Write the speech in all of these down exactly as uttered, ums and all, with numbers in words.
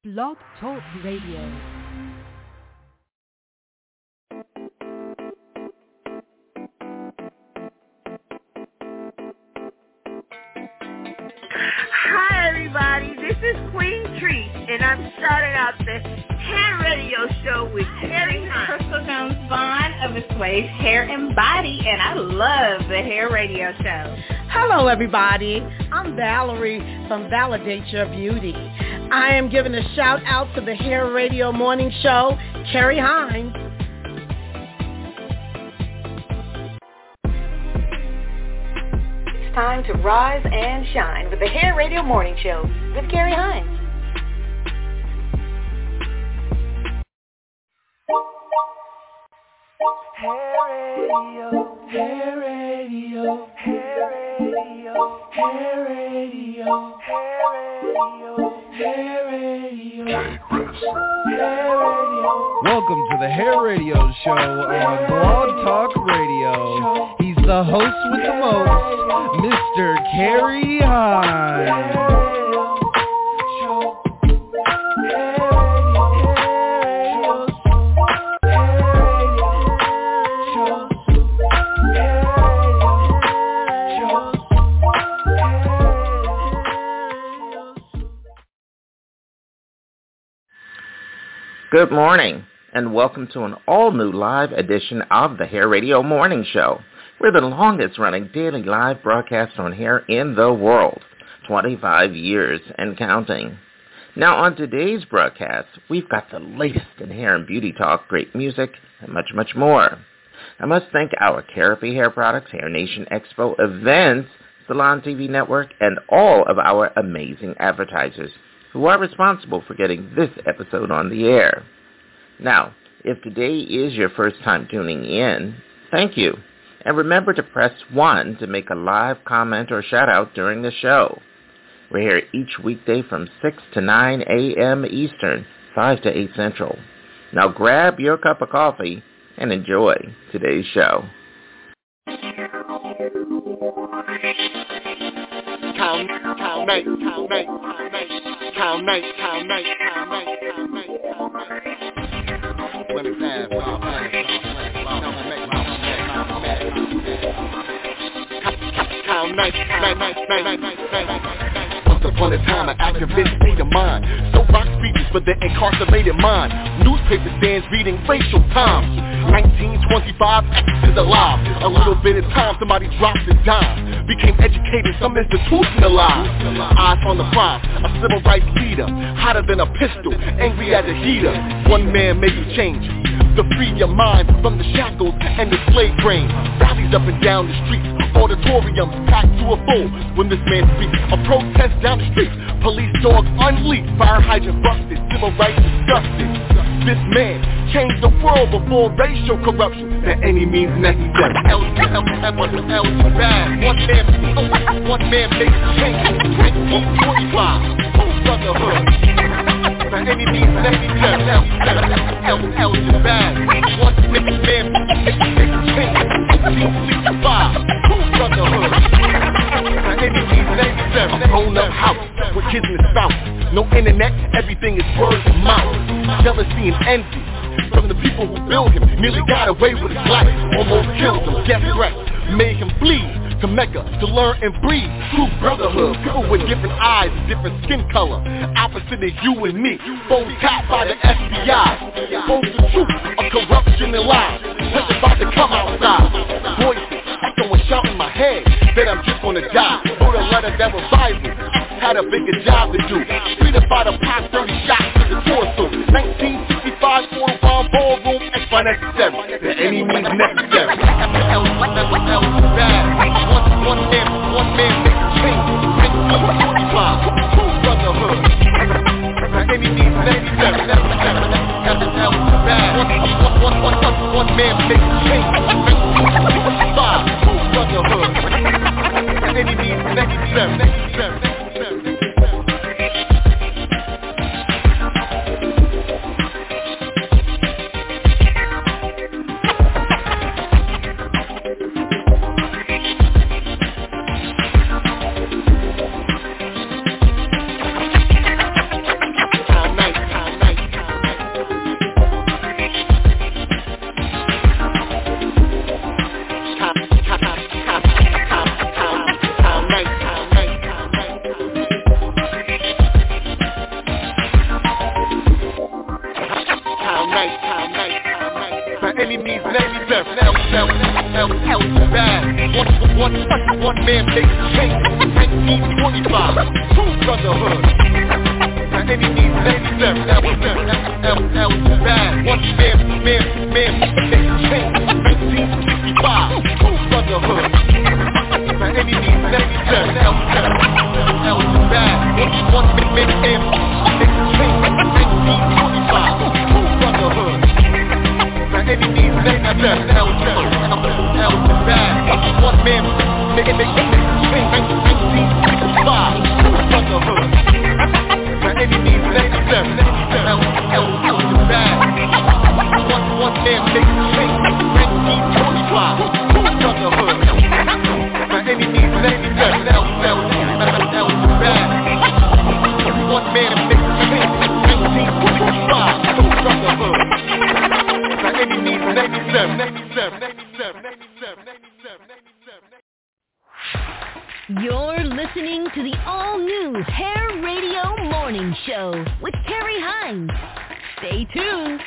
Blog Talk Radio. Hi everybody, this is Queen Treat, and I'm starting out the Hair Radio Show with Carrie Hines. Crystal Jones Vaughn of Assuage Hair and Body, and I love the Hair Radio Show. Hello everybody, I'm Valerie from Validate Your Beauty. I am giving a shout out to the Hair Radio Morning Show, Carrie Hines. Time to rise and shine with the Hair Radio Morning Show with Carrie Hines. Hair Radio, Hair Radio, Hair Radio, Hair Radio, Hair Radio, Hair Radio, Hair Radio. Welcome to the Hair Radio Show on Blog Talk Radio. He's the host with the most, Mister Carrie Hines. Good morning, and welcome to an all-new live edition of the Hair Radio Morning Show. We're the longest-running daily live broadcast on hair in the world, twenty-five years and counting. Now, on today's broadcast, we've got the latest in hair and beauty talk, great music, and much, much more. I must thank our Therapy Hair Products, Hair Nation Expo events, Salon T V Network, and all of our amazing advertisers who are responsible for getting this episode on the air. Now, if today is your first time tuning in, thank you. And remember to press one to make a live comment or shout out during the show. We're here each weekday from six to nine a.m. Eastern, five to eight Central. Now grab your cup of coffee and enjoy today's show. Count, count, night, count, night, count, night, count, night, count, night, count, night, count, night, count, night. When it's ass, count, night, night, night, night, night, night. Once upon a time, an activist state of mind. So rock speeches for the incarcerated mind. Newspaper stands reading racial times. nineteen twenty-five, X is alive. A little bit of time, somebody dropped a dime. Became educated, some institutionalized. Eyes on the prize, a civil rights leader. Hotter than a pistol, angry as a heater. One man made you change. To free your mind from the shackles and the slave brain. Rallies up and down the streets, auditoriums packed to a full. When this man speaks, a protest down the street. Police dogs unleashed, fire hydrant busted, civil rights disgusted. This man changed the world before racial corruption at any means necessary. L G L bad. One man, one man makes a change. nineteen twenty-five, brotherhood. By any means necessary. L L is bad. One man makes a change. nineteen sixty-five, brotherhood. By any means necessary. A grown-up house with kids and a spouse. No internet, everything is word of mouth. Jealousy and envy from the people who built him. Nearly got away with his life, almost killed him. Death threats made him flee to Mecca to learn and breathe true brotherhood. People with different eyes and different skin color, opposite of you and me. Both tapped by the F B I. Both the truth of corruption and lies. What's about to come outside? Voices echoing, shouting in my head that I'm just gonna die. Wrote a letter that revised me. Had a bigger job to do. Treated by the pop, thirty shots to the torso. nineteen sixty-five, quarter round ballroom, X by necessary. To any means necessary. L is bad. One, one man, one man makes a change. nineteen twenty-five, brotherhood. To any means necessary. L is bad. One, one, one, one, one man makes a change. nineteen sixty-five, brotherhood. To any means necessary. any means necessary. Help, help, help, help, bad. One, one, one man makes a change. nineteen twenty-five, true brotherhood. Now any means necessary. Help, help, help, bad. One man, man, man makes a change. nineteen sixty-five, true brotherhood. Now any means necessary. Help, help, help, bad. One man makes a change. nineteen twenty-five, true brotherhood. Now any means necessary. Help, help, help, bad. One man makes a change. nineteen sixty-five, true brotherhood. Now any means necessary. Help, help, help, bad. One, one man makes a change. nineteen twenty-five, true brotherhood. Now any means necessary. Help, help, help, bad. One man makes a change. nineteen twenty-five, true brotherhood. Now any means necessary. Necessary. Necessary. Necessary. Necessary. You're listening to the all-new Hair Radio Morning Show with Carrie Hines. Stay tuned.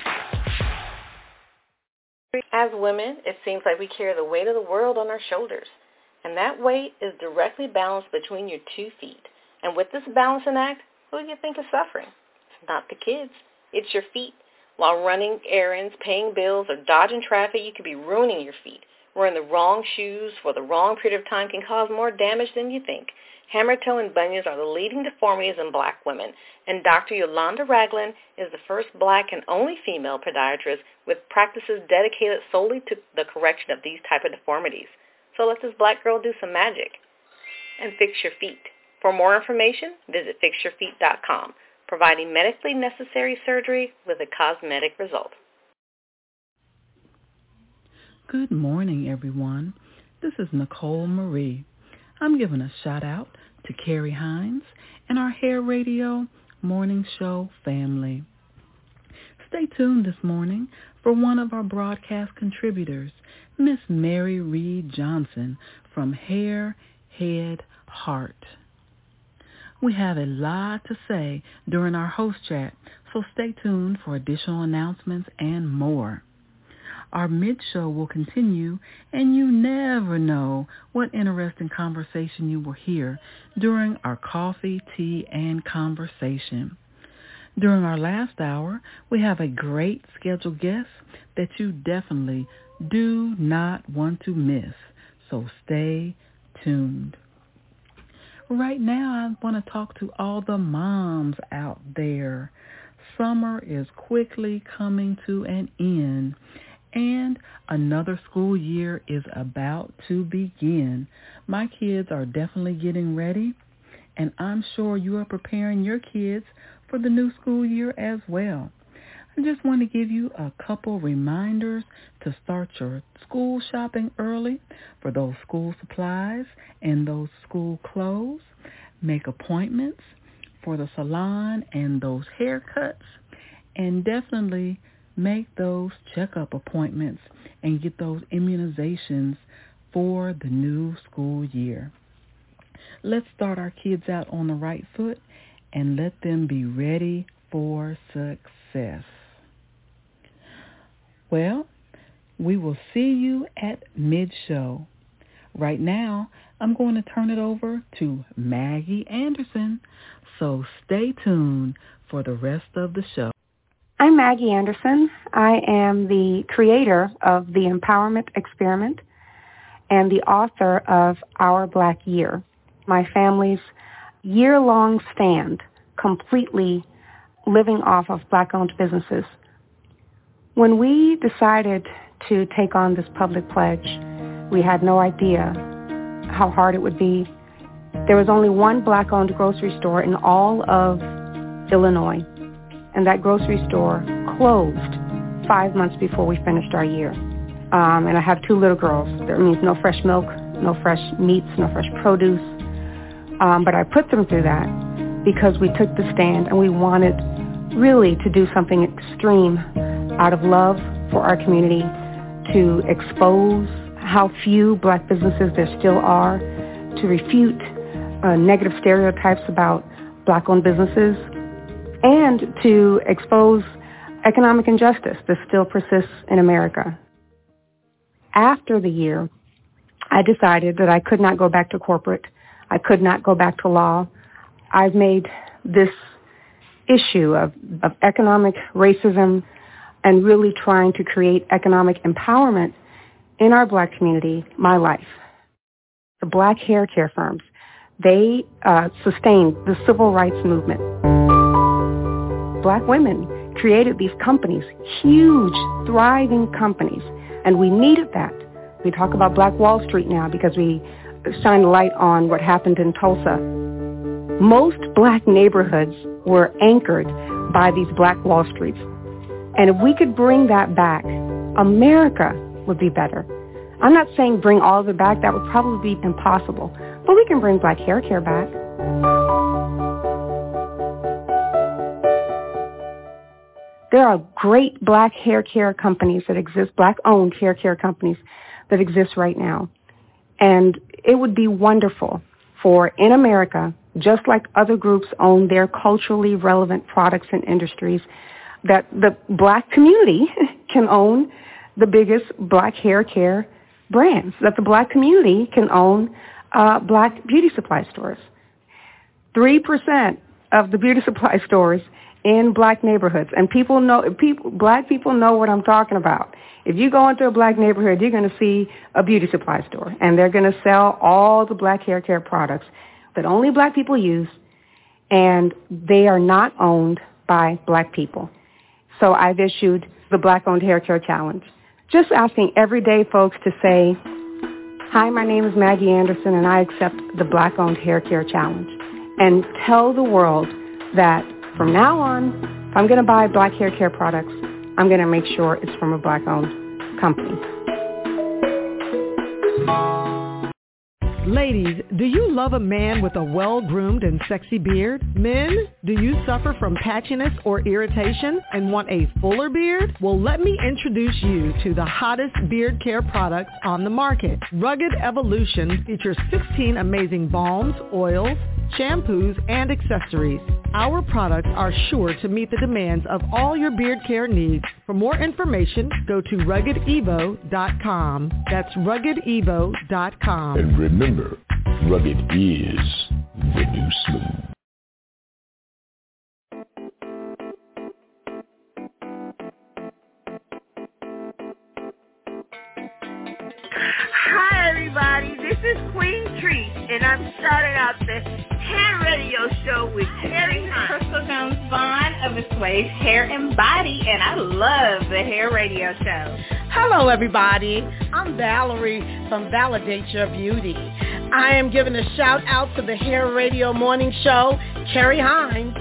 As women, it seems like we carry the weight of the world on our shoulders. And that weight is directly balanced between your two feet. And with this balancing act, who do you think is suffering? It's not the kids. It's your feet. While running errands, paying bills, or dodging traffic, you could be ruining your feet. Wearing the wrong shoes for the wrong period of time can cause more damage than you think. Hammer toe and bunions are the leading deformities in black women, and Doctor Yolanda Ragland is the first black and only female podiatrist with practices dedicated solely to the correction of these type of deformities. So let this black girl do some magic and fix your feet. For more information, visit fix your feet dot com, providing medically necessary surgery with a cosmetic result. Good morning, everyone. This is Nicole Marie. I'm giving a shout out to Carrie Hines and our Hair Radio Morning Show family. Stay tuned this morning for one of our broadcast contributors, Miss Mary Reed Johnson from Hair, Head, Heart. We have a lot to say during our host chat, so stay tuned for additional announcements and more. Our mid-show will continue, and you never know what interesting conversation you will hear during our coffee, tea, and conversation. During our last hour, we have a great scheduled guest that you definitely do not want to miss, so stay tuned. Right now, I want to talk to all the moms out there. Summer is quickly coming to an end, and another school year is about to begin. My kids are definitely getting ready, and I'm sure you are preparing your kids for the new school year as well. I just want to give you a couple reminders to start your school shopping early for those school supplies and those school clothes. Make appointments for the salon and those haircuts, and definitely make those checkup appointments and get those immunizations for the new school year. Let's start our kids out on the right foot and let them be ready for success. Well, we will see you at mid-show. Right now, I'm going to turn it over to Maggie Anderson, so stay tuned for the rest of the show. I'm Maggie Anderson. I am the creator of the Empowerment Experiment and the author of Our Black Year, my family's year-long stand completely living off of black-owned businesses. When we decided to take on this public pledge, we had no idea how hard it would be. There was only one black-owned grocery store in all of Illinois, and that grocery store closed five months before we finished our year. Um, and I have two little girls. That means no fresh milk, no fresh meats, no fresh produce. Um, but I put them through that because we took the stand and we wanted really to do something extreme out of love for our community, to expose how few black businesses there still are, to refute uh, negative stereotypes about black-owned businesses, and to expose economic injustice that still persists in America. after the year, I decided that I could not go back to corporate. I could not go back to law. I've made this issue of, of economic racism and really trying to create economic empowerment in our black community my life. The black hair care firms, they uh, sustained the civil rights movement. Black women created these companies, huge, thriving companies, and we needed that. We talk about Black Wall Street now because we shine a light on what happened in Tulsa. Most black neighborhoods were anchored by these Black Wall Streets. And if we could bring that back, America would be better. I'm not saying bring all of it back. That would probably be impossible. But we can bring black hair care back. There are great black hair care companies that exist, black-owned hair care companies that exist right now. And it would be wonderful for, in America, just like other groups own their culturally relevant products and industries, that the black community can own the biggest black hair care brands, that the black community can own uh, black beauty supply stores. Three percent of the beauty supply stores in black neighborhoods, and people know, people, black people know what I'm talking about. If you go into a black neighborhood, you're going to see a beauty supply store, and they're going to sell all the black hair care products that only black people use, and they are not owned by black people. So I've issued the Black-Owned Hair Care Challenge, just asking everyday folks to say, hi, my name is Maggie Anderson, and I accept the Black-Owned Hair Care Challenge, and tell the world that from now on, if I'm going to buy black hair care products, I'm going to make sure it's from a black-owned company. Ladies, do you love a man with a well-groomed and sexy beard? Men, do you suffer from patchiness or irritation and want a fuller beard? Well, let me introduce you to the hottest beard care products on the market. Rugged Evolution features sixteen amazing balms, oils, shampoos, and accessories. Our products are sure to meet the demands of all your beard care needs. For more information, go to rugged evo dot com. That's rugged evo dot com. And remember, rugged is the new smooth. Hi, everybody. This is Queen Treat, and I'm starting out the Hair Radio Show with Terry Hunt. Crystal Jones Vaughn of Assuage Hair and Body, and I love the Hair Radio Show. Hello, everybody. I'm Valerie from Validate Your Beauty. I am giving a shout out to the Hair Radio Morning Show, Carrie Hines.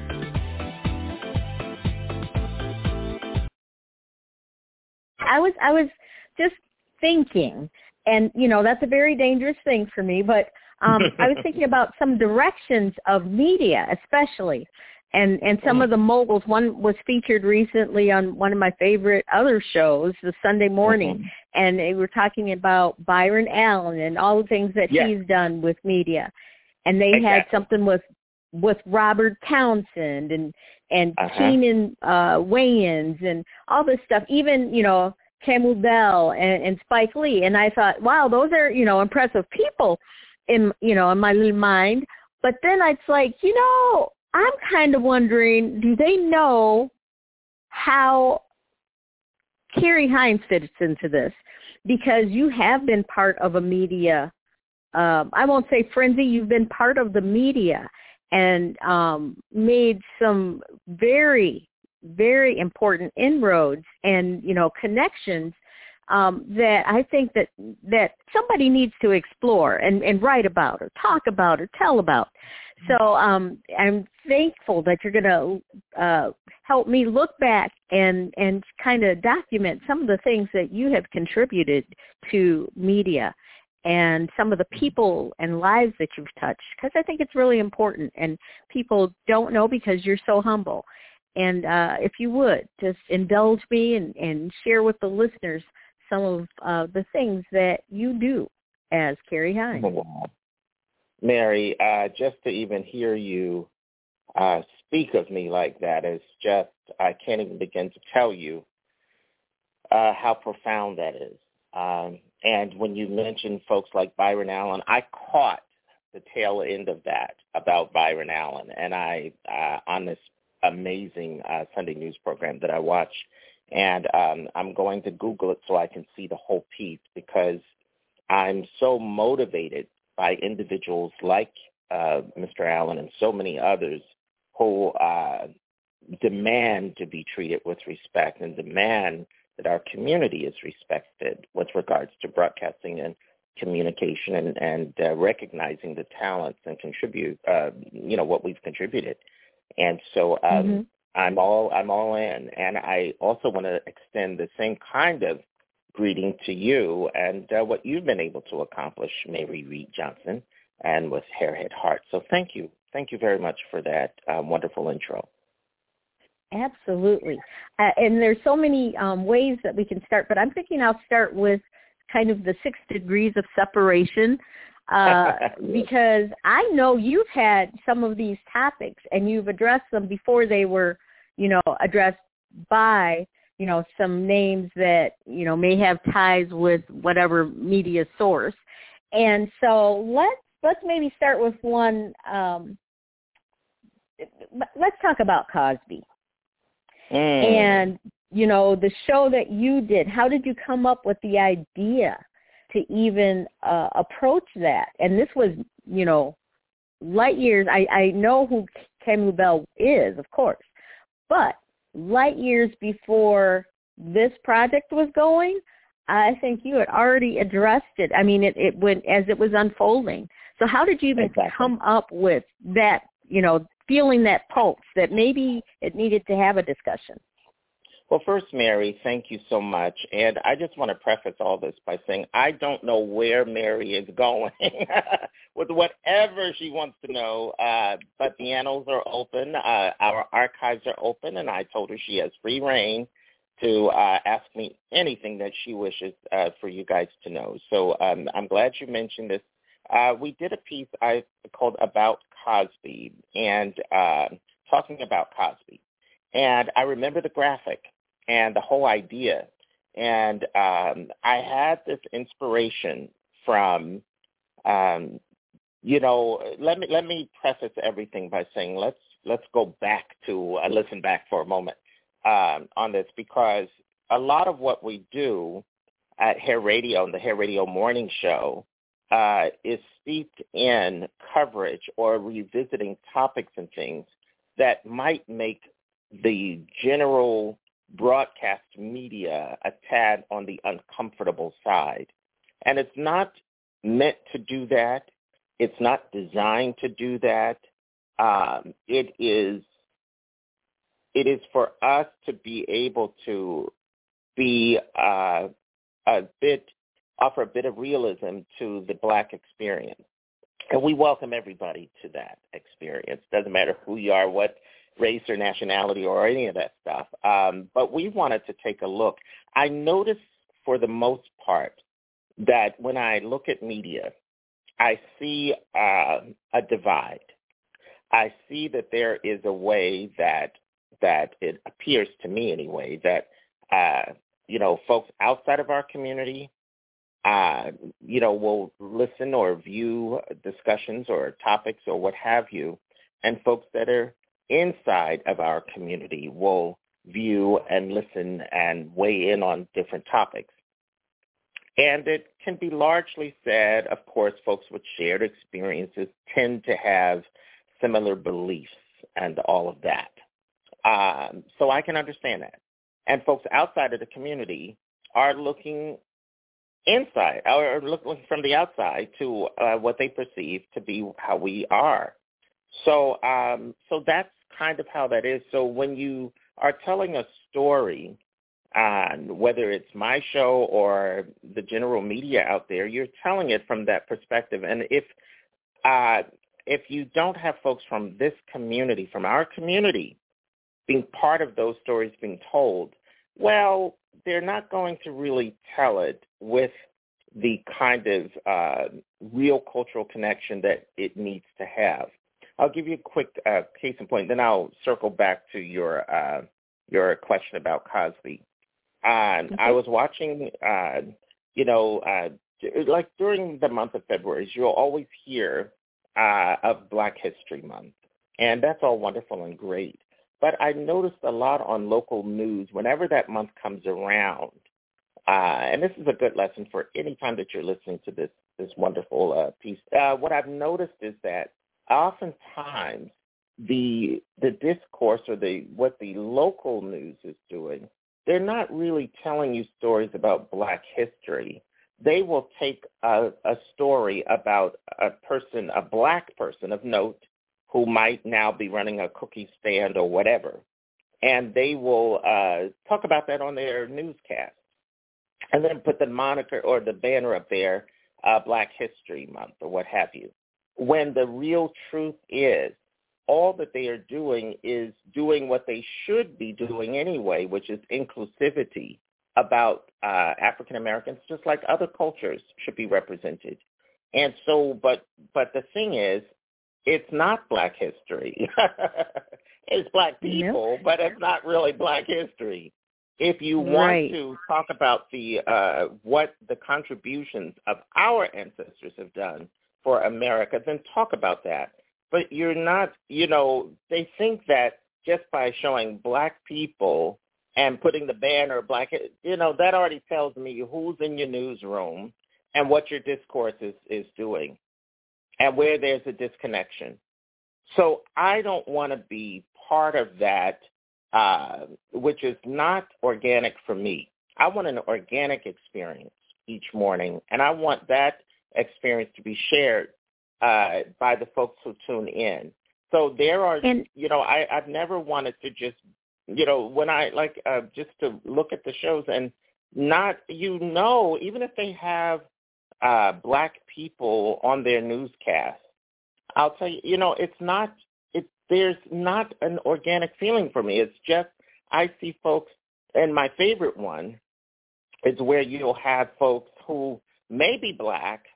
I was I was just thinking, and you know that's a very dangerous thing for me, but um, I was thinking about some directions of media, especially, and and some of the moguls. One was featured recently on one of my favorite other shows, the Sunday Morning, mm-hmm. and they were talking about Byron Allen and all the things that yes. he's done with media, and they exactly. had something with with Robert Townsend and and uh-huh. Keenan uh, Wayans and all this stuff, even you know. Camu Bell and, and Spike Lee, and I thought, wow, those are, you know, impressive people in, you know, in my little mind. But then it's like, you know, I'm kind of wondering, do they know how Carrie Hines fits into this? Because you have been part of a media, um, I won't say frenzy, you've been part of the media and um, made some very very important inroads and, you know, connections um, that I think that that somebody needs to explore and, and write about or talk about or tell about. So um, I'm thankful that you're going to uh, help me look back and, and kind of document some of the things that you have contributed to media and some of the people and lives that you've touched, because I think it's really important and people don't know because you're so humble. And uh, if you would, just indulge me and, and share with the listeners some of uh, the things that you do as Carrie Hines. Mary, uh, just to even hear you uh, speak of me like that is just, I can't even begin to tell you uh, how profound that is. Um, and when you mentioned folks like Byron Allen, I caught the tail end of that about Byron Allen, and I uh, on this amazing uh, Sunday news program that I watch, and um, I'm going to Google it so I can see the whole piece, because I'm so motivated by individuals like uh, Mister Allen and so many others who uh, demand to be treated with respect and demand that our community is respected with regards to broadcasting and communication and, and uh, recognizing the talents and contribute, uh, you know, what we've contributed. And so um, mm-hmm. I'm all I'm all in. And I also want to extend the same kind of greeting to you and uh, what you've been able to accomplish, Mary Reed Johnson, and with Hairhead Heart. So thank you. Thank you very much for that um, wonderful intro. Absolutely. Uh, and there's so many um, ways that we can start, but I'm thinking I'll start with kind of the six degrees of separation uh, because I know you've had some of these topics and you've addressed them before they were, you know, addressed by, you know, some names that, you know, may have ties with whatever media source. And so let's, let's maybe start with one. Um, let's talk about Cosby. Mm. And, you know, the show that you did, how did you come up with the idea to even uh, approach that? And this was, you know, light years. I, I know who Camus Bell is, of course, but light years before this project was going, I think you had already addressed it. I mean, it, it went as it was unfolding. So how did you even exactly. come up with that, you know, feeling that pulse that maybe it needed to have a discussion? Well, first, Mary, thank you so much. And I just want to preface all this by saying I don't know where Mary is going with whatever she wants to know, uh, but the annals are open. Uh, our archives are open, and I told her she has free reign to uh, ask me anything that she wishes uh, for you guys to know. So um, I'm glad you mentioned this. Uh, we did a piece I called About Cosby, and uh, talking about Cosby. And I remember the graphic and the whole idea. And um, I had this inspiration from, um, you know, let me let me preface everything by saying let's let's go back to uh, listen back for a moment um, on this, because a lot of what we do at Hair Radio and the Hair Radio Morning Show Uh, is steeped in coverage or revisiting topics and things that might make the general broadcast media a tad on the uncomfortable side. And it's not meant to do that. It's not designed to do that. Um, it is it is for us to be able to be uh, a bit offer a bit of realism to the Black experience. And we welcome everybody to that experience. Doesn't matter who you are, what race or nationality or any of that stuff. Um, but we wanted to take a look. I noticed for the most part that when I look at media, I see uh, a divide. I see that there is a way that, that it appears to me anyway, that, uh, you know, folks outside of our community Uh, you know, will listen or view discussions or topics or what have you, and folks that are inside of our community will view and listen and weigh in on different topics. And it can be largely said, of course, folks with shared experiences tend to have similar beliefs and all of that. Um, so I can understand that. And folks outside of the community are looking inside, or looking from the outside to uh, what they perceive to be how we are. So um, so that's kind of how that is. So when you are telling a story, uh, whether it's my show or the general media out there, you're telling it from that perspective. And if uh, if you don't have folks from this community, from our community, being part of those stories being told, well, they're not going to really tell it with the kind of uh, real cultural connection that it needs to have. I'll give you a quick uh, case in point, then I'll circle back to your uh, your question about Cosby. Um, okay. I was watching uh, you know, uh, like during the month of February, you'll always hear uh, of Black History Month, and that's all wonderful and great. But I noticed a lot on local news whenever that month comes around, uh, and this is a good lesson for any time that you're listening to this this wonderful uh, piece. Uh, what I've noticed is that oftentimes the the discourse or the what the local news is doing, they're not really telling you stories about Black history. They will take a, a story about a person, a Black person of note, who might now be running a cookie stand or whatever, and they will uh, talk about that on their newscast, and then put the moniker or the banner up there, uh, Black History Month or what have you, when the real truth is all that they are doing is doing what they should be doing anyway, which is inclusivity about uh, African Americans, just like other cultures should be represented. And so, but but the thing is, it's not Black history. It's Black people, nope. But it's not really Black history. If you want right. to talk about the uh, what the contributions of our ancestors have done for America, then talk about that. But you're not, you know, they think that just by showing Black people and putting the banner Black, you know, that already tells me who's in your newsroom and what your discourse is, is doing and where there's a disconnection. So I don't want to be part of that, uh, which is not organic for me. I want an organic experience each morning, and I want that experience to be shared uh, by the folks who tune in. So there are, and, you know, I, I've never wanted to just, you know, when I like uh, just to look at the shows and not, you know, even if they have uh, Black people on their newscast, I'll tell you, you know, it's not, it's, there's not an organic feeling for me. It's just, I see folks, and my favorite one is where you'll have folks who may be Black,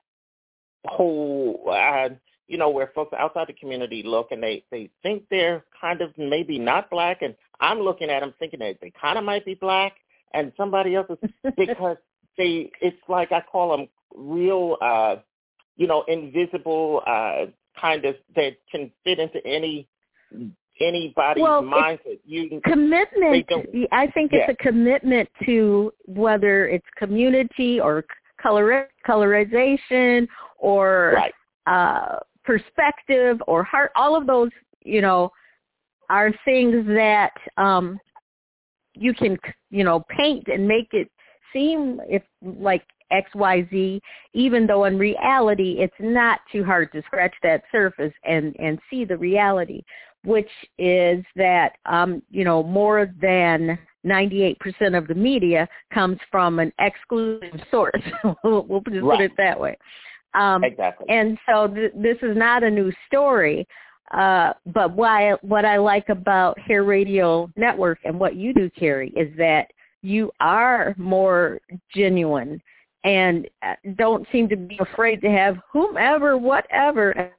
who, uh, you know, where folks outside the community look and they, they think they're kind of maybe not Black, and I'm looking at them thinking that they kind of might be Black, and somebody else is, because they, it's like I call them real, uh, you know, invisible uh, kind of, that can fit into any anybody's well, mindset. You commitment. I think it's yeah. a commitment to whether it's community or color colorization or right. uh, perspective or heart. All of those, you know, are things that um, you can, you know, paint and make it seem if like X, Y, Z, even though in reality it's not too hard to scratch that surface and, and see the reality, which is that, um, you know, more than ninety-eight percent of the media comes from an exclusive source. we'll, we'll just right. put it that way. Um, exactly. And so th- this is not a new story. Uh, but why, what I like about Hair Radio Network and what you do, Carrie, is that you are more genuine and don't seem to be afraid to have whomever, whatever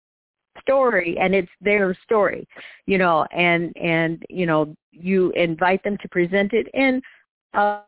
story, and it's their story, you know, and, and you know, you invite them to present it. And uh,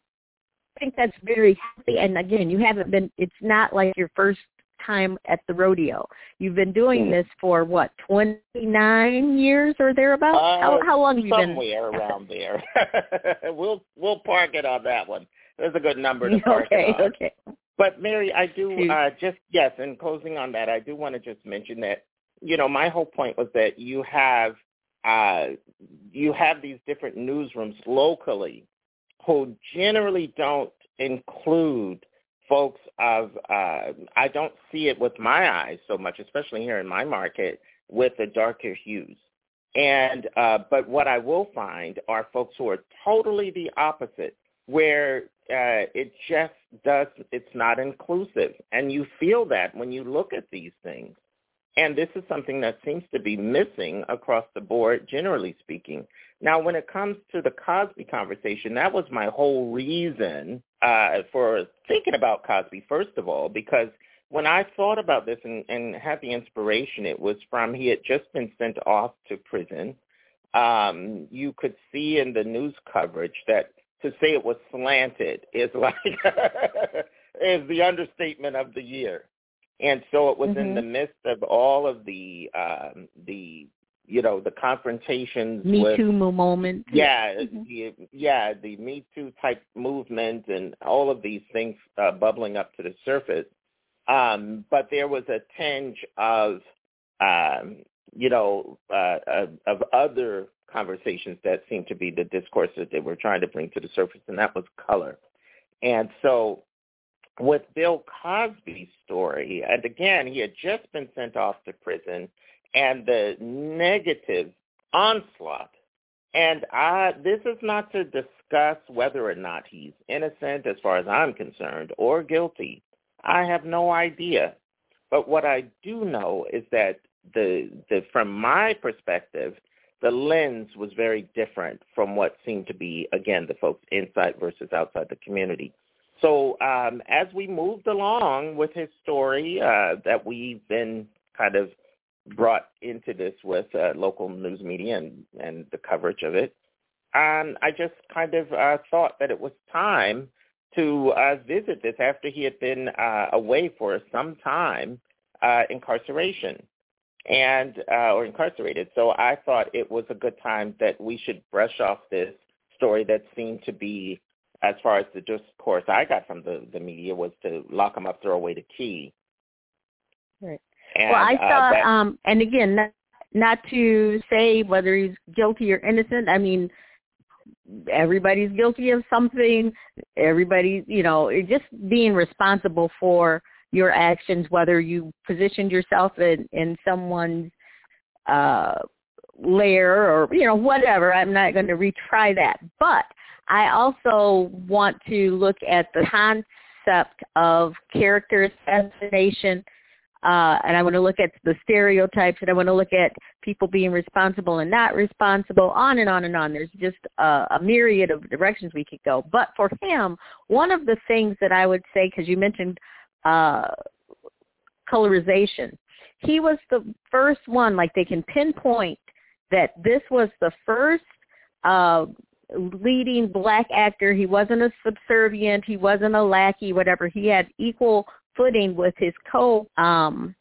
I think that's very healthy. And again, you haven't been, it's not like your first time at the rodeo. You've been doing mm. this for, what, twenty-nine years or thereabouts? Uh, how, how long have you been? Somewhere around there. we'll we'll park it on that one. There's a good number to park okay, it on. Okay, But, Mary, I do uh, just, yes, in closing on that, I do want to just mention that, you know, my whole point was that you have uh, you have these different newsrooms locally who generally don't include folks of, uh, I don't see it with my eyes so much, especially here in my market, with the darker hues. And, uh, but what I will find are folks who are totally the opposite, where uh, it just does, it's not inclusive. And you feel that when you look at these things. And this is something that seems to be missing across the board, generally speaking. Now, when it comes to the Cosby conversation, that was my whole reason uh, for thinking about Cosby, first of all, because when I thought about this and, and had the inspiration, it was from he had just been sent off to prison. Um, you could see in the news coverage that to say it was slanted is like is the understatement of the year. And so it was mm-hmm. in the midst of all of the um, the you know the confrontations. Me with, Too moment. Yeah, mm-hmm. the, yeah, the Me Too type movement and all of these things uh, bubbling up to the surface. Um, but there was a tinge of um, you know uh, of, of other conversations that seemed to be the discourse that they were trying to bring to the surface, and that was color. And so with Bill Cosby's story, and again, he had just been sent off to prison, and the negative onslaught. And I, this is not to discuss whether or not he's innocent as far as I'm concerned or guilty. I have no idea. But what I do know is that the, the from my perspective, the lens was very different from what seemed to be, again, the folks inside versus outside the community. So um, as we moved along with his story uh, that we've been kind of brought into this with uh, local news media and, and the coverage of it, um, I just kind of uh, thought that it was time to uh, visit this after he had been uh, away for some time, uh, incarceration and uh, or incarcerated. So I thought it was a good time that we should brush off this story that seemed to be, as far as the discourse I got from the, the media, was to lock him up, throw away the key. Right. And, well, I uh, thought, that, um, and again, not, not to say whether he's guilty or innocent. I mean, everybody's guilty of something. Everybody's, you know, just being responsible for your actions, whether you positioned yourself in, in someone's uh, lair or, you know, whatever. I'm not going to retry that. But I also want to look at the concept of character assassination, uh, and I want to look at the stereotypes, and I want to look at people being responsible and not responsible, on and on and on. There's just a, a myriad of directions we could go. But for him, one of the things that I would say, because you mentioned uh, colorization, he was the first one, like they can pinpoint that this was the first uh, leading black actor. He wasn't a subservient. He wasn't a lackey, whatever. He had equal footing with his co um,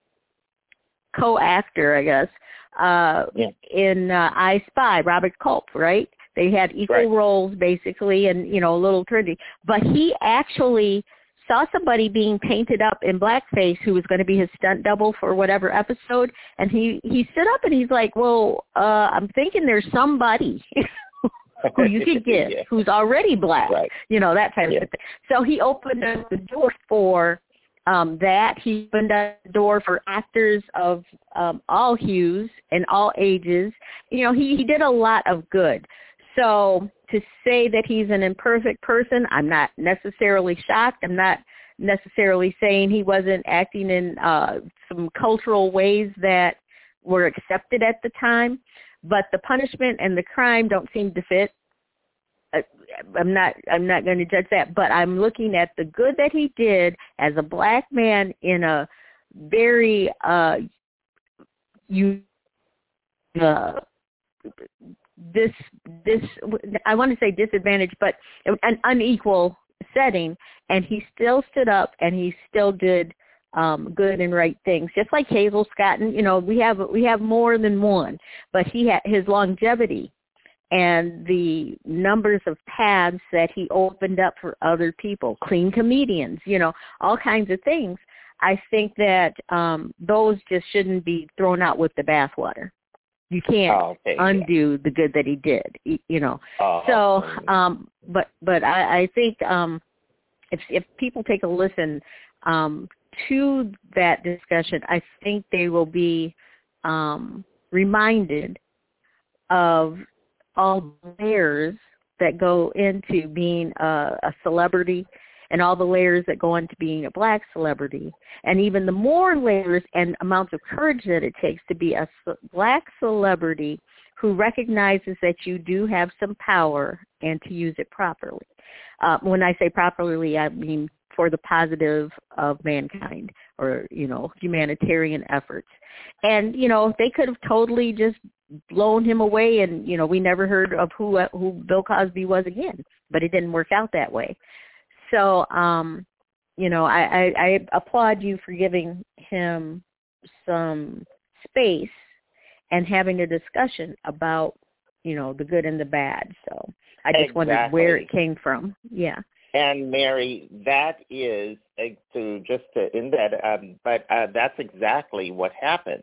co-actor, I guess, uh, yeah. in uh, I Spy, Robert Culp, right? They had equal right. roles, basically, and, you know, a little trendy. But he actually saw somebody being painted up in blackface who was going to be his stunt double for whatever episode, and he, he stood up and he's like, well, uh, I'm thinking there's somebody who you could get yeah. who's already black, right. you know, that type yeah. of thing. So he opened up the door for um, that. He opened up the door for actors of um, all hues and all ages. You know, he, he did a lot of good. So to say that he's an imperfect person, I'm not necessarily shocked. I'm not necessarily saying he wasn't acting in uh, some cultural ways that were accepted at the time. But the punishment and the crime don't seem to fit. I'm not I'm not going to judge that, but I'm looking at the good that he did as a black man in a very uh, you uh, this this I want to say disadvantaged, but an unequal setting, and he still stood up and he still did um, good and right things, just like Hazel Scott. And you know, we have we have more than one, but he had his longevity and the numbers of paths that he opened up for other people, clean comedians, you know, all kinds of things. I think that um, those just shouldn't be thrown out with the bathwater. You can't oh, okay, undo yeah. the good that he did, you know. Oh, so, um, but but I, I think um, if if people take a listen um, to that discussion, I think they will be um, reminded of all the layers that go into being a, a celebrity, and all the layers that go into being a black celebrity, and even the more layers and amounts of courage that it takes to be a black celebrity who recognizes that you do have some power and to use it properly. Uh, when I say properly, I mean for the positive of mankind, or, you know, humanitarian efforts. And, you know, they could have totally just blown him away and, you know, we never heard of who who Bill Cosby was again, but it didn't work out that way. So, um, you know, I, I, I applaud you for giving him some space and having a discussion about, you know, the good and the bad. So I just Exactly. wondered where it came from. Yeah. And Mary, that is uh, to just to end that, um, but uh, that's exactly what happened.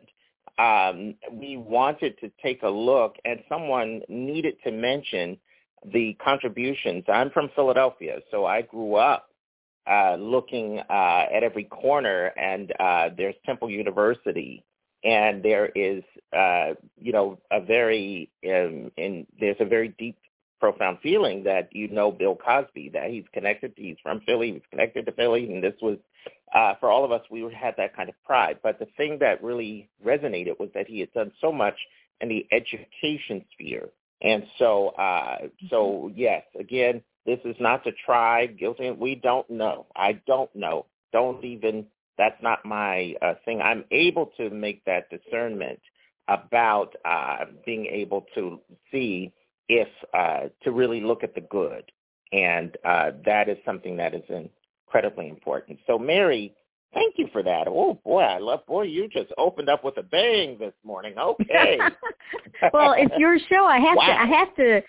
Um, we wanted to take a look, and someone needed to mention the contributions. I'm from Philadelphia, so I grew up uh, looking uh, at every corner, and uh, there's Temple University, and there is, uh, you know, a very, um, in, there's a very deep, profound feeling that you know Bill Cosby, that he's connected, he's from Philly, he's connected to Philly, and this was, uh, for all of us, we had that kind of pride. But the thing that really resonated was that he had done so much in the education sphere. And so, uh, so yes, again, this is not to try, guilty, we don't know. I don't know. Don't even, that's not my uh, thing. I'm able to make that discernment about uh, being able to see if uh, to really look at the good. And uh, that is something that is incredibly important. So, Mary, thank you for that. Oh, boy, I love, boy, you just opened up with a bang this morning. Okay. Well, it's your show. I have wow. to, I have to,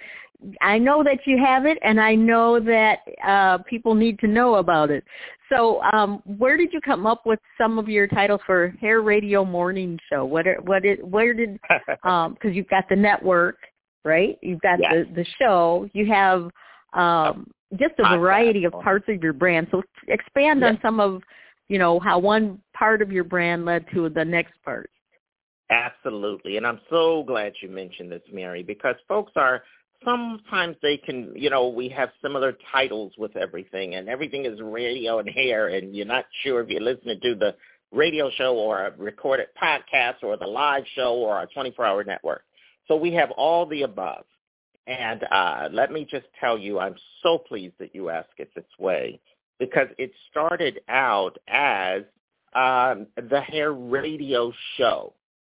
I know that you have it, and I know that uh, people need to know about it. So um, where did you come up with some of your titles for Hair Radio Morning Show? What, are, what is, where did, um, because you've got the network, right? You've got yes. the, the show. You have um, just a variety of parts of your brand. So expand yes. on some of, you know, how one part of your brand led to the next part. Absolutely. And I'm so glad you mentioned this, Mary, because folks are, sometimes they can, you know, we have similar titles with everything, and everything is radio and hair, and you're not sure if you're listening to the radio show or a recorded podcast or the live show or a twenty-four hour network. So we have all the above. And uh, let me just tell you, I'm so pleased that you asked it this way, because it started out as um, the Hair Radio Show.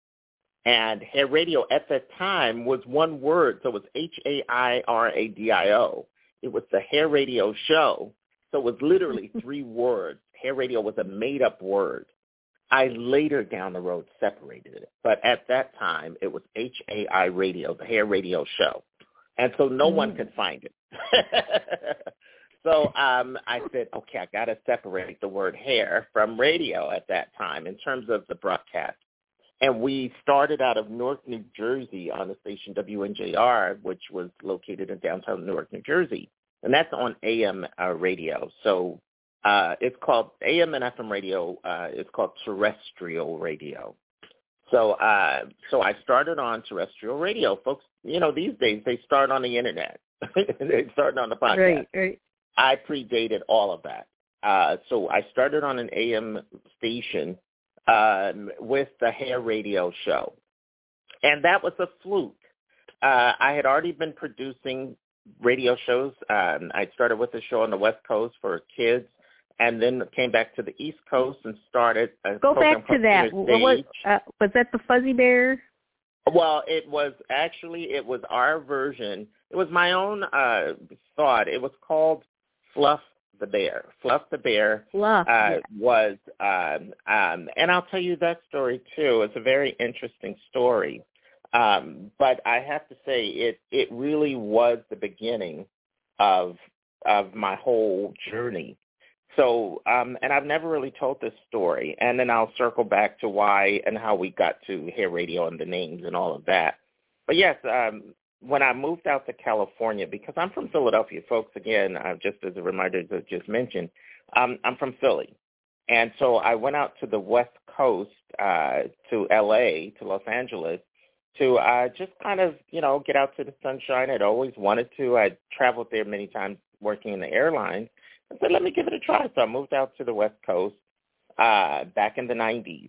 And Hair Radio at that time was one word, so it was H A I R A D I O. It was the Hair Radio Show, so it was literally three words. Hair Radio was a made-up word. I later down the road separated it, but at that time it was H A I Radio, the Hair Radio Show, and so no mm. one could find it. So um, I said, okay, I got to separate the word hair from radio at that time in terms of the broadcast. And we started out of Newark, New Jersey on the station W N J R, which was located in downtown Newark, New Jersey, and that's on A M uh, radio. So Uh, it's called A M and F M radio. Uh, it's called terrestrial radio. So, uh, so I started on terrestrial radio, folks. You know, these days they start on the internet. They start on the podcast. Right, right. I predated all of that. Uh, so I started on an A M station um, with the Hair Radio Show, and that was a fluke. Uh, I had already been producing radio shows. Um, I started with a show on the West Coast for kids, and then came back to the East Coast and started a Go program back to that. What was, uh, was that the Fuzzy Bear? Well, it was actually, it was our version. It was my own uh, thought. It was called Fluff the Bear. Fluff the Bear Fluff, uh, yeah. was, um, um, and I'll tell you that story too. It's a very interesting story. Um, but I have to say it, it really was the beginning of of my whole journey. So, um, and I've never really told this story, and then I'll circle back to why and how we got to Hair Radio and the names and all of that. But yes, um, when I moved out to California, because I'm from Philadelphia, folks, again, uh, just as a reminder, as I just mentioned, um, I'm from Philly. And so I went out to the West Coast, uh, to L A, to Los Angeles, to uh, just kind of, you know, get out to the sunshine. I'd always wanted to. I'd traveled there many times working in the airlines. I said, let me give it a try. So I moved out to the West Coast uh, back in the nineties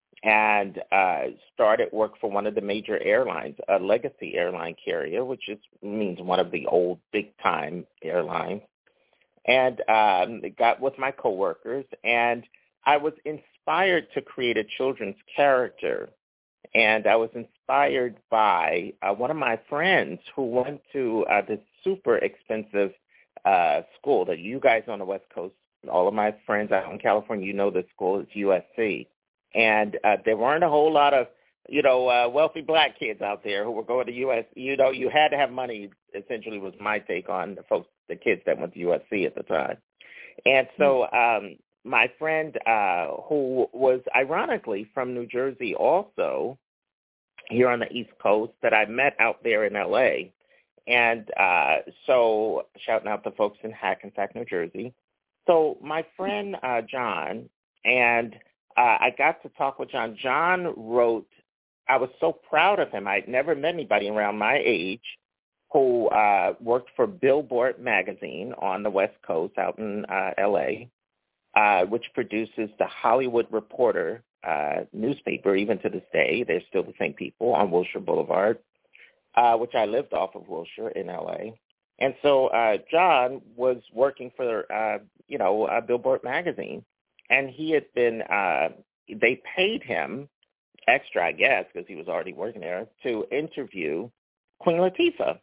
and uh, started work for one of the major airlines, a legacy airline carrier, which is, means one of the old big-time airlines. and um, got with my coworkers, and I was inspired to create a children's character. And I was inspired by uh, one of my friends who went to uh, this super expensive uh, school that you guys on the West Coast, all of my friends out in California, you know this school is U S C. And uh, there weren't a whole lot of, you know, uh, wealthy black kids out there who were going to U S C. You know, you had to have money, essentially was my take on the folks, the kids that went to U S C at the time. And so um, my friend uh, who was ironically from New Jersey also, here on the East Coast, that I met out there in L A. And uh, so shouting out to folks in Hackensack, New Jersey. So my friend uh, John, and uh, I got to talk with John. John wrote, I was so proud of him. I'd never met anybody around my age who uh, worked for Billboard magazine on the West Coast out in uh, L A, uh, which produces the Hollywood Reporter Uh, newspaper, even to this day. They're still the same people on Wilshire Boulevard, uh, which I lived off of Wilshire in L A. And so uh, John was working for, uh, you know, uh, Billboard magazine, and he had been, uh, they paid him extra, I guess, because he was already working there, to interview Queen Latifah.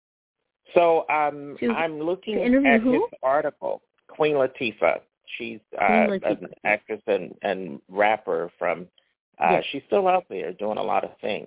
So um, to, I'm looking at who? his article, Queen Latifah. She's uh, an actress and, and rapper from, uh, yes. She's still out there doing a lot of things.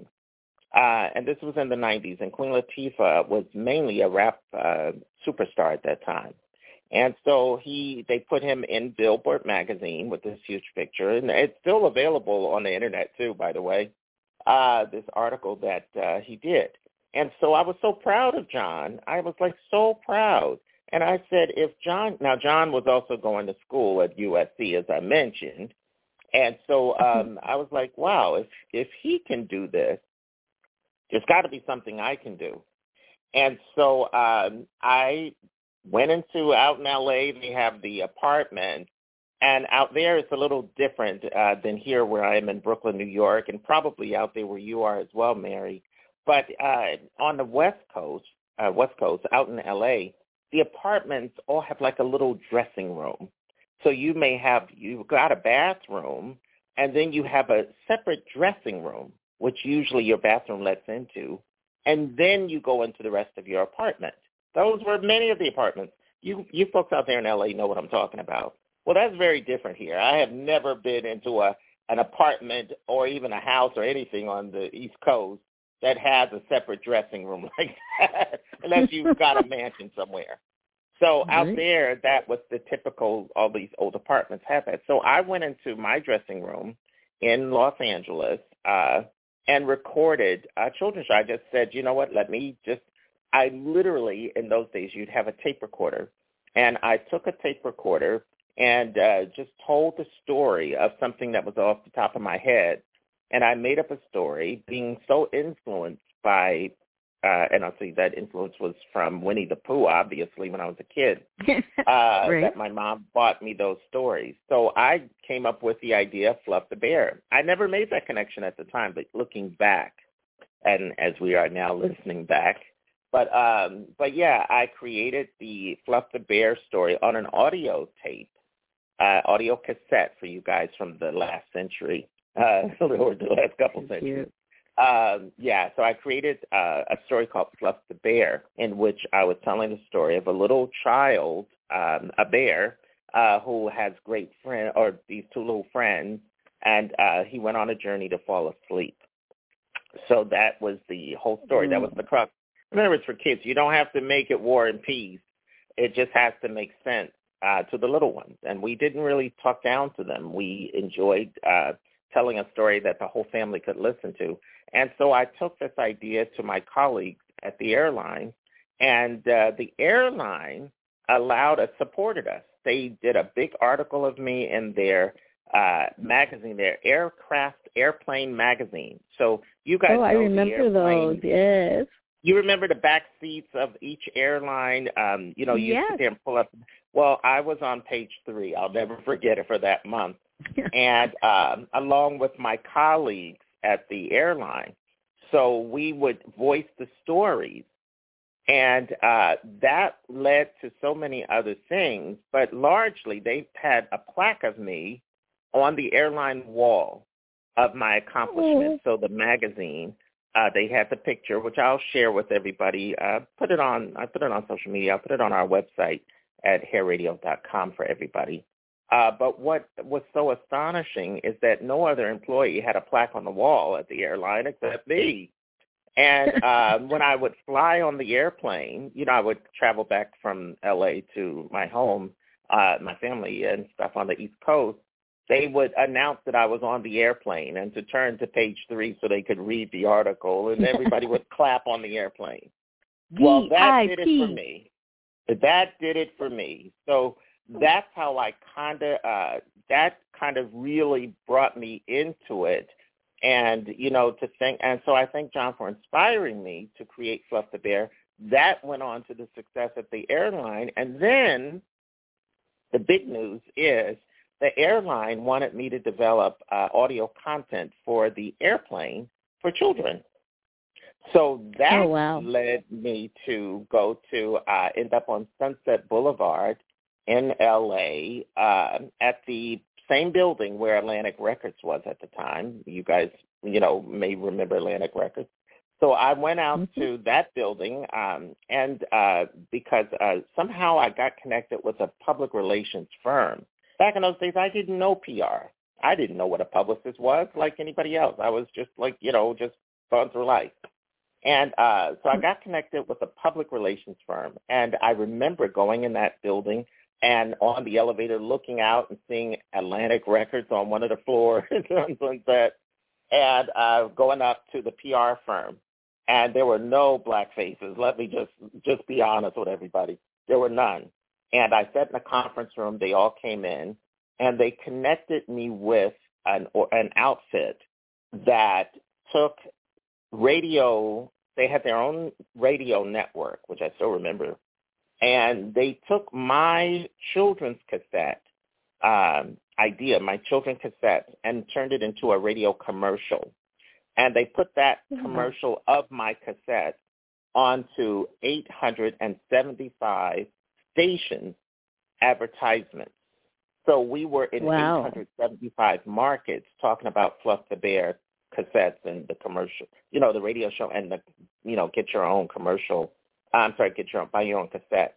Uh, and this was in the nineties, and Queen Latifah was mainly a rap uh, superstar at that time. And so he, they put him in Billboard magazine with this huge picture, and it's still available on the internet too, by the way, uh, this article that uh, he did. And so I was so proud of John. I was like so proud. And I said, if John, now John was also going to school at U S C, as I mentioned. And so um, I was like, wow, if if he can do this, there's got to be something I can do. And so um, I went into, out in L A, they have the apartment. And out there it's a little different uh, than here where I am in Brooklyn, New York, and probably out there where you are as well, Mary. But uh, on the West Coast, uh, West Coast, out in L A, the apartments all have like a little dressing room. So you may have, you've got a bathroom, and then you have a separate dressing room, which usually your bathroom lets into, and then you go into the rest of your apartment. Those were many of the apartments. You you folks out there in L A know what I'm talking about. Well, that's very different here. I have never been into a an apartment or even a house or anything on the East Coast that has a separate dressing room like that, unless you've got a mansion somewhere. So out right. there, that was the typical, all these old apartments have that. So I went into my dressing room in Los Angeles uh, and recorded a children's show. I just said, you know what, let me just, I literally, in those days, you'd have a tape recorder. And I took a tape recorder and uh, just told the story of something that was off the top of my head. And I made up a story being so influenced by, uh, and I'll say that influence was from Winnie the Pooh, obviously, when I was a kid, uh, right. that my mom bought me those stories. So I came up with the idea of Fluff the Bear. I never made that connection at the time, but looking back, and as we are now listening back, but um, but yeah, I created the Fluff the Bear story on an audio tape, uh, audio cassette for you guys from the last century. Uh, or the last couple centuries. Um, yeah, so I created uh, a story called Fluff the Bear, in which I was telling the story of a little child, um, a bear, uh, who has great friend or these two little friends, and uh, he went on a journey to fall asleep. So that was the whole story. Mm. That was the crux. Remember, it's for kids. You don't have to make it War and Peace. It just has to make sense uh, to the little ones. And we didn't really talk down to them. We enjoyed uh, telling a story that the whole family could listen to. And so I took this idea to my colleagues at the airline, and uh, the airline allowed us, supported us. They did a big article of me in their uh, magazine, their Aircraft Airplane magazine. So you guys oh, know I remember those, yes. You remember the back seats of each airline? Um, you know, you yes. sit there and pull up. Well, I was on page three. I'll never forget it for that month. and um, along with my colleagues at the airline. So we would voice the stories. And uh, that led to so many other things, but largely they had a plaque of me on the airline wall of my accomplishments. So the magazine, uh, they had the picture, which I'll share with everybody. Uh, put it on. I put it on social media. I'll put it on our website at hair radio dot com for everybody. Uh, but what was so astonishing is that no other employee had a plaque on the wall at the airline except me. And uh, when I would fly on the airplane, you know, I would travel back from L A to my home, uh, my family and stuff on the East Coast. They would announce that I was on the airplane and to turn to page three so they could read the article, and everybody would clap on the airplane. Well, that did it for me. That did it for me. So that's how I kind of, uh, that kind of really brought me into it. And, you know, to think, and so I thank John for inspiring me to create Fluff the Bear. That went on to the success of the airline. And then the big news is the airline wanted me to develop uh, audio content for the airplane for children. So that oh, wow. led me to go to uh, end up on Sunset Boulevard in L A uh, at the same building where Atlantic Records was at the time. You guys, you know, may remember Atlantic Records. So I went out mm-hmm. to that building, um, and uh, because uh, somehow I got connected with a public relations firm. Back in those days, I didn't know P R. I didn't know what a publicist was like anybody else. I was just like, you know, just going through life. And uh, so I got connected with a public relations firm, and I remember going in that building and on the elevator looking out and seeing Atlantic Records on one of the floors on Sunset, and uh, going up to the P R firm. And there were no black faces. Let me just, just be honest with everybody. There were none. And I sat in a conference room. They all came in, and they connected me with an, or, an outfit that took radio. They had their own radio network, which I still remember. And they took my children's cassette um, idea, my children's cassette, and turned it into a radio commercial. And they put that mm-hmm. commercial of my cassette onto eight hundred seventy-five stations advertisements. So we were in wow. eight hundred seventy-five markets talking about Fluff the Bear cassettes and the commercial, you know, the radio show and the, you know, get your own commercial. I'm sorry, get your own, buy your own cassette.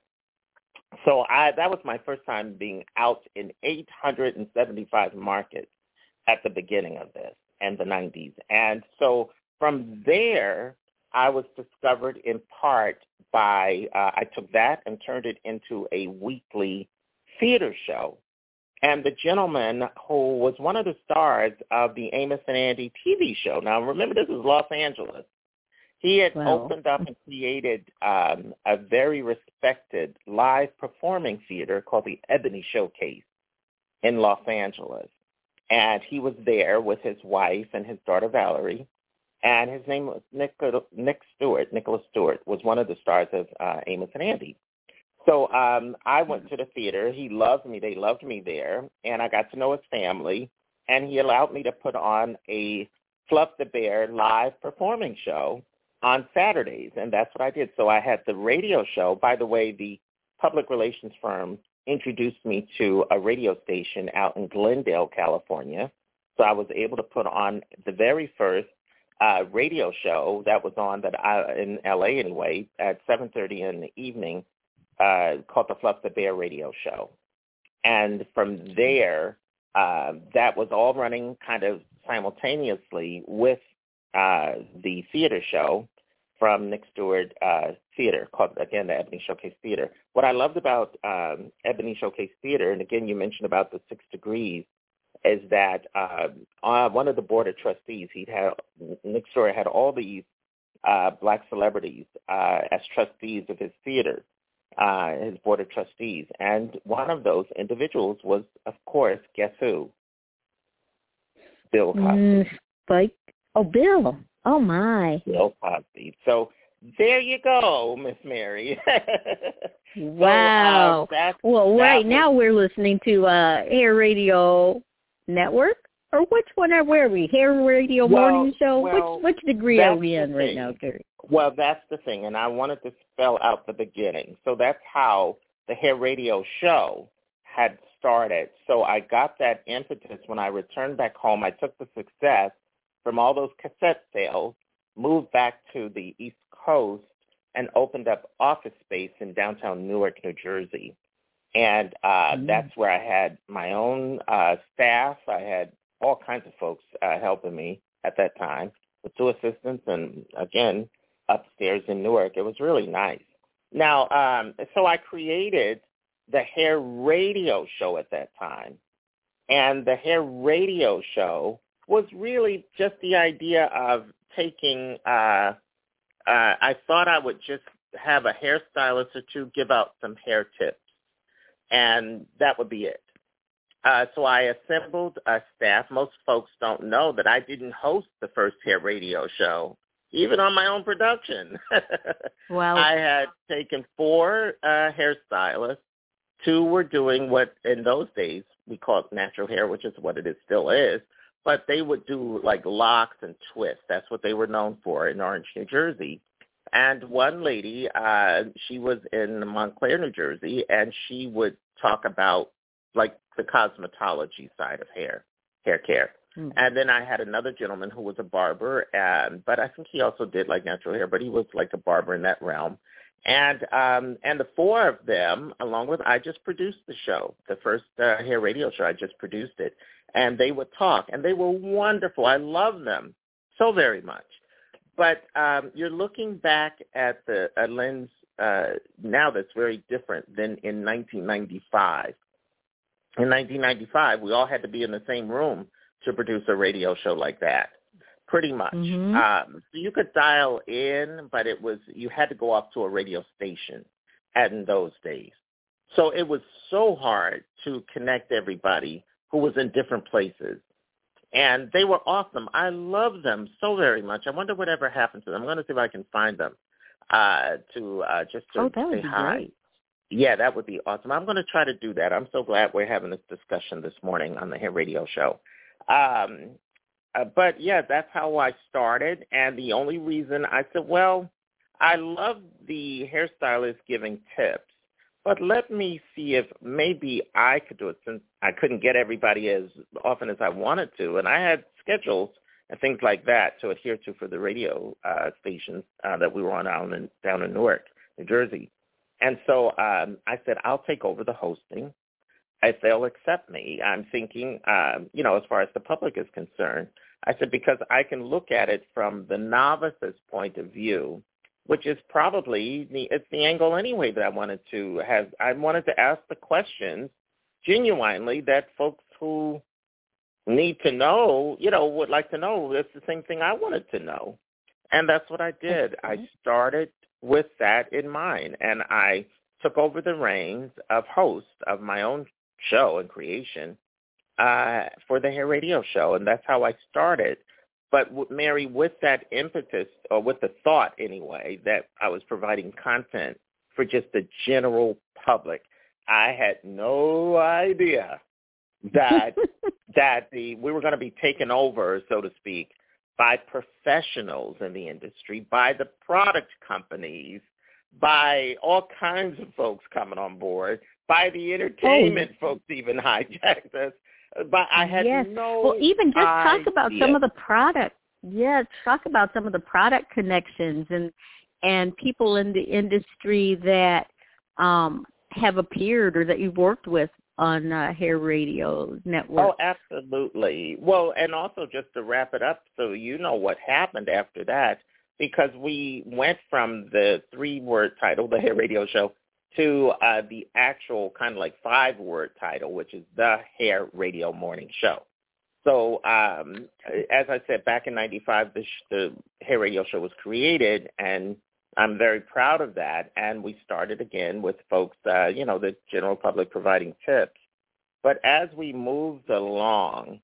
So I that was my first time being out in eight hundred seventy-five markets at the beginning of this and the nineties. And so from there, I was discovered in part by, uh, I took that and turned it into a weekly theater show. And the gentleman who was one of the stars of the Amos and Andy T V show, now remember this is Los Angeles, he had wow. opened up and created um, a very respected live performing theater called the Ebony Showcase in Los Angeles. And he was there with his wife and his daughter Valerie. And his name was Nick, Nick Stewart. Nicholas Stewart was one of the stars of uh, Amos and Andy. So um, I went to the theater. He loved me. They loved me there. And I got to know his family. And he allowed me to put on a Fluff the Bear live performing show on Saturdays. And that's what I did. So I had the radio show. By the way, the public relations firm introduced me to a radio station out in Glendale, California. So I was able to put on the very first uh, radio show that was on that I, in L A anyway, at seven thirty in the evening, uh, called the Fluff the Bear radio show. And from there, uh, that was all running kind of simultaneously with uh, the theater show from Nick Stewart uh, Theater, called, again, the Ebony Showcase Theater. What I loved about um, Ebony Showcase Theater, and again, you mentioned about the six degrees, is that uh, uh, one of the board of trustees, he'd had, Nick Stewart had all these uh, black celebrities uh, as trustees of his theater, uh, his board of trustees. And one of those individuals was, of course, guess who? Bill Cosby. Mm, Spike. Oh, Bill. Oh, my. Bill Cosby. So there you go, Miss Mary. Wow. So, uh, well, right was, now we're listening to uh, Hair Radio Network. Or which one are where are we? Hair Radio well, Morning Show? Well, which which degree are we in right now, Gary? Well, that's the thing, and I wanted to spell out the beginning. So that's how the Hair Radio Show had started. So I got that impetus when I returned back home. I took the success from all those cassette sales, moved back to the East Coast, and opened up office space in downtown Newark, New Jersey. And uh, mm-hmm. that's where I had my own uh, staff. I had all kinds of folks uh, helping me at that time with two assistants and, again, upstairs in Newark. It was really nice. Now, um, so I created the Hair Radio Show at that time. And the Hair Radio Show was really just the idea of taking, uh, uh, I thought I would just have a hairstylist or two give out some hair tips. And that would be it. Uh, so I assembled a staff. Most folks don't know that I didn't host the first hair radio show, even on my own production. Wow. I had taken four uh, hairstylists. Two were doing what in those days we called natural hair, which is what it is, still is. But they would do like locks and twists. That's what they were known for in Orange, New Jersey. And one lady, uh, she was in Montclair, New Jersey, and she would talk about like the cosmetology side of hair, hair care. Mm. And then I had another gentleman who was a barber, and but I think he also did like natural hair, but he was like a barber in that realm. And um, and the four of them, along with, I just produced the show, the first uh, hair radio show. I just produced it, and they would talk, and they were wonderful. I love them so very much. But um, you're looking back at the a lens uh, now that's very different than in nineteen ninety-five. In nineteen ninety-five, we all had to be in the same room to produce a radio show like that, pretty much. Mm-hmm. Um, so you could dial in, but it was you had to go off to a radio station in those days. So it was so hard to connect everybody who was in different places. And they were awesome. I love them so very much. I wonder whatever happened to them. I'm going to see if I can find them uh, to uh, just to oh, that would say be hi. Great. Yeah, that would be awesome. I'm going to try to do that. I'm so glad we're having this discussion this morning on the Hair Radio Show. Um, uh, but, yeah, that's how I started. And the only reason I said, well, I love the hairstylist giving tips, but let me see if maybe I could do it since I couldn't get everybody as often as I wanted to. And I had schedules and things like that to adhere to for the radio uh, stations uh, that we were on down in, down in Newark, New Jersey. And so um, I said, I'll take over the hosting if they'll accept me. I'm thinking, um, you know, as far as the public is concerned, I said, because I can look at it from the novice's point of view, which is probably the, it's the angle anyway that I wanted to have. I wanted to ask the questions genuinely that folks who need to know, you know, would like to know. It's the same thing I wanted to know. And that's what I did. Okay. I started with that in mind, and I took over the reins of host of my own show and creation uh, for the Hair Radio Show, and that's how I started. But, Mary, with that impetus, or with the thought anyway, that I was providing content for just the general public, I had no idea that that the we were going to be taken over, so to speak, by professionals in the industry, by the product companies, by all kinds of folks coming on board, by the entertainment oh. folks even hijacked us. But I had yes. no Well, even just idea. talk about some of the product. Yeah, talk about some of the product connections and and people in the industry that um, have appeared or that you've worked with on uh, Hair Radio Network. Oh, absolutely. Well, and also just to wrap it up so you know what happened after that, because we went from the three-word title, the Hair Radio Show, to uh, the actual kind of like five-word title, which is the Hair Radio Morning Show. So um, as I said, back in ninety-five, the, sh- the Hair Radio Show was created, and I'm very proud of that. And we started again with folks, uh, you know, the general public providing tips. But as we moved along,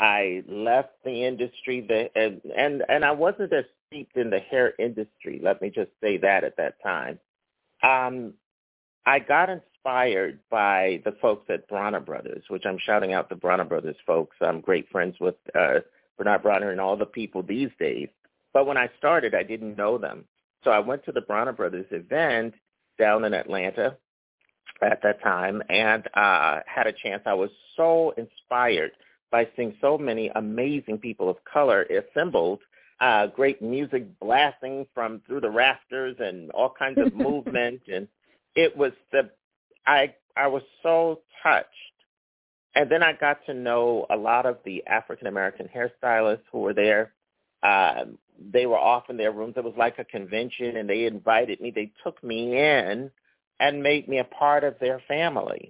I left the industry, the, and, and, and I wasn't as steeped in the hair industry. Let me just say that at that time. Um, I got inspired by the folks at Bronner Brothers, which I'm shouting out the Bronner Brothers folks. I'm great friends with uh, Bernard Bronner and all the people these days. But when I started, I didn't know them. So I went to the Bronner Brothers event down in Atlanta at that time and uh, had a chance. I was so inspired by seeing so many amazing people of color assembled, uh, great music blasting from through the rafters and all kinds of movement. And it was the, I, I was so touched. And then I got to know a lot of the African-American hairstylists who were there. Uh, they were off in their rooms. It was like a convention, and they invited me. They took me in and made me a part of their family.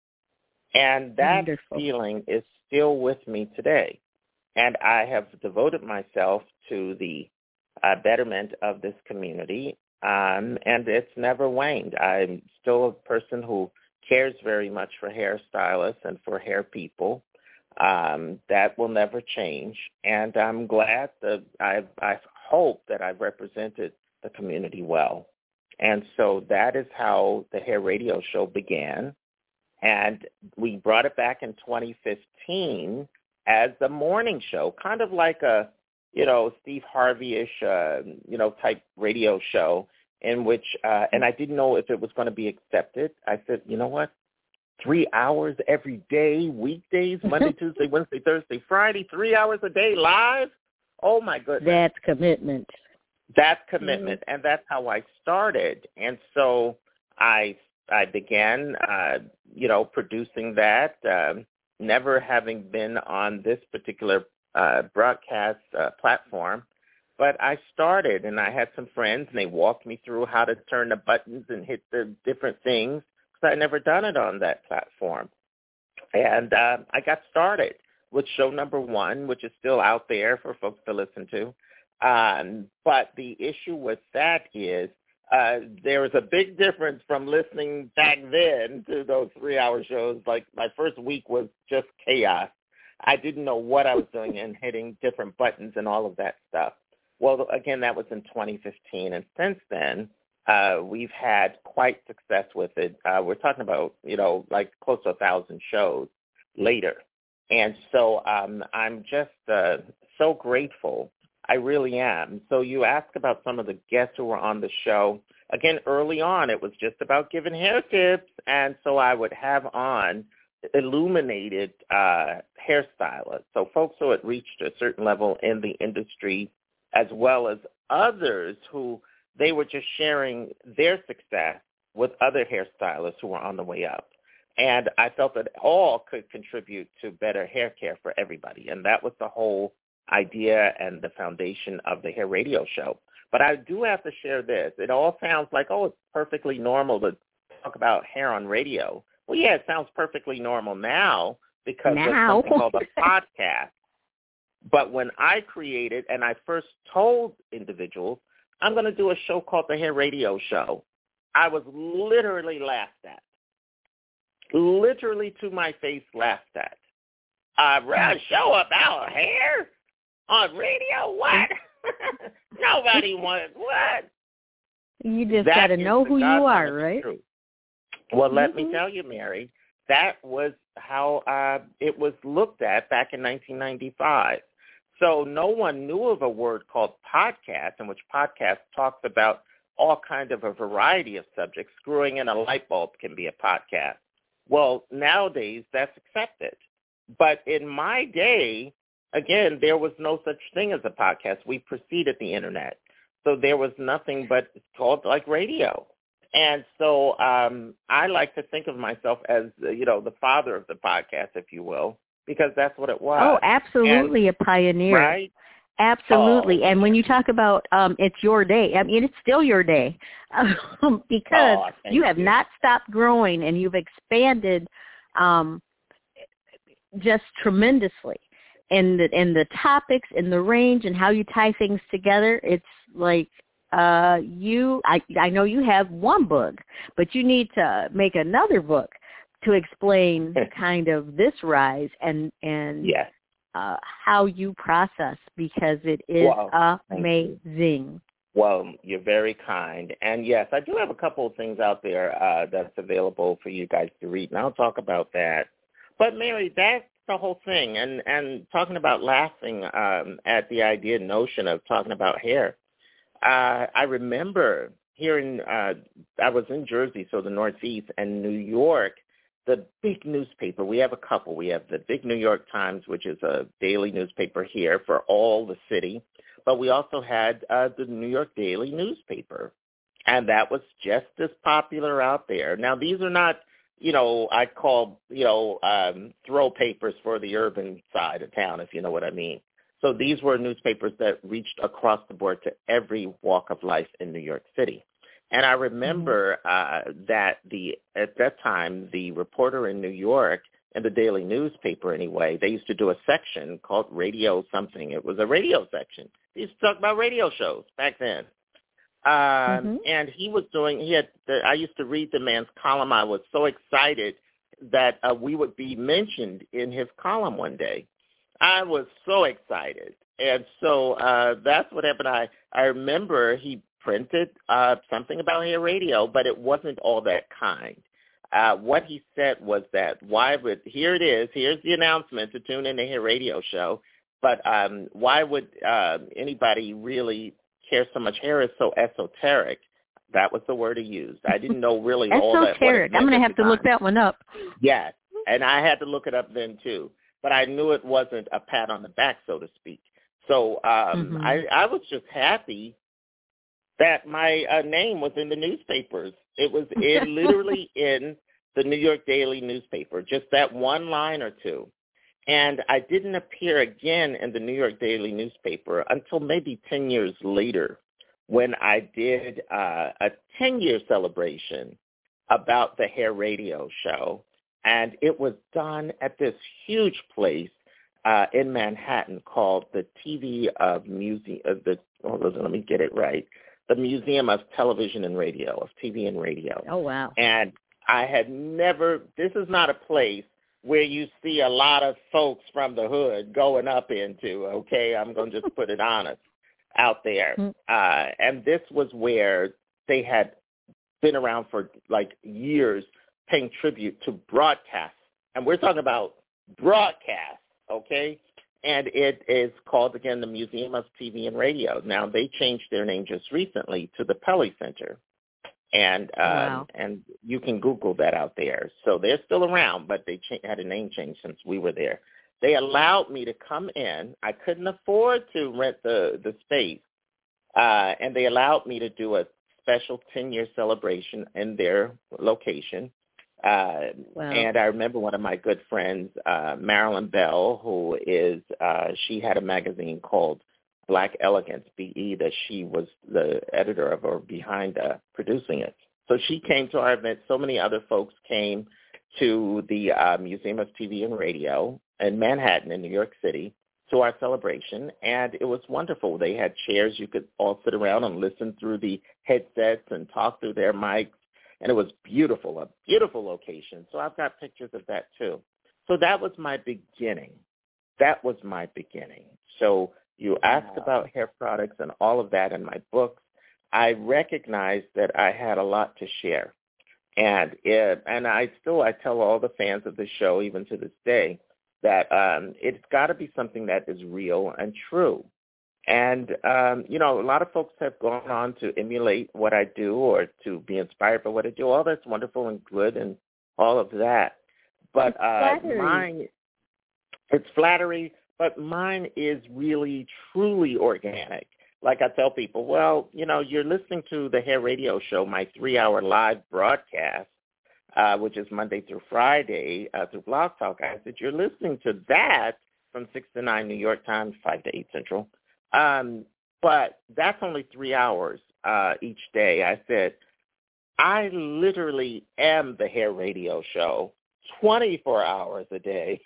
And that Wonderful. feeling is still with me today. And I have devoted myself to the uh, betterment of this community, um, and it's never waned. I'm still a person who cares very much for hairstylists and for hair people. Um, that will never change. And I'm glad that I've, I hope that I've represented the community well. And so that is how the Hair Radio Show began. And we brought it back in twenty fifteen as the morning show, kind of like a, you know, Steve Harvey-ish, uh, you know, type radio show in which, uh, and I didn't know if it was going to be accepted. I said, you know what? Three hours every day, weekdays, Monday, Tuesday, Wednesday, Thursday, Friday, three hours a day live? Oh, my goodness. That's commitment. That's commitment, mm-hmm. and that's how I started. And so I I began, uh, you know, producing that, um, never having been on this particular uh, broadcast uh, platform. But I started, and I had some friends, and they walked me through how to turn the buttons and hit the different things, because I'd never done it on that platform. And uh, I got started with show number one, which is still out there for folks to listen to. Um, but the issue with that is uh, there was a big difference from listening back then to those three-hour shows. Like my first week was just chaos. I didn't know what I was doing and hitting different buttons and all of that stuff. Well, again, that was in twenty fifteen, and since then, uh, we've had quite success with it. Uh, we're talking about, you know, like close to a thousand shows later. And so um, I'm just uh, so grateful. I really am. So you ask about some of the guests who were on the show. Again, early on, it was just about giving hair tips, and so I would have on illuminated uh, hairstylists, so folks who had reached a certain level in the industry, as well as others who they were just sharing their success with other hairstylists who were on the way up. And I felt that all could contribute to better hair care for everybody, and that was the whole idea and the foundation of the Hair Radio Show. But I do have to share this. It all sounds like, oh, it's perfectly normal to talk about hair on radio. Well, yeah, it sounds perfectly normal now because now. of something called a podcast. But when I created and I first told individuals, I'm going to do a show called the Hair Radio Show, I was literally laughed at. Literally to my face laughed at. Uh, a show about hair? On radio? What? Nobody wants what? You just got to know who you are, right? Truth. Well, mm-hmm. let me tell you, Mary, that was how uh, it was looked at back in nineteen ninety-five. So no one knew of a word called podcast, in which podcast talks about all kind of a variety of subjects. Screwing in a light bulb can be a podcast. Well, nowadays that's accepted. But in my day, again, there was no such thing as a podcast. We preceded the internet. So there was nothing but it's called like radio. And so um, I like to think of myself as, uh, you know, the father of the podcast, if you will, because that's what it was. Oh, absolutely, and, a pioneer. Right? Absolutely. Oh. And when you talk about um, it's your day, I mean, it's still your day um, because oh, you have you. not stopped growing and you've expanded um, just tremendously. And the, and the topics and the range and how you tie things together, it's like uh, you, I, I know you have one book, but you need to make another book to explain kind of this rise and, and yes. uh, how you process, because it is wow. amazing. Well, you're very kind. And, yes, I do have a couple of things out there uh, that's available for you guys to read, and I'll talk about that. But, Mary, that's the whole thing. And, and talking about laughing um, at the idea, notion of talking about hair, uh, I remember here in, uh, I was in Jersey, so the Northeast, and New York, the big newspaper, we have a couple. We have the big New York Times, which is a daily newspaper here for all the city. But we also had uh, the New York Daily newspaper, and that was just as popular out there. Now, these are not, you know, I call, you know, um, throw papers for the urban side of town, if you know what I mean. So these were newspapers that reached across the board to every walk of life in New York City. And I remember uh, that the at that time, the reporter in New York, in the daily newspaper anyway, they used to do a section called Radio Something. It was a radio section. They used to talk about radio shows back then. Um, mm-hmm. And he was doing, he had, the, I used to read the man's column. I was so excited that uh, we would be mentioned in his column one day. I was so excited. And so uh, that's what happened. I, I remember he printed uh, something about hair radio, but it wasn't all that kind. Uh, what he said was that why would, here it is, here's the announcement to tune in to Hair Radio Show, but um, why would uh, anybody really care so much? Hair is so esoteric. That was the word he used. I didn't know really all that. Esoteric. I'm going to have to look that one up. Yes, and I had to look it up then too, but I knew it wasn't a pat on the back, so to speak. So um, mm-hmm. I, I was just happy that my uh, name was in the newspapers. It was in, literally in the New York Daily newspaper, just that one line or two. And I didn't appear again in the New York Daily newspaper until maybe ten years later when I did uh, a ten-year celebration about the Hair Radio Show. And it was done at this huge place uh, in Manhattan called the T V of Museum, of the, hold on, let me get it right. The Museum of Television and Radio, of T V and Radio. Oh, wow. And I had never, this is not a place where you see a lot of folks from the hood going up into, okay, I'm going to just put it honest, out there. Mm-hmm. Uh, and this was where they had been around for like years paying tribute to broadcasts. And we're talking about broadcasts, okay? And it is called, again, the Museum of T V and Radio. Now, they changed their name just recently to the Pelley Center. And um, wow. and you can Google that out there. So they're still around, but they cha- had a name change since we were there. They allowed me to come in. I couldn't afford to rent the, the space. Uh, and they allowed me to do a special ten-year celebration in their location. Uh, wow. And I remember one of my good friends, uh, Marilyn Bell, who is, uh, she had a magazine called Black Elegance, B E, that she was the editor of or behind uh, producing it. So she came to our event. So many other folks came to the uh, Museum of T V and Radio in Manhattan in New York City to our celebration, and it was wonderful. They had chairs you could all sit around and listen through the headsets and talk through their mics. And it was beautiful, a beautiful location. So I've got pictures of that too. So that was my beginning. That was my beginning. So you asked wow. about hair products and all of that in my books. I recognized that I had a lot to share. And it, and I still, I tell all the fans of the show, even to this day, that um, it's got to be something that is real and true. And, um, you know, a lot of folks have gone on to emulate what I do or to be inspired by what I do. All that's wonderful and good and all of that. But uh, mine, it's flattery, but mine is really, truly organic. Like I tell people, well, you know, you're listening to the Hair Radio Show, my three-hour live broadcast, uh, which is Monday through Friday uh, through Blog Talk. I said, you're listening to that from six to nine New York time, five to eight Central. Um, but that's only three hours uh, each day. I said, I literally am the Hair Radio Show twenty-four hours a day.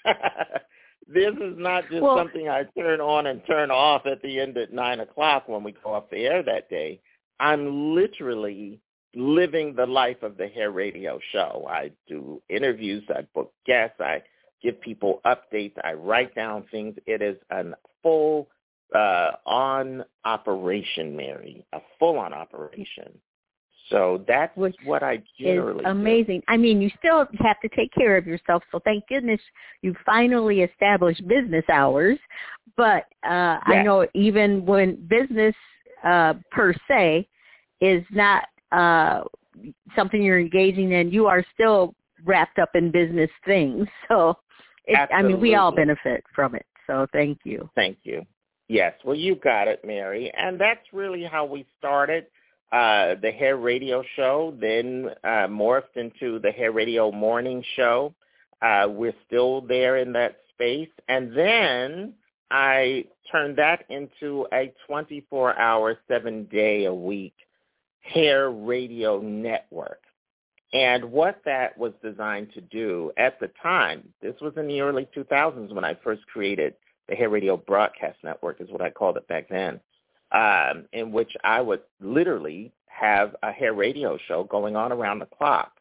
This is not just well, something I turn on and turn off at the end at nine o'clock when we go off the air that day. I'm literally living the life of the Hair Radio Show. I do interviews, I book guests, I give people updates, I write down things. It is a full uh, on operation, Mary, a full-on operation. So that's Which what I generally is amazing. do. I mean, you still have to take care of yourself, so thank goodness you finally established business hours. But uh, yes. I know even when business uh, per se is not uh, something you're engaging in, you are still wrapped up in business things. So, it, I mean, we all benefit from it. So thank you. Thank you. Yes, well, you got it, Mary. And that's really how we started. Uh, the Hair Radio Show, then uh, morphed into the Hair Radio Morning Show. Uh, we're still there in that space. And then I turned that into a twenty-four hour, seven-day-a-week hair radio network. And what that was designed to do at the time, this was in the early two thousands when I first created the Hair Radio Broadcast Network, is what I called it back then. Um, in which I would literally have a hair radio show going on around the clock.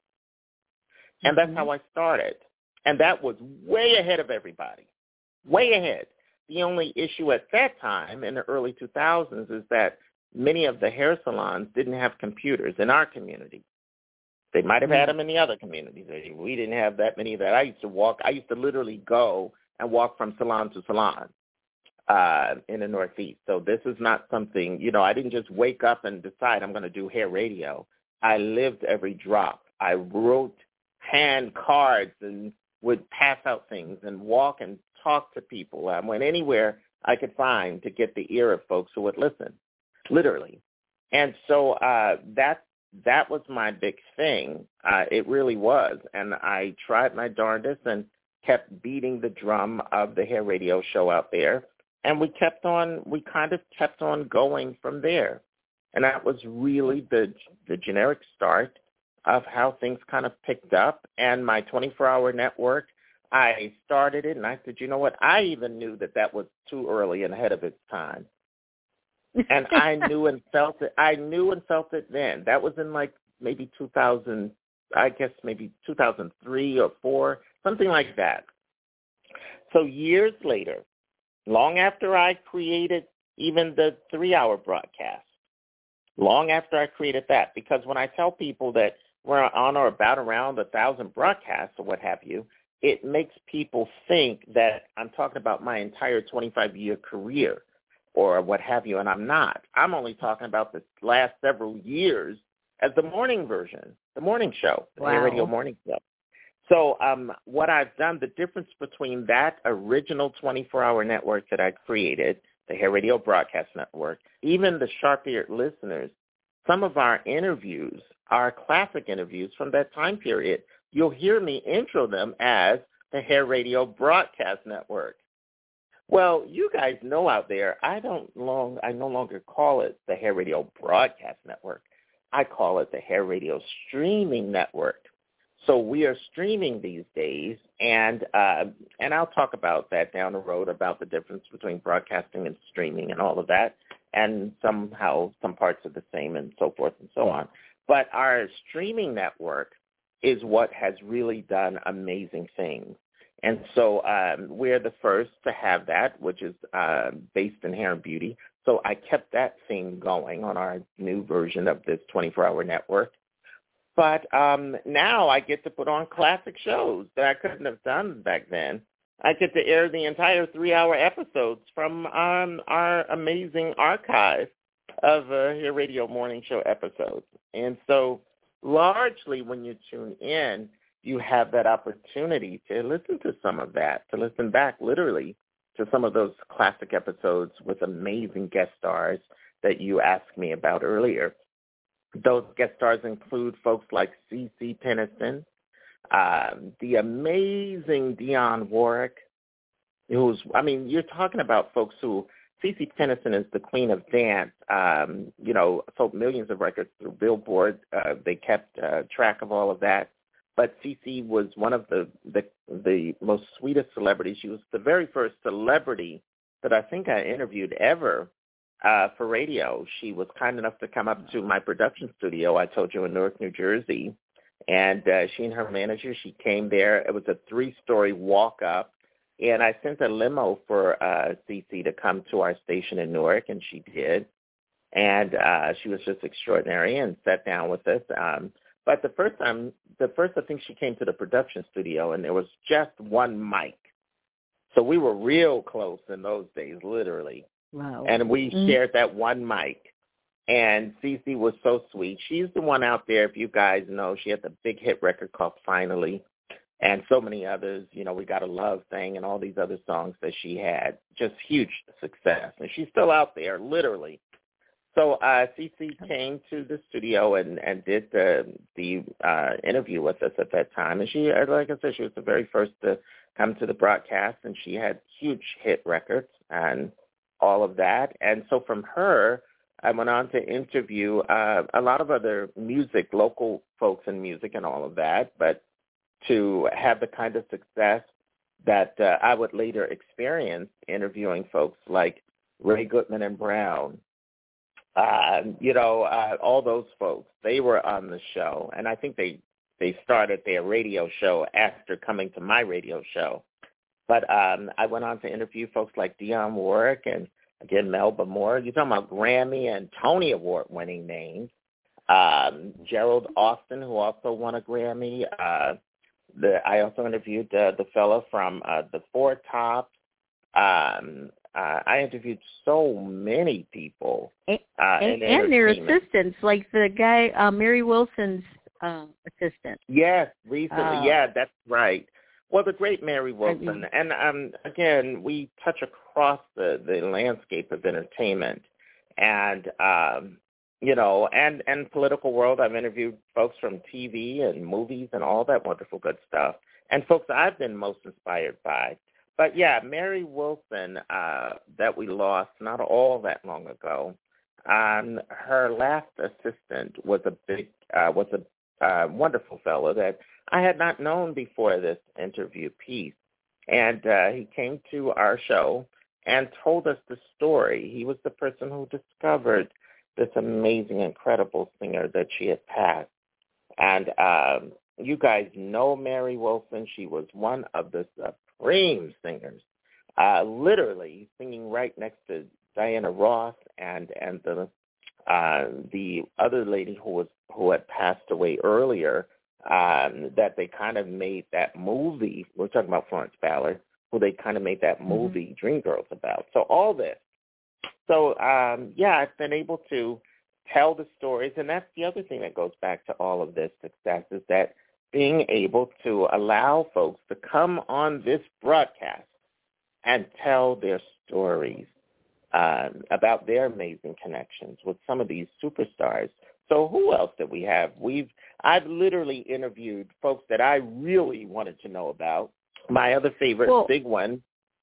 And mm-hmm. that's how I started. And that was way ahead of everybody, way ahead. The only issue at that time in the early two thousands is that many of the hair salons didn't have computers in our community. They might have mm-hmm. had them in the other communities. We didn't have that many of that. I used to walk, I used to literally go and walk from salon to salon. Uh, in the Northeast. So this is not something, you know, I didn't just wake up and decide I'm going to do hair radio. I lived every drop. I wrote hand cards and would pass out things and walk and talk to people. I went anywhere I could find to get the ear of folks who would listen, literally. And so uh, that that was my big thing. Uh, it really was. And I tried my darndest and kept beating the drum of the hair radio show out there. And we kept on, we kind of kept on going from there. And that was really the the generic start of how things kind of picked up. And my twenty-four hour network, I started it, and I said, you know what, I even knew that that was too early and ahead of its time. And I knew and felt it. I knew and felt it then. That was in like maybe two thousand, I guess maybe two thousand three or four, something like that. So years later, long after I created even the three-hour broadcast, long after I created that, because when I tell people that we're on or about around a thousand broadcasts or what have you, it makes people think that I'm talking about my entire twenty-five year career or what have you, and I'm not. I'm only talking about the last several years as the morning version, the morning show, the wow. Hair Radio Morning Show. So um, what I've done, the difference between that original twenty-four hour network that I created, the Hair Radio Broadcast Network, even the sharp-eared listeners, some of our interviews are classic interviews from that time period. You'll hear me intro them as the Hair Radio Broadcast Network. Well, you guys know out there, I don't long, I no longer call it the Hair Radio Broadcast Network. I call it the Hair Radio Streaming Network. So we are streaming these days, and uh, and I'll talk about that down the road, about the difference between broadcasting and streaming and all of that, and somehow some parts are the same and so forth and so on. But our streaming network is what has really done amazing things. And so um, we're the first to have that, which is uh, based in hair and beauty. So I kept that thing going on our new version of this twenty-four hour network. But um, now I get to put on classic shows that I couldn't have done back then. I get to air the entire three-hour episodes from um, our amazing archive of uh, Hair Radio Morning Show episodes. And so largely when you tune in, you have that opportunity to listen to some of that, to listen back literally to some of those classic episodes with amazing guest stars that you asked me about earlier. Those guest stars include folks like CeCe Peniston, um, the amazing Dionne Warwick, who's, I mean, you're talking about folks who, CeCe Peniston is the queen of dance, um, you know, sold millions of records through Billboard. Uh, they kept uh, track of all of that. But CeCe was one of the, the the most sweetest celebrities. She was the very first celebrity that I think I interviewed ever uh, for radio. She was kind enough to come up to my production studio, I told you, in Newark, New Jersey. And uh, she and her manager, she came there. It was a three-story walk-up. And I sent a limo for uh, Cece to come to our station in Newark, and she did. And uh, she was just extraordinary and sat down with us. Um, but the first time, the first I think she came to the production studio, and there was just one mic. So we were real close in those days, literally. Wow. And we mm-hmm. shared that one mic. And Cece was so sweet. She's the one out there, if you guys know, she had the big hit record called Finally. And so many others, you know, We Got a Love Thing and all these other songs that she had. Just huge success. And she's still out there, literally. So uh, Cece came to the studio and, and did the the uh, interview with us at that time. And she, like I said, she was the very first to come to the broadcast, and she had huge hit records and all of that. And so from her, I went on to interview uh, a lot of other music, local folks in music and all of that, but to have the kind of success that uh, I would later experience interviewing folks like Ray Goodman and Brown, uh, you know, uh, all those folks, they were on the show. And I think they, they started their radio show after coming to my radio show. But um, I went on to interview folks like Dionne Warwick and, again, Melba Moore. You're talking about Grammy and Tony Award-winning names. Um, Gerald Austin, who also won a Grammy. Uh, the, I also interviewed uh, the fellow from uh, the Four Tops. Um, uh, I interviewed so many people. And, uh, and, and their assistants, like the guy, uh, Mary Wilson's uh, assistant. Yes, recently. Uh, yeah, that's right. Well, the great Mary Wilson. I mean, and, um, again, we touch across the, the landscape of entertainment. And, um, you know, and, and political world. I've interviewed folks from T V and movies and all that wonderful good stuff. And folks I've been most inspired by. But, yeah, Mary Wilson uh, that we lost not all that long ago, um, her last assistant was a big, uh, was a uh, wonderful fellow that I had not known before this interview piece. And uh, he came to our show and told us the story. He was the person who discovered this amazing, incredible singer that she had passed. And um, you guys know Mary Wilson. She was one of the supreme singers, uh, literally singing right next to Diana Ross and and the uh, the other lady who was who had passed away earlier. Um, that they kind of made that movie. We're talking about Florence Ballard, who they kind of made that movie mm-hmm. Dreamgirls about. So all this. So, um, yeah, I've been able to tell the stories, and that's the other thing that goes back to all of this success is that being able to allow folks to come on this broadcast and tell their stories um, about their amazing connections with some of these superstars. So who else did we have? We've I've literally interviewed folks that I really wanted to know about. My other favorite well, big one.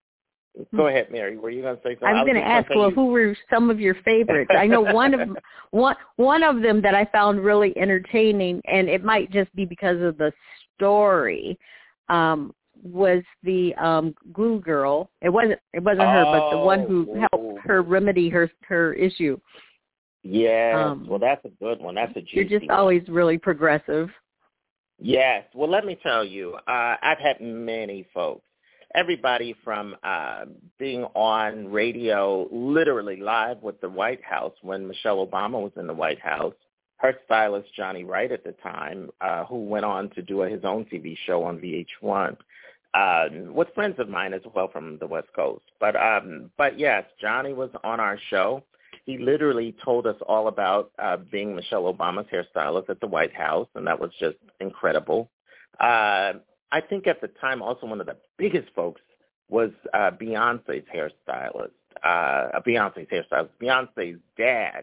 Go ahead, Mary. Were you going to say something? I was, was going to ask, well, you. who were some of your favorites? I know one of one one of them that I found really entertaining, and it might just be because of the story, um, was the um, glue girl. It wasn't it wasn't oh, her, but the one who helped her remedy her her issue. Yes. Um, well, that's a good one. That's a juicy You're just one. always really progressive. Yes. Well, let me tell you, uh, I've had many folks, everybody from uh, being on radio literally live with the White House when Michelle Obama was in the White House, her stylist, Johnny Wright at the time, uh, who went on to do his own T V show on V H one, uh, with friends of mine as well from the West Coast. But, um, but yes, Johnny was on our show. He literally told us all about uh, being Michelle Obama's hairstylist at the White House, and that was just incredible. Uh, I think at the time also one of the biggest folks was uh, Beyonce's hairstylist, uh, Beyonce's hairstylist, Beyonce's dad,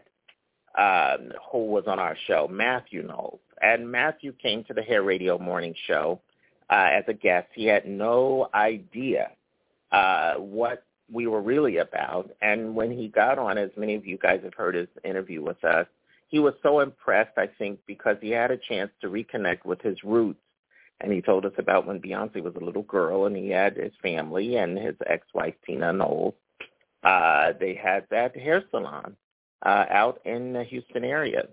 um, who was on our show, Matthew Knowles. And Matthew came to the Hair Radio Morning Show uh, as a guest. He had no idea uh, what we were really about. And when he got on, as many of you guys have heard his interview with us, he was so impressed, I think, because he had a chance to reconnect with his roots. And he told us about when Beyonce was a little girl and he had his family and his ex-wife, Tina Knowles. Uh, they had that hair salon uh, out in the Houston area.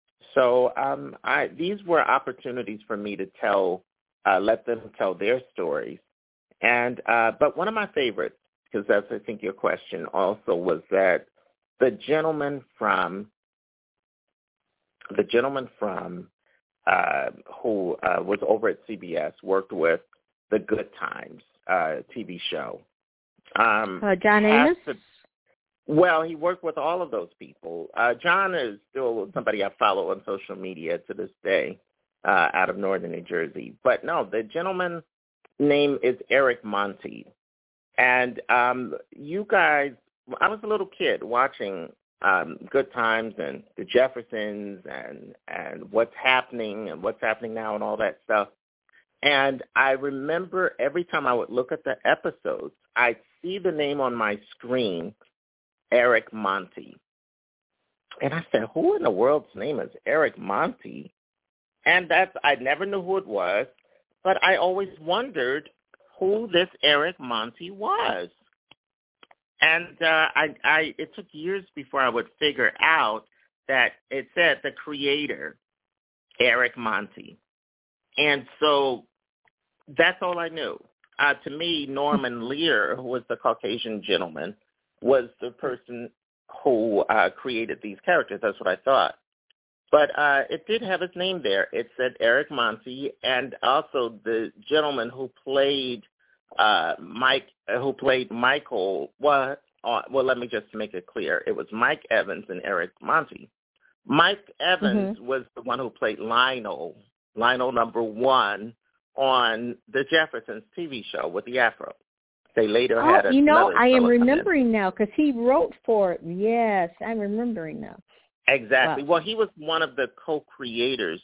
So um, I, these were opportunities for me to tell, uh, let them tell their stories. And uh, but one of my favorites, because that's I think your question also, was that the gentleman from the gentleman from uh, who uh, was over at C B S worked with the Good Times uh, T V show. Um, uh, John Amos? To, well, he worked with all of those people. Uh, John is still somebody I follow on social media to this day uh, out of northern New Jersey. But no, the gentleman's name is Eric Monti. And um, you guys, I was a little kid watching um, Good Times and the Jeffersons and, and what's happening and what's happening now and all that stuff. And I remember every time I would look at the episodes, I'd see the name on my screen, Eric Monti. And I said, who in the world's name is Eric Monti? And that's, I never knew who it was, but I always wondered who this Eric Monti was. And uh, I, I, it took years before I would figure out that it said the creator, Eric Monti. And so that's all I knew. Uh, to me, Norman Lear, who was the Caucasian gentleman, was the person who uh, created these characters. That's what I thought. But uh, it did have his name there. It said Eric Monti, and also the gentleman who played uh, Mike, uh, who played Michael. Well, uh, well, let me just make it clear. It was Mike Evans and Eric Monti. Mike Evans mm-hmm. was the one who played Lionel, Lionel number one, on the Jeffersons T V show with the Afro. They later oh, had a you know, I am remembering now because he wrote for it. Yes, I'm remembering now. Exactly. Wow. Well, he was one of the co-creators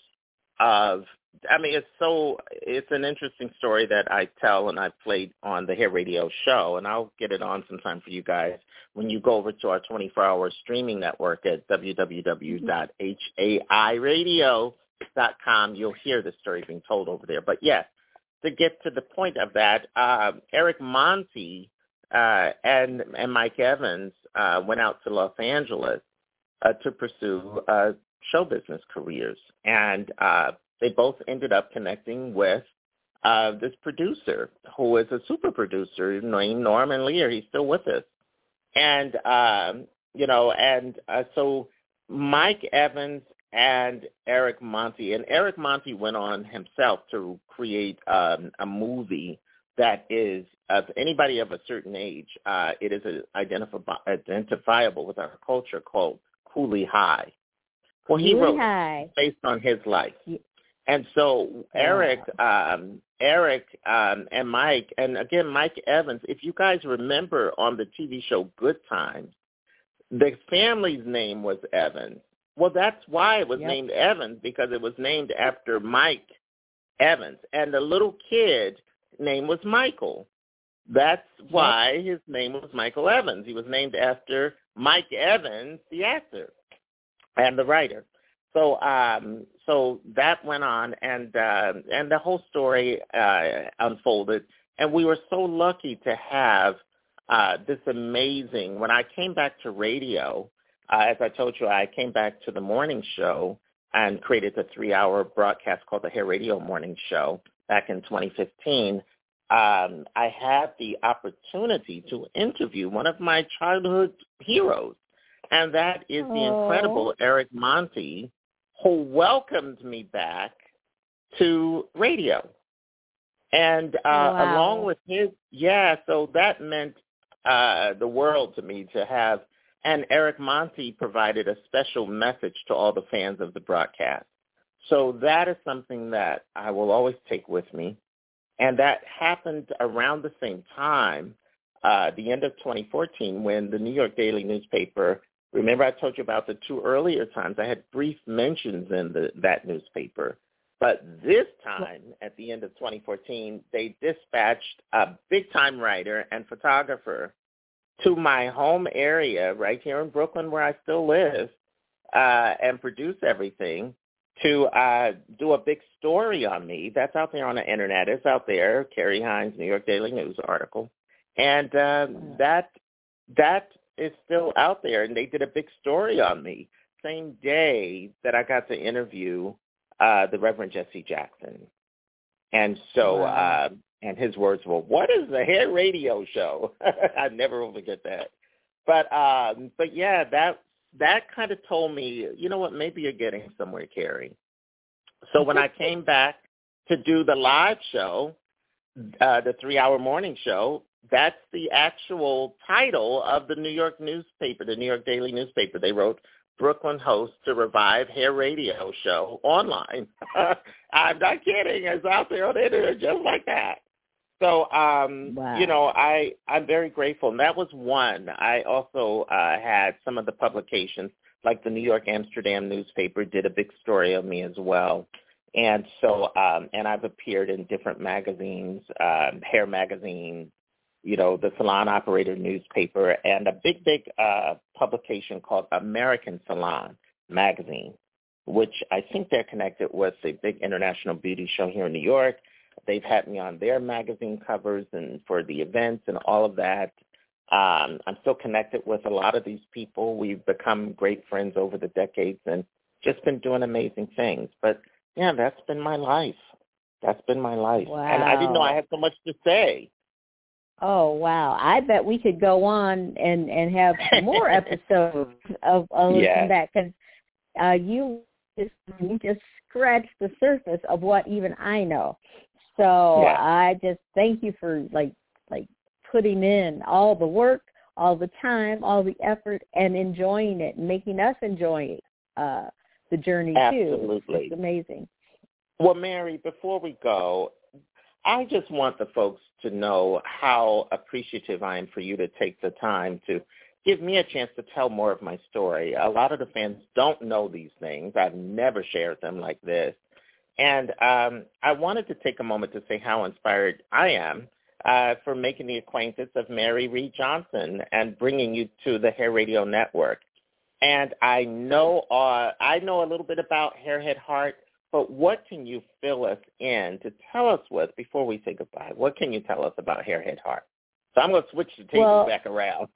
of, I mean, it's so, it's an interesting story that I tell and I played on the Hair Radio show, and I'll get it on sometime for you guys when you go over to our twenty-four hour streaming network at w w w dot hai radio dot com. You'll hear the story being told over there. But yes, to get to the point of that, uh, Eric Monti uh, and, and Mike Evans uh, went out to Los Angeles Uh, to pursue uh, show business careers. And uh, they both ended up connecting with uh, this producer who is a super producer named Norman Lear. He's still with us. And, um, you know, and uh, so Mike Evans and Eric Monti, and Eric Monti went on himself to create um, a movie that is, of anybody of a certain age, uh, it is a identifi- identifiable with our culture called Cooley High. Well, he wrote High. based on his life. And so Eric, um, Eric um, and Mike, and again, Mike Evans, if you guys remember on the T V show Good Times, the family's name was Evans. Well, that's why it was yep. named Evans, because it was named after Mike Evans. And the little kid name was Michael. That's why his name was Michael Evans. He was named after Mike Evans, the actor and the writer. So, um, so that went on, and uh, and the whole story uh, unfolded. And we were so lucky to have uh, this amazing. When I came back to radio, uh, as I told you, I came back to the morning show and created the three-hour broadcast called the Hair Radio Morning Show back in twenty fifteen. Um, I had the opportunity to interview one of my childhood heroes, and that is the Aww. incredible Eric Monti, who welcomed me back to radio. And uh, wow. along with his, yeah, so that meant uh, the world to me to have, and Eric Monti provided a special message to all the fans of the broadcast. So that is something that I will always take with me. And that happened around the same time, uh, the end of twenty fourteen, when the New York Daily newspaper, remember I told you about the two earlier times, I had brief mentions in the, that newspaper. But this time, at the end of twenty fourteen, they dispatched a big-time writer and photographer to my home area right here in Brooklyn, where I still live, uh, and produce everything, to uh, do a big story on me. That's out there on the Internet. It's out there, Carrie Hines, New York Daily News article. And uh, that that is still out there, and they did a big story on me. Same day that I got to interview uh, the Reverend Jesse Jackson. And so, wow. uh, And his words were, "What is the hair radio show?" I never will forget that. But um, but yeah, that that kind of told me, you know what, maybe you're getting somewhere, Carrie. So when I came back to do the live show, uh, the three-hour morning show, that's the actual title of the New York newspaper, the New York Daily newspaper. They wrote, "Brooklyn hosts to revive hair radio show online." I'm not kidding. It's out there on the internet just like that. So, um, wow. you know, I, I'm very grateful. And that was one. I also uh, had some of the publications, like the New York Amsterdam newspaper did a big story of me as well. And so, um, and I've appeared in different magazines, um, hair magazine, you know, the Salon Operator newspaper, and a big, big uh, publication called American Salon magazine, which I think they're connected with a big international beauty show here in New York. They've had me on their magazine covers and for the events and all of that. Um, I'm still connected with a lot of these people. We've become great friends over the decades and just been doing amazing things. But, yeah, that's been my life. That's been my life. Wow. And I didn't know I had so much to say. Oh, wow. I bet we could go on and, and have more episodes of, of listening yeah. back because uh, you just, you just scratched the surface of what even I know. So yeah. I just thank you for like like putting in all the work, all the time, all the effort, and enjoying it, and making us enjoy uh, the journey Absolutely. too. It's amazing. Well, Mary, before we go, I just want the folks to know how appreciative I am for you to take the time to give me a chance to tell more of my story. A lot of the fans don't know these things. I've never shared them like this. And um, I wanted to take a moment to say how inspired I am uh, for making the acquaintance of Mary Reed Johnson and bringing you to the Hair Radio Network. And I know uh, I know a little bit about Hairhead Heart, but what can you fill us in to tell us with before we say goodbye? What can you tell us about Hairhead Heart? So I'm going to switch the table well, back around.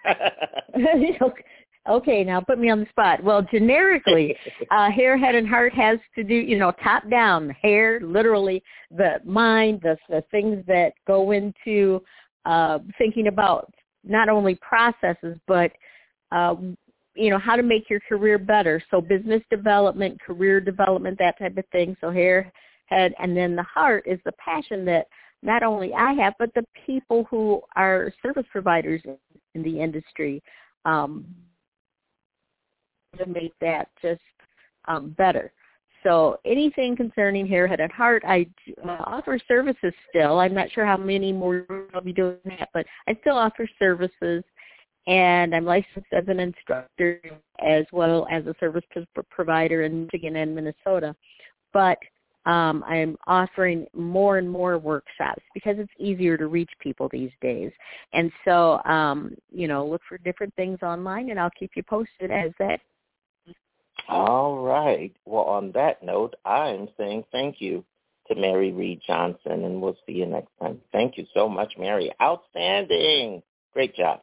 Okay, now put me on the spot. Well, generically, uh, Hair, Head, and Heart has to do, you know, top down. Hair, literally, the mind, the, the things that go into uh, thinking about not only processes, but, uh, you know, how to make your career better. So business development, career development, that type of thing. So hair, head, and then the heart is the passion that not only I have, but the people who are service providers in the industry. Um, to make that just um, better. So anything concerning hair, head, and heart, I uh, offer services still. I'm not sure how many more I'll be doing that, but I still offer services, and I'm licensed as an instructor as well as a service provider in Michigan and Minnesota. But um, I'm offering more and more workshops because it's easier to reach people these days. And so, um, you know, look for different things online, and I'll keep you posted as that. All right. Well, on that note, I'm saying thank you to Mary Reed Johnson, and we'll see you next time. Thank you so much, Mary. Outstanding. Great job.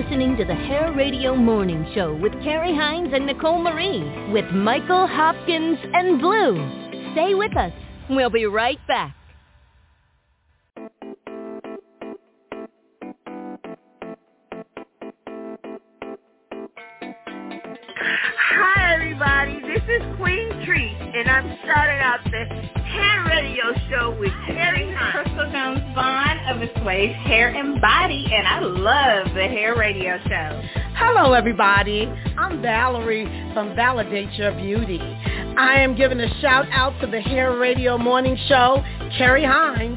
listening to the Hair Radio Morning Show with Carrie Hines and Nicole Marie with Michael Hopkins and Blue. Stay with us. We'll be right back. Hi, everybody. This is Queen Treat, and I'm starting out the Hair Radio Show with Terry Hines. Crystal Jones Vaughn of Assuage Hair and Body, and I love the Hair Radio Show. Hello, everybody. I'm Valerie from Validate Your Beauty. I am giving a shout out to the Hair Radio Morning Show, Carrie Hines.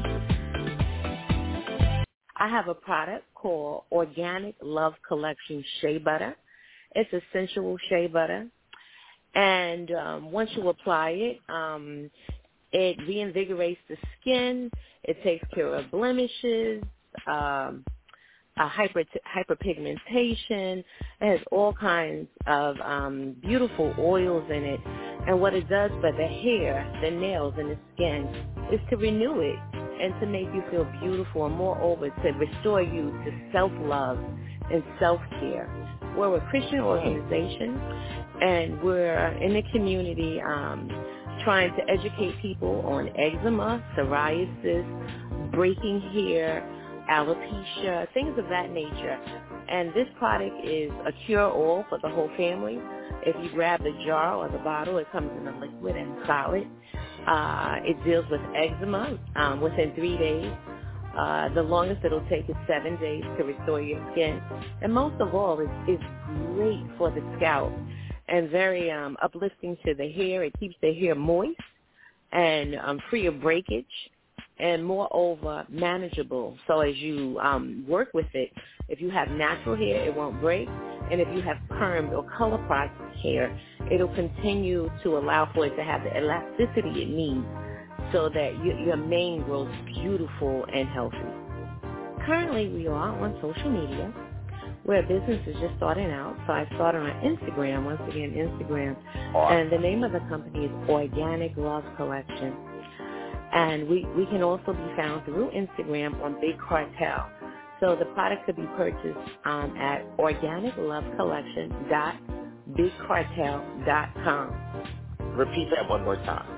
I have a product called Organic Love Collection Shea Butter. It's a sensual shea butter. And um, once you apply it, um, it reinvigorates the skin. It takes care of blemishes, um, uh, hyper hyperpigmentation. It has all kinds of um, beautiful oils in it. And what it does for the hair, the nails, and the skin is to renew it and to make you feel beautiful, and moreover, to restore you to self-love and self-care. We're a Christian organization, and we're in the community um, trying to educate people on eczema, psoriasis, breaking hair, alopecia, things of that nature. And this product is a cure-all for the whole family. If you grab the jar or the bottle, it comes in a liquid and solid. Uh, it deals with eczema um, within three days. Uh, the longest it'll take is seven days to restore your skin. And most of all, it's, it's great for the scalp and very um, uplifting to the hair. It keeps the hair moist and um, free of breakage, and moreover, manageable. So as you um, work with it, if you have natural hair, it won't break. And if you have permed or color processed hair, it'll continue to allow for it to have the elasticity it needs, so that your, your mane grows beautiful and healthy. Currently, we are on social media, where business is just starting out. So I started on Instagram, once again, Instagram. And the name of the company is Organic Love Collection. And we, we can also be found through Instagram on Big Cartel. So the product could be purchased um, at organic love collection dot big cartel dot com. Repeat that one more time.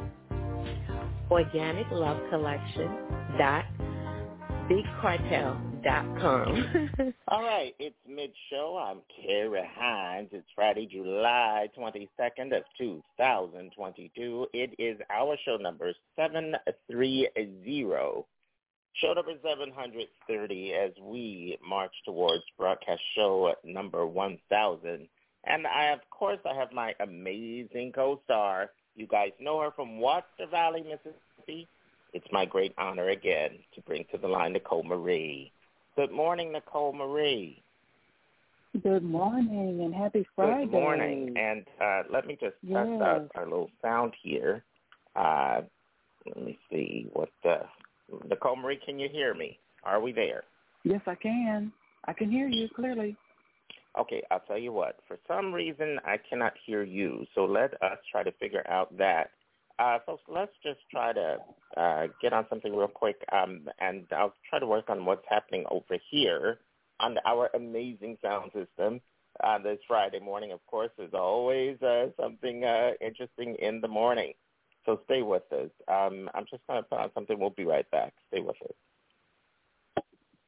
organic love collection dot big cartel dot com. All right, it's mid-show. I'm Carrie Hines. It's Friday, July twenty-second of two thousand twenty-two. It is our show number seven thirty. Show number seven hundred thirty as we march towards broadcast show number one thousand. And I, of course, I have my amazing co-star. You guys know her from Water Valley, Mississippi. It's my great honor again to bring to the line Nicole Marie. Good morning, Nicole Marie. Good morning and happy Friday. Good morning. And uh, let me just yes. test out our little sound here. Uh, let me see what the... Nicole Marie, can you hear me? Are we there? Yes, I can. I can hear you clearly. Okay, I'll tell you what. For some reason, I cannot hear you, so let us try to figure out that. Uh, so let's just try to uh, get on something real quick, um, and I'll try to work on what's happening over here on our amazing sound system. Uh, this Friday morning, of course, is always uh, something uh, interesting in the morning. So stay with us. Um, I'm just going to put on something. We'll be right back. Stay with us.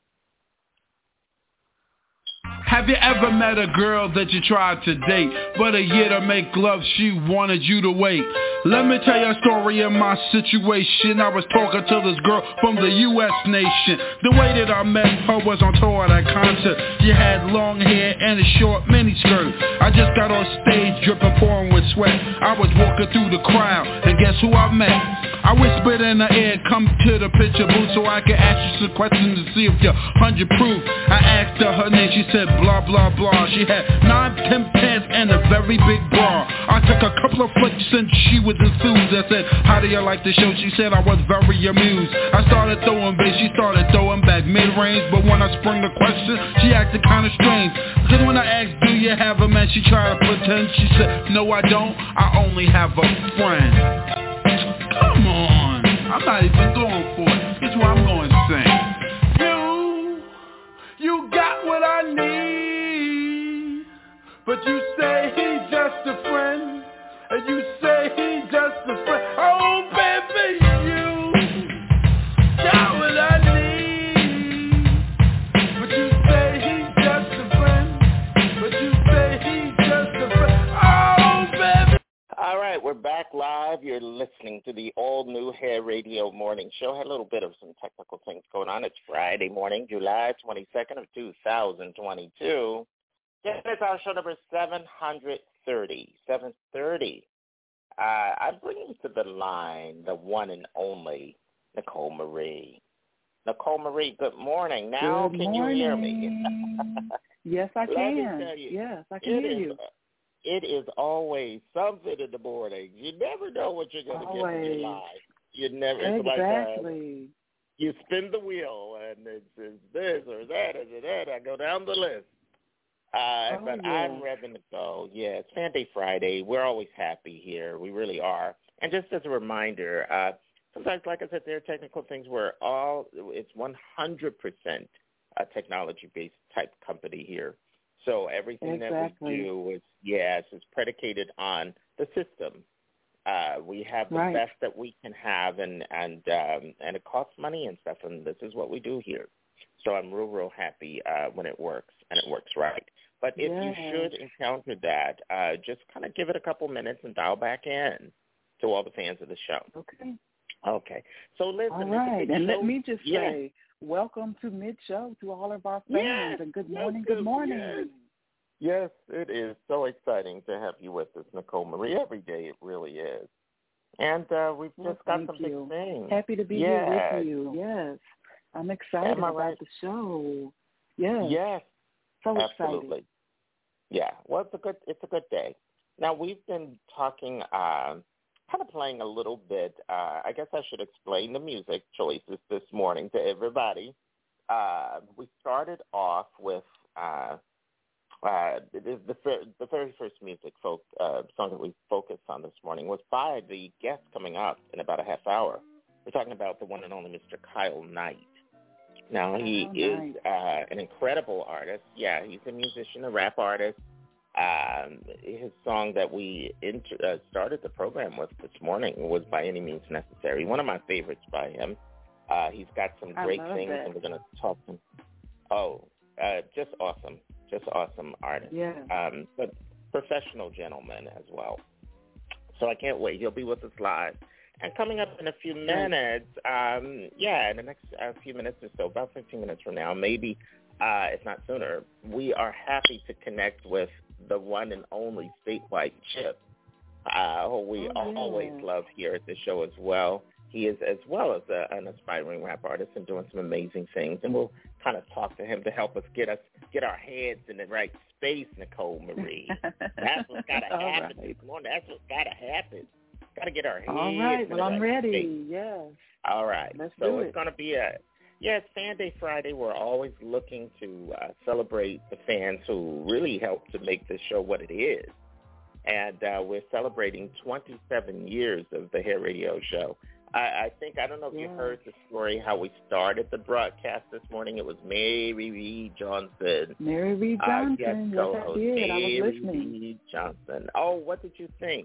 Have you ever met a girl that you tried to date, but a year to make love she wanted you to wait? Let me tell you a story of my situation. I was talking to this girl from the U S nation. The way that I met her was on tour at a concert. She had long hair and a short miniskirt. I just got on stage dripping, pouring with sweat. I was walking through the crowd, and guess who I met? I whispered in her ear, come to the picture booth so I could ask you some questions to see if you're one hundred proof. I asked her her name, she said blah, blah, blah. She had nine, ten pants and a very big bra. I took a couple of flicks and she was enthused. I said, how do you like the show? She said I was very amused. I started throwing bass, she started throwing back mid-range. But when I sprung the question, she acted kind of strange. Then when I asked, do you have a man? She tried to pretend. She said, no, I don't. I only have a friend. Come on, I'm not even going for it. Here's what I'm going to sing. You, you got what I need. all-new Hair Radio Morning Show. Had a little bit of some technical things going on. It's Friday morning, July twenty-second of two thousand twenty-two. This is our show number seven thirty. seven thirty. Uh, I'm bringing to the line the one and only Nicole Marie. Nicole Marie, good morning. Now good can morning. you hear me? Yes, I Let can. me tell you, yes, I can hear is, you. It is always something in the morning. You never know what you're going to get in your life. You never. It's exactly. Like, uh, you spin the wheel, and it's, it's this or that or that. I go down the list. Uh, oh, but yeah. I'm ready to go. Yeah, it's Fan Day Friday. We're always happy here. We really are. And just as a reminder, uh, sometimes, like I said, there are technical things where all it's one hundred percent a technology-based type company here. So everything exactly. that we do is, yes, is predicated on the system. Uh, we have the right. best that we can have, and and um, and it costs money and stuff, and this is what we do here. So I'm real, real happy uh, when it works, and it works right. But if yes. you should encounter that, uh, just kind of give it a couple minutes and dial back in to all the fans of the show. Okay. Okay. So listen. All right. And show. let me just yeah. say, welcome to Mid-Show to all of our fans, yes. and good yes, morning, good, good morning. Yes. Yes, it is so exciting to have you with us, Nicole Marie. Every day it really is. And uh, we've well, just got thank some you. big things. Happy to be yes. here with you. Yes. I'm excited about right? the show. Yes. Yes. So Absolutely. excited. Yeah. Well, it's a good it's a good day. Now we've been talking, uh, kind of playing a little bit. Uh, I guess I should explain the music choices this morning to everybody. Uh, we started off with. Uh, Uh, the, the, the very first music folk, uh, song that we focused on this morning was by the guest coming up in about a half hour. We're talking about the one and only Mister Kyle Knight. Now, he oh, is nice. uh, an incredible artist. Yeah, he's a musician, a rap artist. Um, his song that we inter- uh, started the program with this morning was By Any Means Necessary, one of my favorites by him. Uh, he's got some great things, that. and we're going to talk to him. Oh, uh, just awesome. Just awesome artist. Yeah. Um, but professional gentleman as well. So I can't wait. He'll be with us live. And coming up in a few minutes, um, yeah, in the next uh, few minutes or so, about fifteen minutes from now, maybe, uh, if not sooner, we are happy to connect with the one and only Statewide Chip, uh, who we oh, always yeah. love here at the show as well. He is as well as a, an aspiring rap artist and doing some amazing things. And we'll kind of talk to him to help us get us get our heads in the right space, Nicole Marie. That's what's got to happen right. this morning. That's what's got to happen. Got to get our heads All right. in Well, the I'm right ready. space. Yes. All right. Let's so do it's it. going to be a, yeah, it's Fan Day Friday. We're always looking to uh, celebrate the fans who really helped to make this show what it is. And uh, we're celebrating twenty-seven years of the Hair Radio Show. I, I think, I don't know if yeah. you heard the story, how we started the broadcast this morning. It was Mary Reed Johnson. Mary Reed Johnson, uh, yes, yes I did. Mary I was listening. Reed Johnson. Oh, what did you think?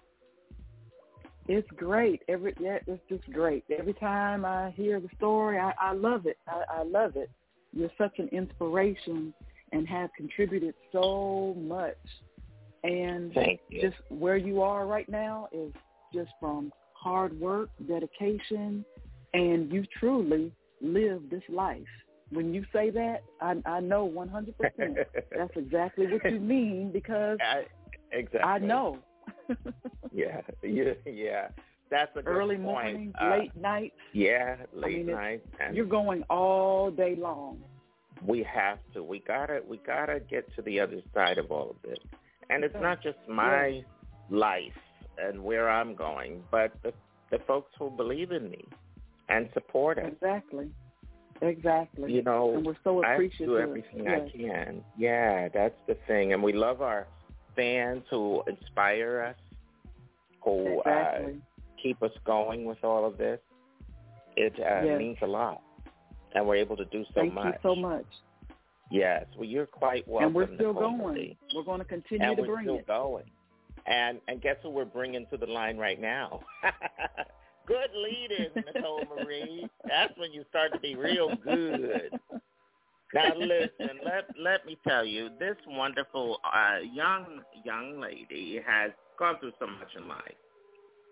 It's great. Every yeah, it's just great. Every time I hear the story, I, I love it. I, I love it. You're such an inspiration and have contributed so much. And Thank you. just where you are right now is just from hard work, dedication, and you truly live this life. When you say that, I, I know one hundred percent that's exactly what you mean because I, exactly. I know. yeah, yeah, yeah. That's a good early point. mornings, uh, late nights. Yeah, late I mean, nights. And you're going all day long. We have to. We gotta. We gotta get to the other side of all of this. And it's not just my yeah. life and where I'm going, but the, the folks who believe in me and support us. Exactly. Exactly. You know, and we're so I appreciative. do everything yes. I can. Yeah, that's the thing. And we love our fans who inspire us, who exactly. uh, keep us going with all of this. It uh, yes. means a lot. And we're able to do so Thank much. Thank you so much. Yes, well, you're quite welcome. And we're still Nicole going. Marie. We're going to continue and to we're bring still it. going. And and guess who we're bringing to the line right now? Good leaders, Nicole Marie. That's when you start to be real good. Now listen, let let me tell you, this wonderful uh, young young lady has gone through so much in life,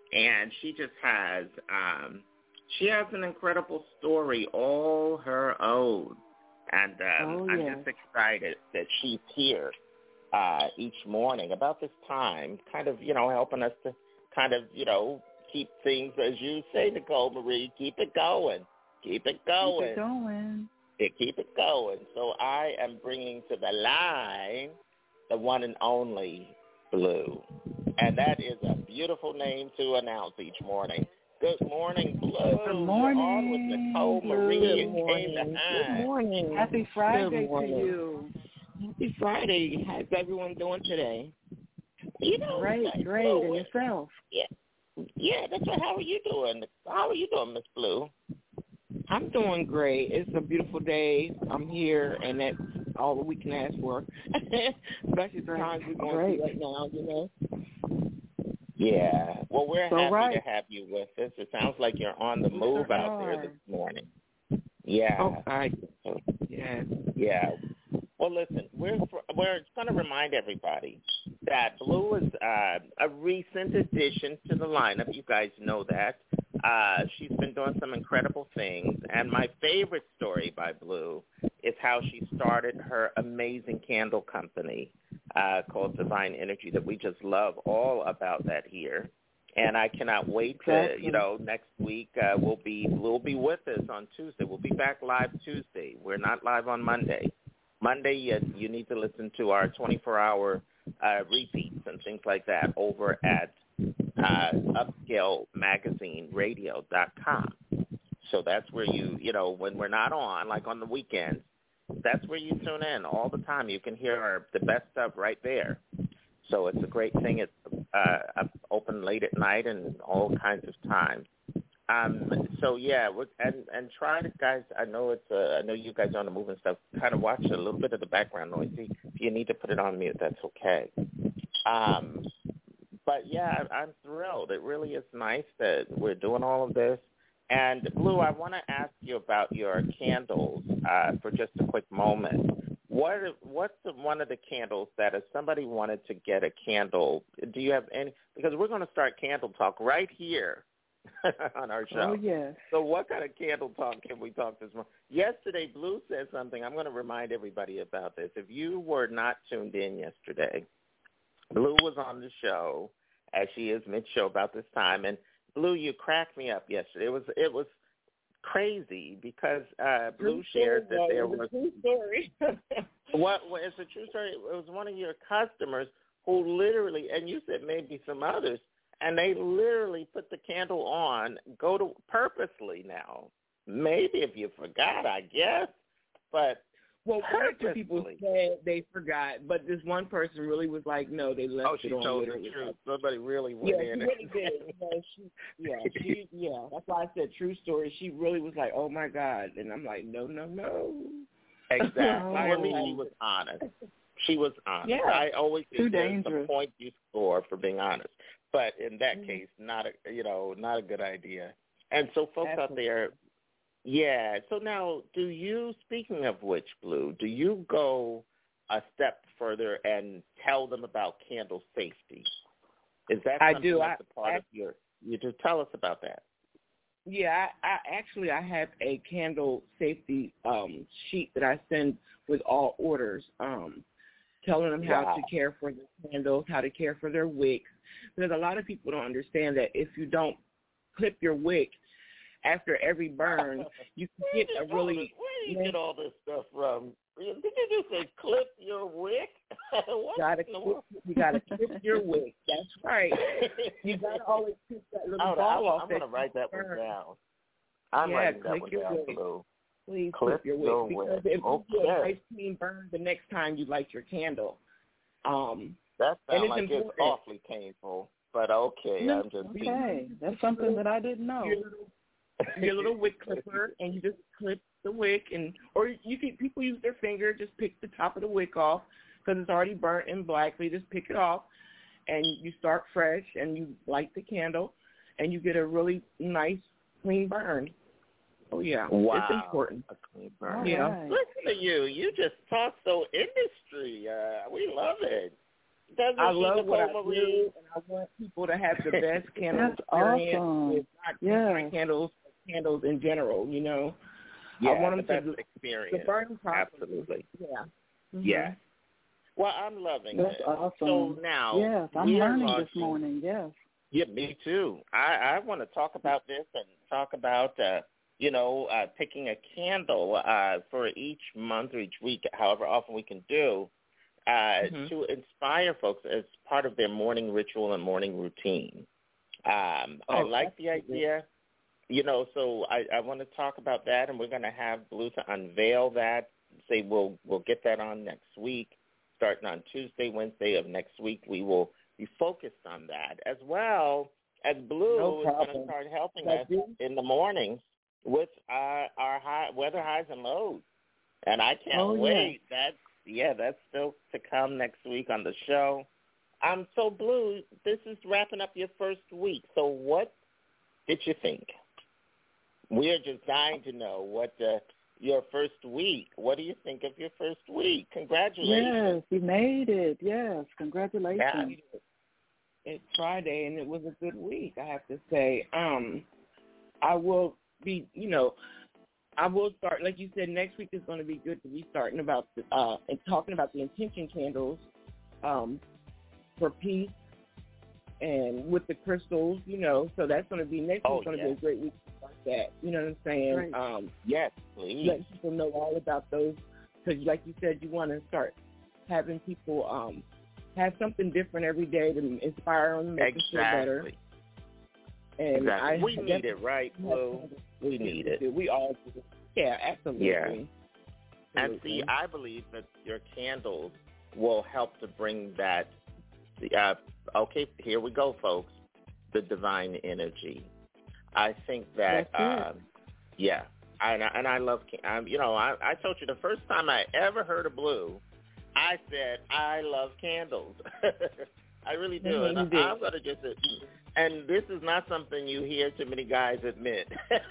and she just has um, she has an incredible story all her own, and um, oh, I'm yes. just excited that she's here uh, each morning about this time, kind of you know helping us to kind of you know keep things, as you say, Nicole Marie, keep it going, keep it going, keep it going, yeah, keep it going. So I am bringing to the line the one and only Blue. And that is a beautiful name to announce each morning. Good morning, Blue. Good morning. You're on with Nicole Marie and morning. Kay Good morning. Happy Friday Good morning. to you. Happy Friday. How's everyone doing today? You know, great, like, great. Blue, And yourself? Yeah, yeah. That's right. How are you doing? How are you doing, Miss Blue? I'm doing great. It's a beautiful day. I'm here, and that's all we can ask for. Especially the times we're going great. through right now, you know. Yeah. Well, we're so happy right. to have you with us. It sounds like you're on the move sure out are. there this morning. Yeah. Oh, I, yeah. Yeah. Well, listen, we're we're going to remind everybody that Blue is uh, a recent addition to the lineup. You guys know that. Uh, she's been doing some incredible things. And my favorite story by Blue is how she started her amazing candle company uh, called Divine Energy that we just love all about that here. And I cannot wait exactly. to, you know, next week uh, we'll be we'll be with us on Tuesday. We'll be back live Tuesday. We're not live on Monday. Monday, you, you need to listen to our twenty-four hour uh, repeats and things like that over at uh, upscale magazine radio dot com. So that's where you, you know, when we're not on, like on the weekends, that's where you tune in all the time. You can hear our, the best stuff right there. So it's a great thing. It's uh, open late at night and all kinds of times. Um, so yeah, and and try to guys. I know it's. Uh, I know you guys are on the move and stuff. Kind of watch a little bit of the background noise. See, if you need to put it on mute, that's okay. Um, but yeah, I, I'm thrilled. It really is nice that we're doing all of this. And Blue, I want to ask you about your candles uh, for just a quick moment. What what's the, one of the candles that if somebody wanted to get a candle, do you have any? Because we're going to start Candle Talk right here on our show. Oh, yes. So what kind of candle talk can we talk this morning? Yesterday, Blue said something. I'm going to remind everybody about this. If you were not tuned in yesterday, Blue was on the show, as she is mid-show about this time, and Blue, you cracked me up yesterday. It was it was crazy because uh, Blue shared that there was a true story. what well, it's a true story. It was one of your customers who literally, and you said maybe some others, and they literally put the candle on, go to purposely now. Maybe if you forgot, I guess, but well, one or two people said they forgot, but this one person really was like, no, they left oh, she it on. told the truth. Somebody really went yeah, in. She really did. Yeah, she, yeah, she, yeah, that's why I said true story. She really was like, oh my God, and I'm like, no, no, no. Exactly. oh, I mean, she was honest. She was honest. Yeah. I always think there's dangerous. some point you score for being honest, but in that case, not a you know not a good idea. And so, folks Absolutely. out there. Yeah. So now, do you, speaking of which, Blue, do you go a step further and tell them about candle safety? Is that I something do. that's I, a part I, of your, you do tell us about that? Yeah, I, I actually I have a candle safety um, sheet that I send with all orders, um, telling them how wow. to care for their candles, how to care for their wicks, because a lot of people don't understand that if you don't clip your wick after every burn, you can get a really... Where do you get all this stuff from? Did you just say clip your wick? What gotta in the clip, you got to clip your wick. That's right. You got to always keep that little oh, ball I'm, off. I'm going to write that one down. I'm yeah, writing that clip one your down, wick. Blue. Please clip, clip your wick. your Because wick. if okay. you get a nice clean burn the next time you light your candle, um, that sounds it's like important. it's awfully painful. But okay, no, I'm just okay. That's something that I didn't know. Your little, your little wick clipper, and you just clip the wick, and or you can people use their finger, just pick the top of the wick off because it's already burnt and black. So you just pick it off, and you start fresh, and you light the candle, and you get a really nice clean burn. Oh yeah, wow. It's important. A clean burn. Yeah. Right. Listen to you. You just talk so industry. Uh, we love it. Doesn't I she, love what I Nicole do, Marie? and I want people to have the best candle That's experience awesome. with not Yeah. just candles, but candles in general, you know. Yeah, I want the them best to, experience. to burn properly. Absolutely. Yeah. Mm-hmm. Yeah. Well, I'm loving That's this. awesome. So now, Yes, I'm we are learning launching, this morning. Yes. Yeah, me too. I, I want to talk about this and talk about, uh, you know, uh, picking a candle uh, for each month or each week, however often we can do, uh, mm-hmm. to inspire folks as part of their morning ritual and morning routine. Um, oh, I like the idea. You know, so I, I want to talk about that, and we're going to have Blue to unveil that. Say we'll we'll get that on next week, starting on Tuesday, Wednesday of next week. We will be focused on that, as well as Blue no is going to start helping That's us you. in the mornings with our, our high, weather highs and lows. And I can't oh, wait. Yeah. That's yeah, that's still to come next week on the show. Um, so Blue, this is wrapping up your first week. So what did you think? We're just dying to know what uh, your first week. What do you think of your first week? Congratulations! Yes, you made it. Yes, congratulations. Yeah. It's Friday, and it was a good week, I have to say. Um, I will be, you know, I will start, like you said, next week is going to be good to be starting about the, uh, and talking about the intention candles um, for peace and with the crystals, you know. So that's going to be, next oh, week's going to yes. be a great week to start that. You know what I'm saying? Right. Um, yes, please. Let people know all about those, because like you said, you want to start having people um, have something different every day to inspire them, make exactly. them feel better. And exactly. I we need it, right, Blue? We need it. We all do. Yeah, absolutely. Yeah. Absolutely. And see, I believe that your candles will help to bring that, uh, okay, here we go, folks, the divine energy. I think that, um, yeah, and I, and I love, um, you know, I, I told you the first time I ever heard of Blue, I said, I love candles. I really do. Mm-hmm, and I, I'm going to just, and this is not something you hear too many guys admit.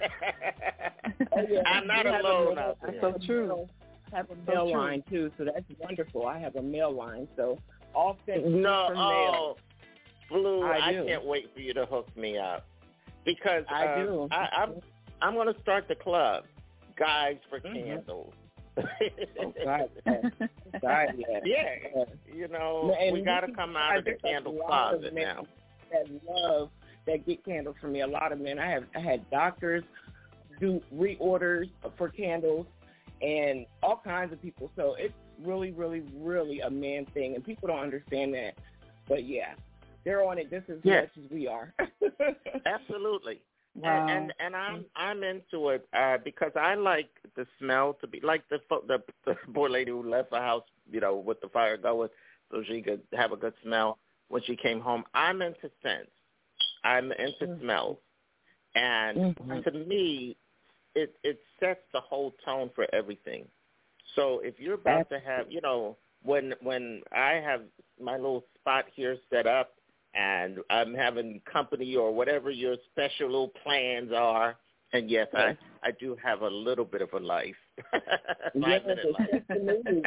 oh, yeah. I'm not you alone a, out there. That's so true. I have a mail so line, too, so that's wonderful. I have a mail line, so all sent no, from oh, mail. Blue, I, I can't wait for you to hook me up. Because I uh, do. I, I'm, I'm going to start the club, Guys for mm-hmm. Candles. oh, God, yeah. God, yeah. yeah. You know, and we got to come out of the candle closet now. That love that get candles from me. A lot of men. I have I had doctors do reorders for candles and all kinds of people. So it's really, really, really a man thing, and people don't understand that. But yeah, they're on it just as yes. much as we are. Absolutely. Wow. And, and and I'm I'm into it uh, because I like the smell to be like the, the the poor lady who left the house, you know, with the fire going, so she could have a good smell when she came home. I'm into scents. I'm into mm-hmm. smells, and mm-hmm. to me, it it sets the whole tone for everything. So if you're about That's to have, you know, when when I have my little spot here set up, and I'm having company or whatever your special little plans are. And yes, I, I do have a little bit of a life. Five minute life.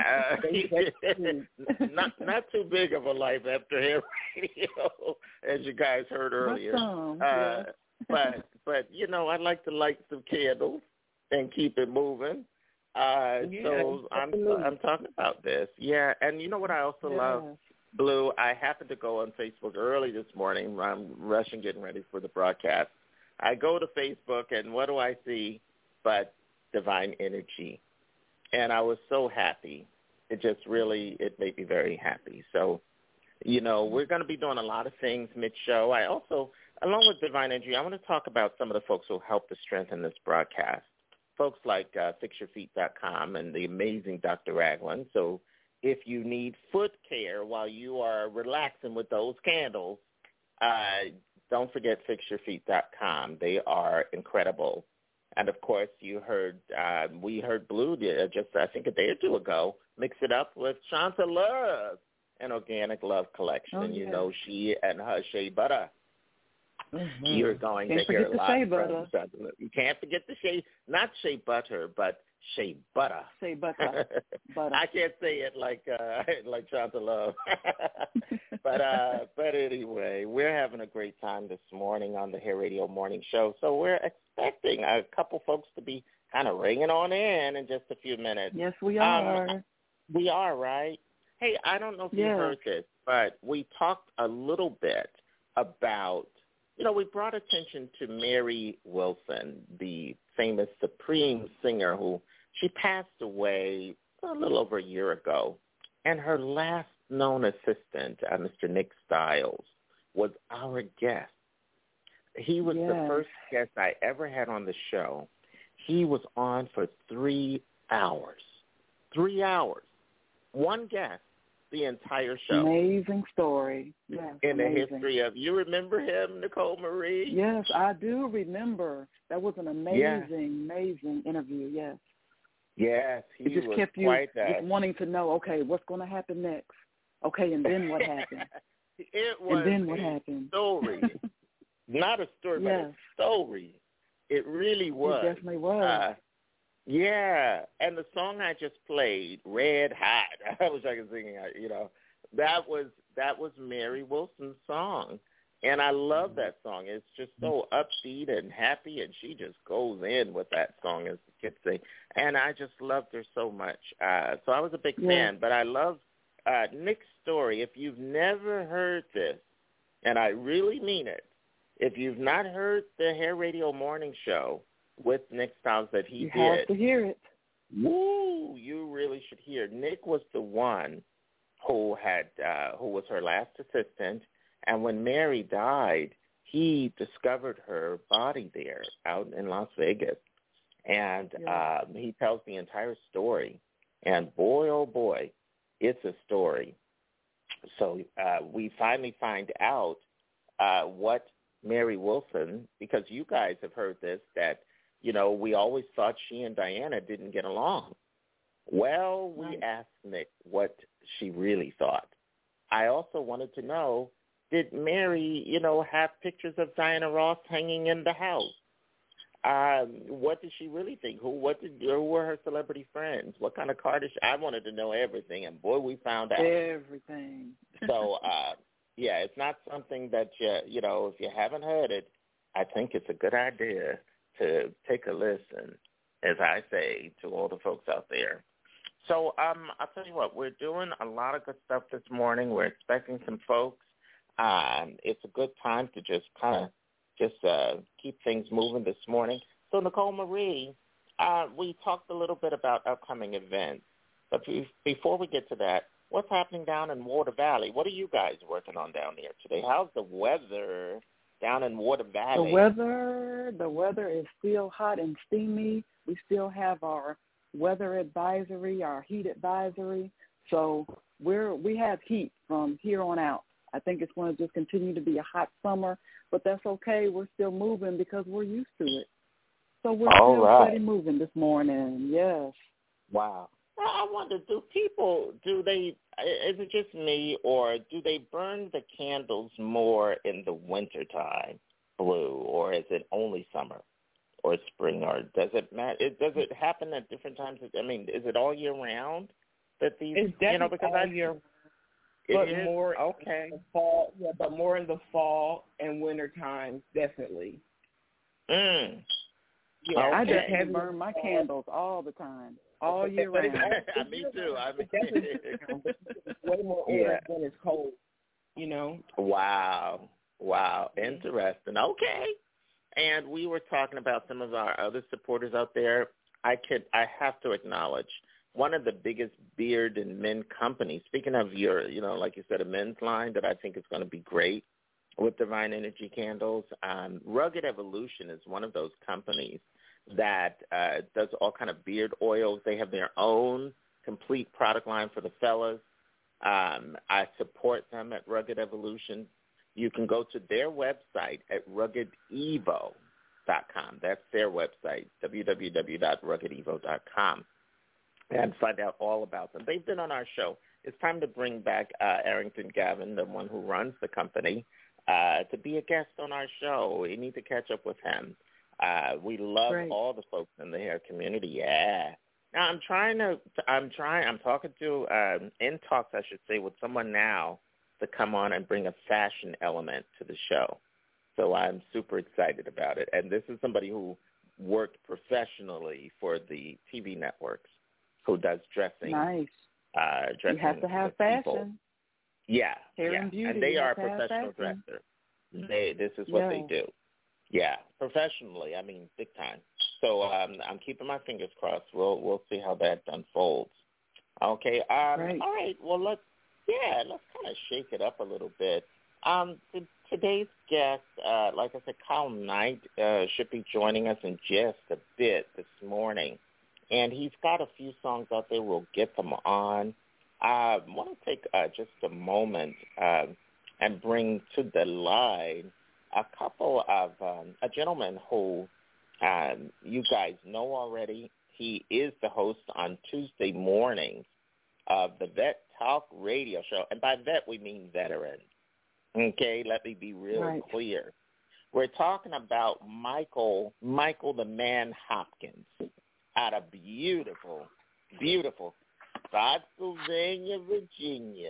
uh, not not too big of a life after hair radio, as you guys heard earlier. Awesome. Uh, yeah. but but you know, I like to light some candles and keep it moving. Uh, yeah, so I'm I'm talking about this. Yeah, and you know what I also yeah. love? Blue, I happened to go on Facebook early this morning. I'm rushing, getting ready for the broadcast. I go to Facebook, and what do I see but divine energy? And I was so happy. It just really, it made me very happy. So, you know, we're going to be doing a lot of things mid-show. I also, along with divine energy, I want to talk about some of the folks who helped to strengthen this broadcast. Folks like uh, fix your feet dot com and the amazing Doctor Ragland. So, if you need foot care while you are relaxing with those candles, uh, don't forget fix your feet dot com. They are incredible. And, of course, you heard, uh, we heard Blue just, I think, a day or two ago, mix it up with Shanta Love, an Organic Love collection. Oh, yeah. You know, she and her Shea Butter Mm-hmm. You're going can't to hear a lot shea from butter. Shanta. You can't forget the shea, not shea butter, but shea butter. Shea butter. butter. I can't say it like uh, like Shanta Love. but uh, but anyway, we're having a great time this morning on the Hair Radio Morning Show. So we're expecting a couple folks to be kind of ringing on in in just a few minutes. Yes, we are. Um, we are, right? Hey, I don't know if yes. you heard this, but we talked a little bit about, you know, we brought attention to Mary Wilson, the famous Supreme singer who she passed away a little over a year ago. And her last known assistant, uh, Mister Nick Styles, was our guest. He was yes. the first guest I ever had on the show. He was on for three hours. Three hours. One guest, the entire show. Amazing story. Yes, in the amazing. history of, you remember him, Nicole Marie? Yes, I do remember. That was an amazing, yeah. amazing interview, yes. Yes, he it just was kept you quite that. just wanting to know, okay, what's going to happen next? Okay, and then what happened? It was and then what a happened? story. Not a story, yes. but a story. It really was. It definitely was. Uh, yeah, and the song I just played, Red Hot, I wish I could sing it, you know, that was that was Mary Wilson's song. And I love that song. It's just so upbeat and happy, and she just goes in with that song, as the kids say. And I just loved her so much. Uh, so I was a big yeah. fan. But I love uh, Nick's story. If you've never heard this, and I really mean it, if you've not heard the Hair Radio Morning Show with Nick Styles that he you did, have to hear it. Woo! You really should hear. Nick was the one who had uh, who was her last assistant. And when Mary died, he discovered her body there out in Las Vegas. And yeah. um, he tells the entire story. And boy, oh boy, it's a story. So uh, we finally find out uh, what Mary Wilson, because you guys have heard this, that, you know, we always thought she and Diana didn't get along. Well, we right. asked Nick what she really thought. I also wanted to know, did Mary, you know, have pictures of Diana Ross hanging in the house? Um, what did she really think? Who, what did, who were her celebrity friends? What kind of car did she? I wanted to know everything, and boy, we found out everything. so, uh, yeah, it's not something that you, you know, if you haven't heard it, I think it's a good idea to take a listen, as I say to all the folks out there. So, um, I'll tell you what, we're doing a lot of good stuff this morning. We're expecting some folks. Um, it's a good time to just kind of just uh, keep things moving this morning. So, Nicole Marie, uh, we talked a little bit about upcoming events. But be- before we get to that, what's happening down in Water Valley? What are you guys working on down there today? How's the weather down in Water Valley? The weather, the weather is still hot and steamy. We still have our weather advisory, our heat advisory. So we're we have heat from here on out. I think it's going to just continue to be a hot summer, but that's okay. We're still moving because we're used to it. So we're All still right. steady moving this morning. Yes. Wow. I wonder, do people, do they, is it just me, or do they burn the candles more in the wintertime, Blue, or is it only summer or spring, or does it matter? It, does it happen at different times? I mean, is it all year round that these, it's definitely you know, because all I, year it but is? more okay. in the fall, yeah, but more in the fall and winter times, definitely. Mm. Yeah, okay. I definitely burn my candles all the time, all year round. Me too. I mean, it's way more orange yeah. when it's cold, you know. Wow. Wow. Interesting. Okay. And we were talking about some of our other supporters out there. I could, I have to acknowledge one of the biggest beard and men companies. Speaking of your, you know, like you said, a men's line that I think is going to be great with Divine Energy Candles. Um, Rugged Evolution is one of those companies that uh, does all kind of beard oils. They have their own complete product line for the fellas. Um, I support them at Rugged Evolution. You can go to their website at rugged evo dot com. That's their website, w w w dot rugged evo dot com, and find out all about them. They've been on our show. It's time to bring back uh, Arrington Gavin, the one who runs the company. uh, to be a guest on our show. We need to catch up with him. Uh, we love Great. all the folks in the hair community. Yeah. Now I'm trying to. I'm trying. I'm talking to um, in talks, I should say, with someone now to come on and bring a fashion element to the show. So I'm super excited about it. And this is somebody who worked professionally for the T V networks, who does dressing. Nice. Uh, dressing you have to have fashion. People. Yeah, Hair yeah. and beauty. And they you are have to have professional fashion. dressers. They. This is what yeah. they do. Yeah, professionally. I mean, big time. So um, I'm keeping my fingers crossed. We'll we'll see how that unfolds. Okay. Um, right. All right. Well, let's yeah, let's kind of shake it up a little bit. Um, t- today's guest, uh, like I said, Kyle Knight, uh, should be joining us in just a bit this morning, and he's got a few songs out there. We'll get them on. I want to take uh, just a moment uh, and bring to the line a couple of um, a gentleman who um, you guys know already. He is the host on Tuesday mornings of the Vet Talk radio show. And by vet, we mean veteran. Okay, let me be real right. clear. We're talking about Michael, Michael the Man Hopkins out of beautiful, beautiful Spotsylvania, Virginia.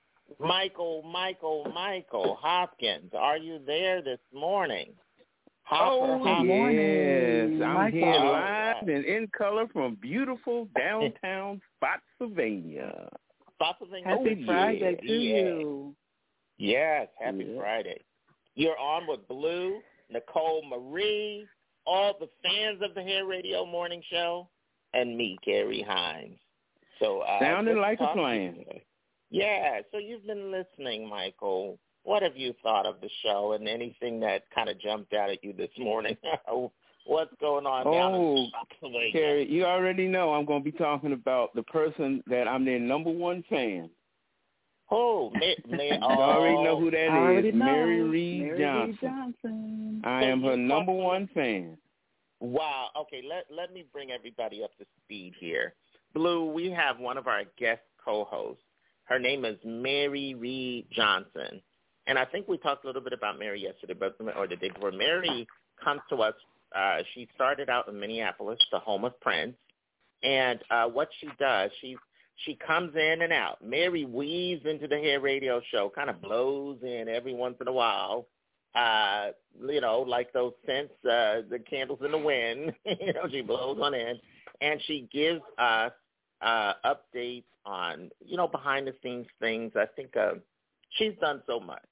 Michael, Michael, Michael Hopkins, are you there this morning? Hopper, oh, Hopper. yes. I'm Michael. here live and in color from beautiful downtown Spotsylvania. Spotsylvania. Happy oh, Friday yeah. to yeah. you. Yes, happy yeah. Friday. You're on with Blue, Nicole Marie, all the fans of the Hair Radio Morning Show, and me, Carrie Hines. So uh, Sounding like a plan. Yeah, so you've been listening, Michael. What have you thought of the show and anything that kind of jumped out at you this morning? What's going on down oh, in Spotsylvania? Carrie, you already know I'm going to be talking about the person that I'm their number one fan. Oh, May, May, you already know who that I is, know. Mary Reed Mary Johnson. Reed Johnson. I so am her number one fan. Wow. Okay, let let me bring everybody up to speed here. Blue, we have one of our guest co-hosts. Her name is Mary Reed Johnson. And I think we talked a little bit about Mary yesterday, but or the day before. Mary comes to us. Uh, she started out in Minneapolis, the home of Prince. And uh, what she does, she she comes in and out. Mary weaves into the Hair Radio show, kind of blows in every once in a while. Uh, you know, like those scents, uh, the candles in the wind. you know, she blows on in. And she gives us uh, updates on, you know, behind-the-scenes things. I think uh, she's done so much.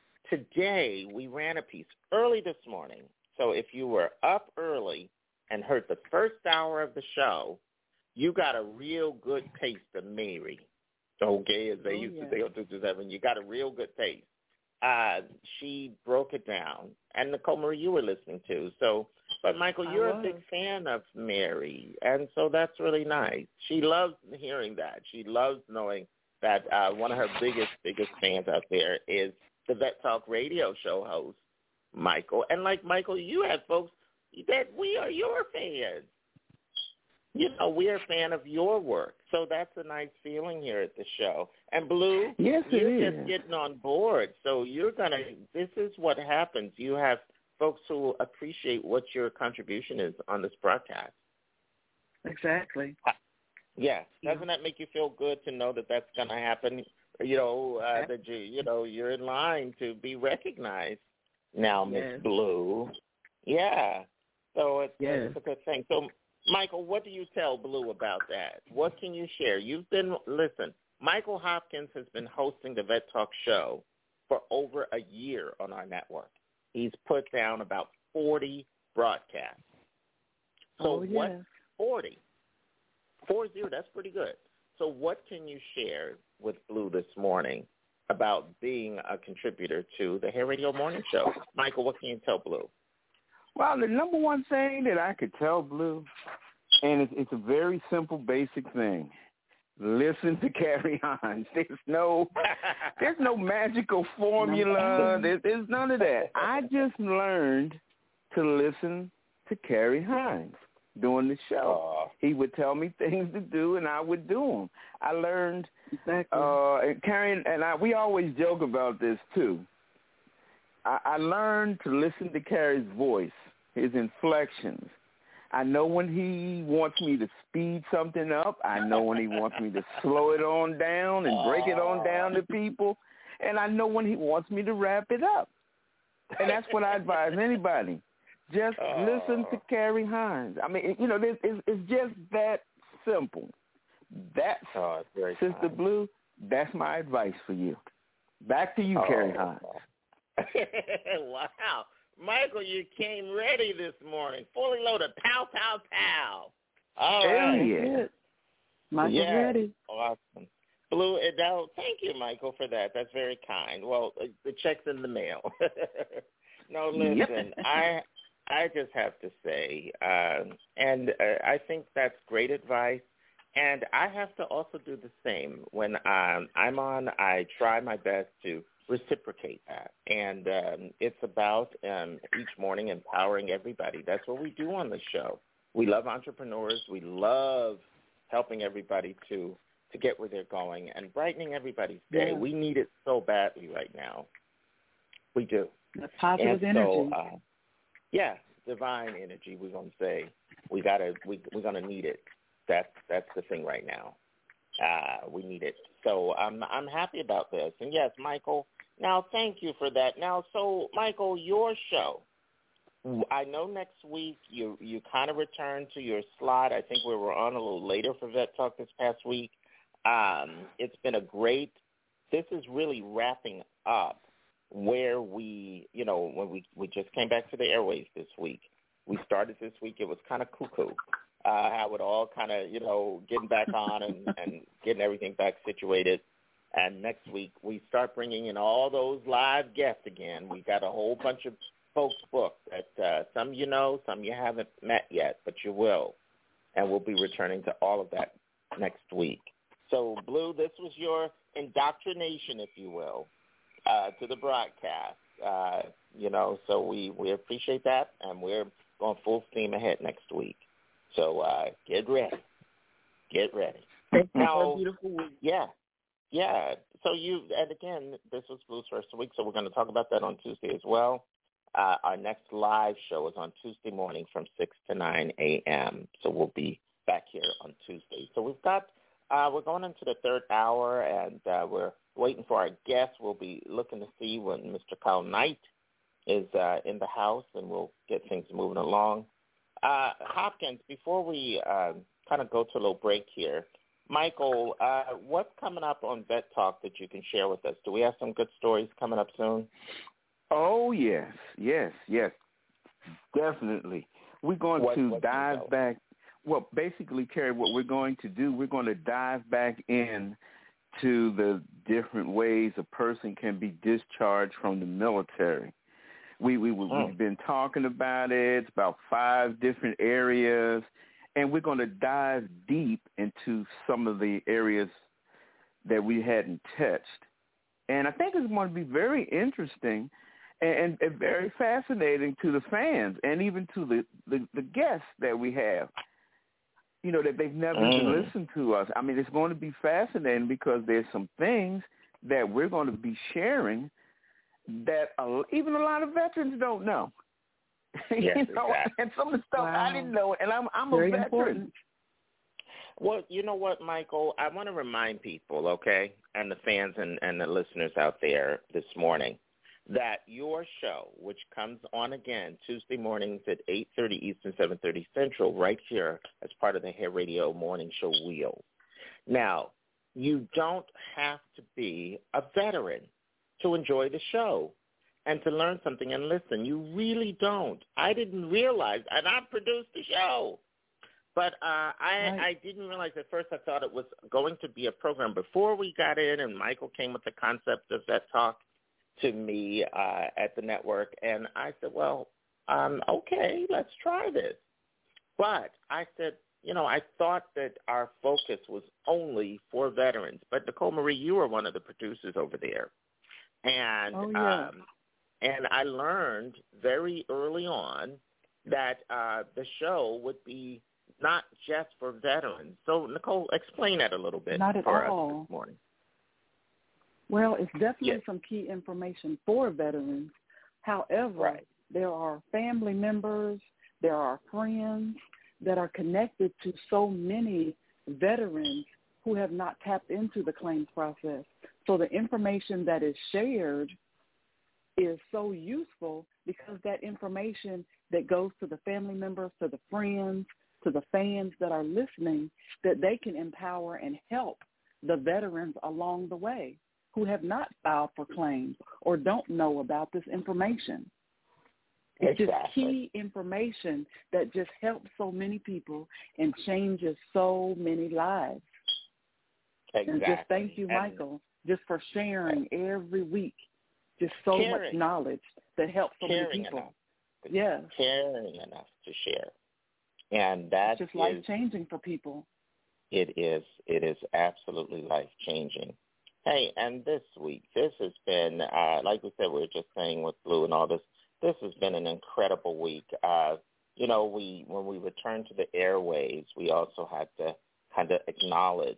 Today, we ran a piece early this morning. So if you were up early and heard the first hour of the show, you got a real good taste of Mary. Okay, as they oh, used yeah. to say on two two seven, you got a real good taste. Uh, she broke it down. And Nicole Marie, you were listening to. So, but Michael, you're a big fan of Mary, and so that's really nice. She loves hearing that. She loves knowing that uh, one of her biggest, biggest fans out there is the Vet Talk radio show host, Michael. And like Michael, you have folks that we are your fans. You know, we're a fan of your work. So that's a nice feeling here at the show. And Blue, yes, you're it just is. getting on board. So you're going to, this is what happens. You have folks who appreciate what your contribution is on this broadcast. Exactly. Yeah. Doesn't that make you feel good to know that that's going to happen? You know, uh, that you, you know, you're in line to be recognized now, Miss Yes. Blue. Yeah. So it's, Yes. it's a good thing. So, Michael, what do you tell Blue about that? What can you share? You've been, listen, Michael Hopkins has been hosting the Vet Talk show for over a year on our network. He's put down about forty broadcasts. So oh, yes. what, forty? Four zero, that's pretty good. So what can you share with Blue this morning about being a contributor to the Hair Radio Morning Show? Michael, what can you tell Blue? Well, the number one thing that I could tell Blue, and it's, it's a very simple, basic thing. Listen to Carrie Hines. There's no, there's no magical formula. There's, there's none of that. I just learned to listen to Carrie Hines doing the show. Uh, he would tell me things to do, and I would do them. I learned, exactly. uh, and Carrie and I, we always joke about this too. I, I learned to listen to Carrie's voice, his inflections. I know when he wants me to speed something up. I know when he wants me to slow it on down and break it on down to people. And I know when he wants me to wrap it up. And that's what I advise anybody. Just oh. listen to Carrie Hines. I mean, you know, it's, it's just that simple. That's, oh, Sister kind. Blue, that's my advice for you. Back to you, oh. Carrie Hines. Wow. Michael, you came ready this morning. Fully loaded. Pow, pow, pow. All right. Yeah. Michael's yes. ready. Awesome. Blue, now, thank you, Michael, for that. That's very kind. Well, the check's in the mail. No, listen, I I just have to say, um, and uh, I think that's great advice. And I have to also do the same. When um, I'm on, I try my best to reciprocate that. And um, it's about um, each morning empowering everybody. That's what we do on the show. We love entrepreneurs. We love helping everybody to, to get where they're going and brightening everybody's day. Yeah. We need it so badly right now. We do. That's positive and energy. So, uh, yeah, divine energy, we're going to say. We gotta, we, we're going to need it. That's, that's the thing right now. Uh, we need it. So I'm, I'm happy about this. And, yes, Michael, now thank you for that. Now, so, Michael, your show, I know next week you, you kind of returned to your slot. I think we were on a little later for Vet Talk this past week. Um, it's been a great, this is really wrapping up where we, you know, when we, we just came back to the airwaves this week. We started this week. It was kind of cuckoo. Uh, how it all kind of, you know, getting back on and, and getting everything back situated. And next week we start bringing in all those live guests again. We got a whole bunch of folks booked that uh, some you know, some you haven't met yet, but you will. And we'll be returning to all of that next week. So, Blue, this was your indoctrination, if you will, uh, to the broadcast. Uh, you know, so we, we appreciate that, and we're going full steam ahead next week. So uh, get ready. Get ready. Now, beautiful week. Yeah. Yeah. So you, and again, this was Blue's first week, so we're going to talk about that on Tuesday as well. Uh, our next live show is on Tuesday morning from six to nine a.m., so we'll be back here on Tuesday. So we've got, uh, we're going into the third hour, and uh, we're waiting for our guests. We'll be looking to see when Mister Kyle Knight is uh, in the house, and we'll get things moving along. Uh, Hopkins, before we uh, kind of go to a little break here, Michael, uh, what's coming up on Vet Talk that you can share with us? Do we have some good stories coming up soon? Oh, yes, yes, yes, definitely. We're going what, to what dive back. Well, basically, Carrie, what we're going to do, we're going to dive back in to the different ways a person can be discharged from the military. We, we, we, oh. We've been talking about it. It's about five different areas, and we're going to dive deep into some of the areas that we hadn't touched. And I think it's going to be very interesting and, and very fascinating to the fans and even to the, the, the guests that we have, you know, that they've never mm. even listened to us. I mean, it's going to be fascinating because there's some things that we're going to be sharing that a, even a lot of veterans don't know. Yes, you know, exactly. and some of the stuff wow. I didn't know, and I'm I'm Very a veteran. important. Well, you know what, Michael? I want to remind people, okay, and the fans and, and the listeners out there this morning, that your show, which comes on again Tuesday mornings at eight thirty Eastern, seven thirty Central, right here as part of the Hair Radio Morning Show Wheel. Now, you don't have to be a veteran to enjoy the show and to learn something and listen. You really don't. I didn't realize, and I produced the show, but uh, I, right. I didn't realize at first. I thought it was going to be a program. Before we got in, and Michael came with the concept of Vet Talk to me uh, at the network, and I said, well, um, okay, let's try this. But I said, you know, I thought that our focus was only for veterans. But Nicole Marie, you were one of the producers over there. And oh, yeah. um, and I learned very early on that uh, the show would be not just for veterans. So, Nicole, explain that a little bit not at for all. us this morning. Well, it's definitely yes. some key information for veterans, However, right. there are family members, there are friends that are connected to so many veterans who have not tapped into the claims process. So the information that is shared is so useful because that information that goes to the family members, to the friends, to the fans that are listening, that they can empower and help the veterans along the way who have not filed for claims or don't know about this information. It's exactly. just key information that just helps so many people and changes so many lives. Exactly. And just thank you, Michael, and just for sharing every week just so caring. much knowledge that helps so caring many people. Enough. Yes. Caring enough to share. And that it's just is, life-changing for people. It is. It is absolutely life-changing. Hey, and this week, this has been, uh, like we said, we were just saying with Blue and all this, this has been an incredible week. Uh, you know, we when we returned to the airwaves, we also had to kind of acknowledge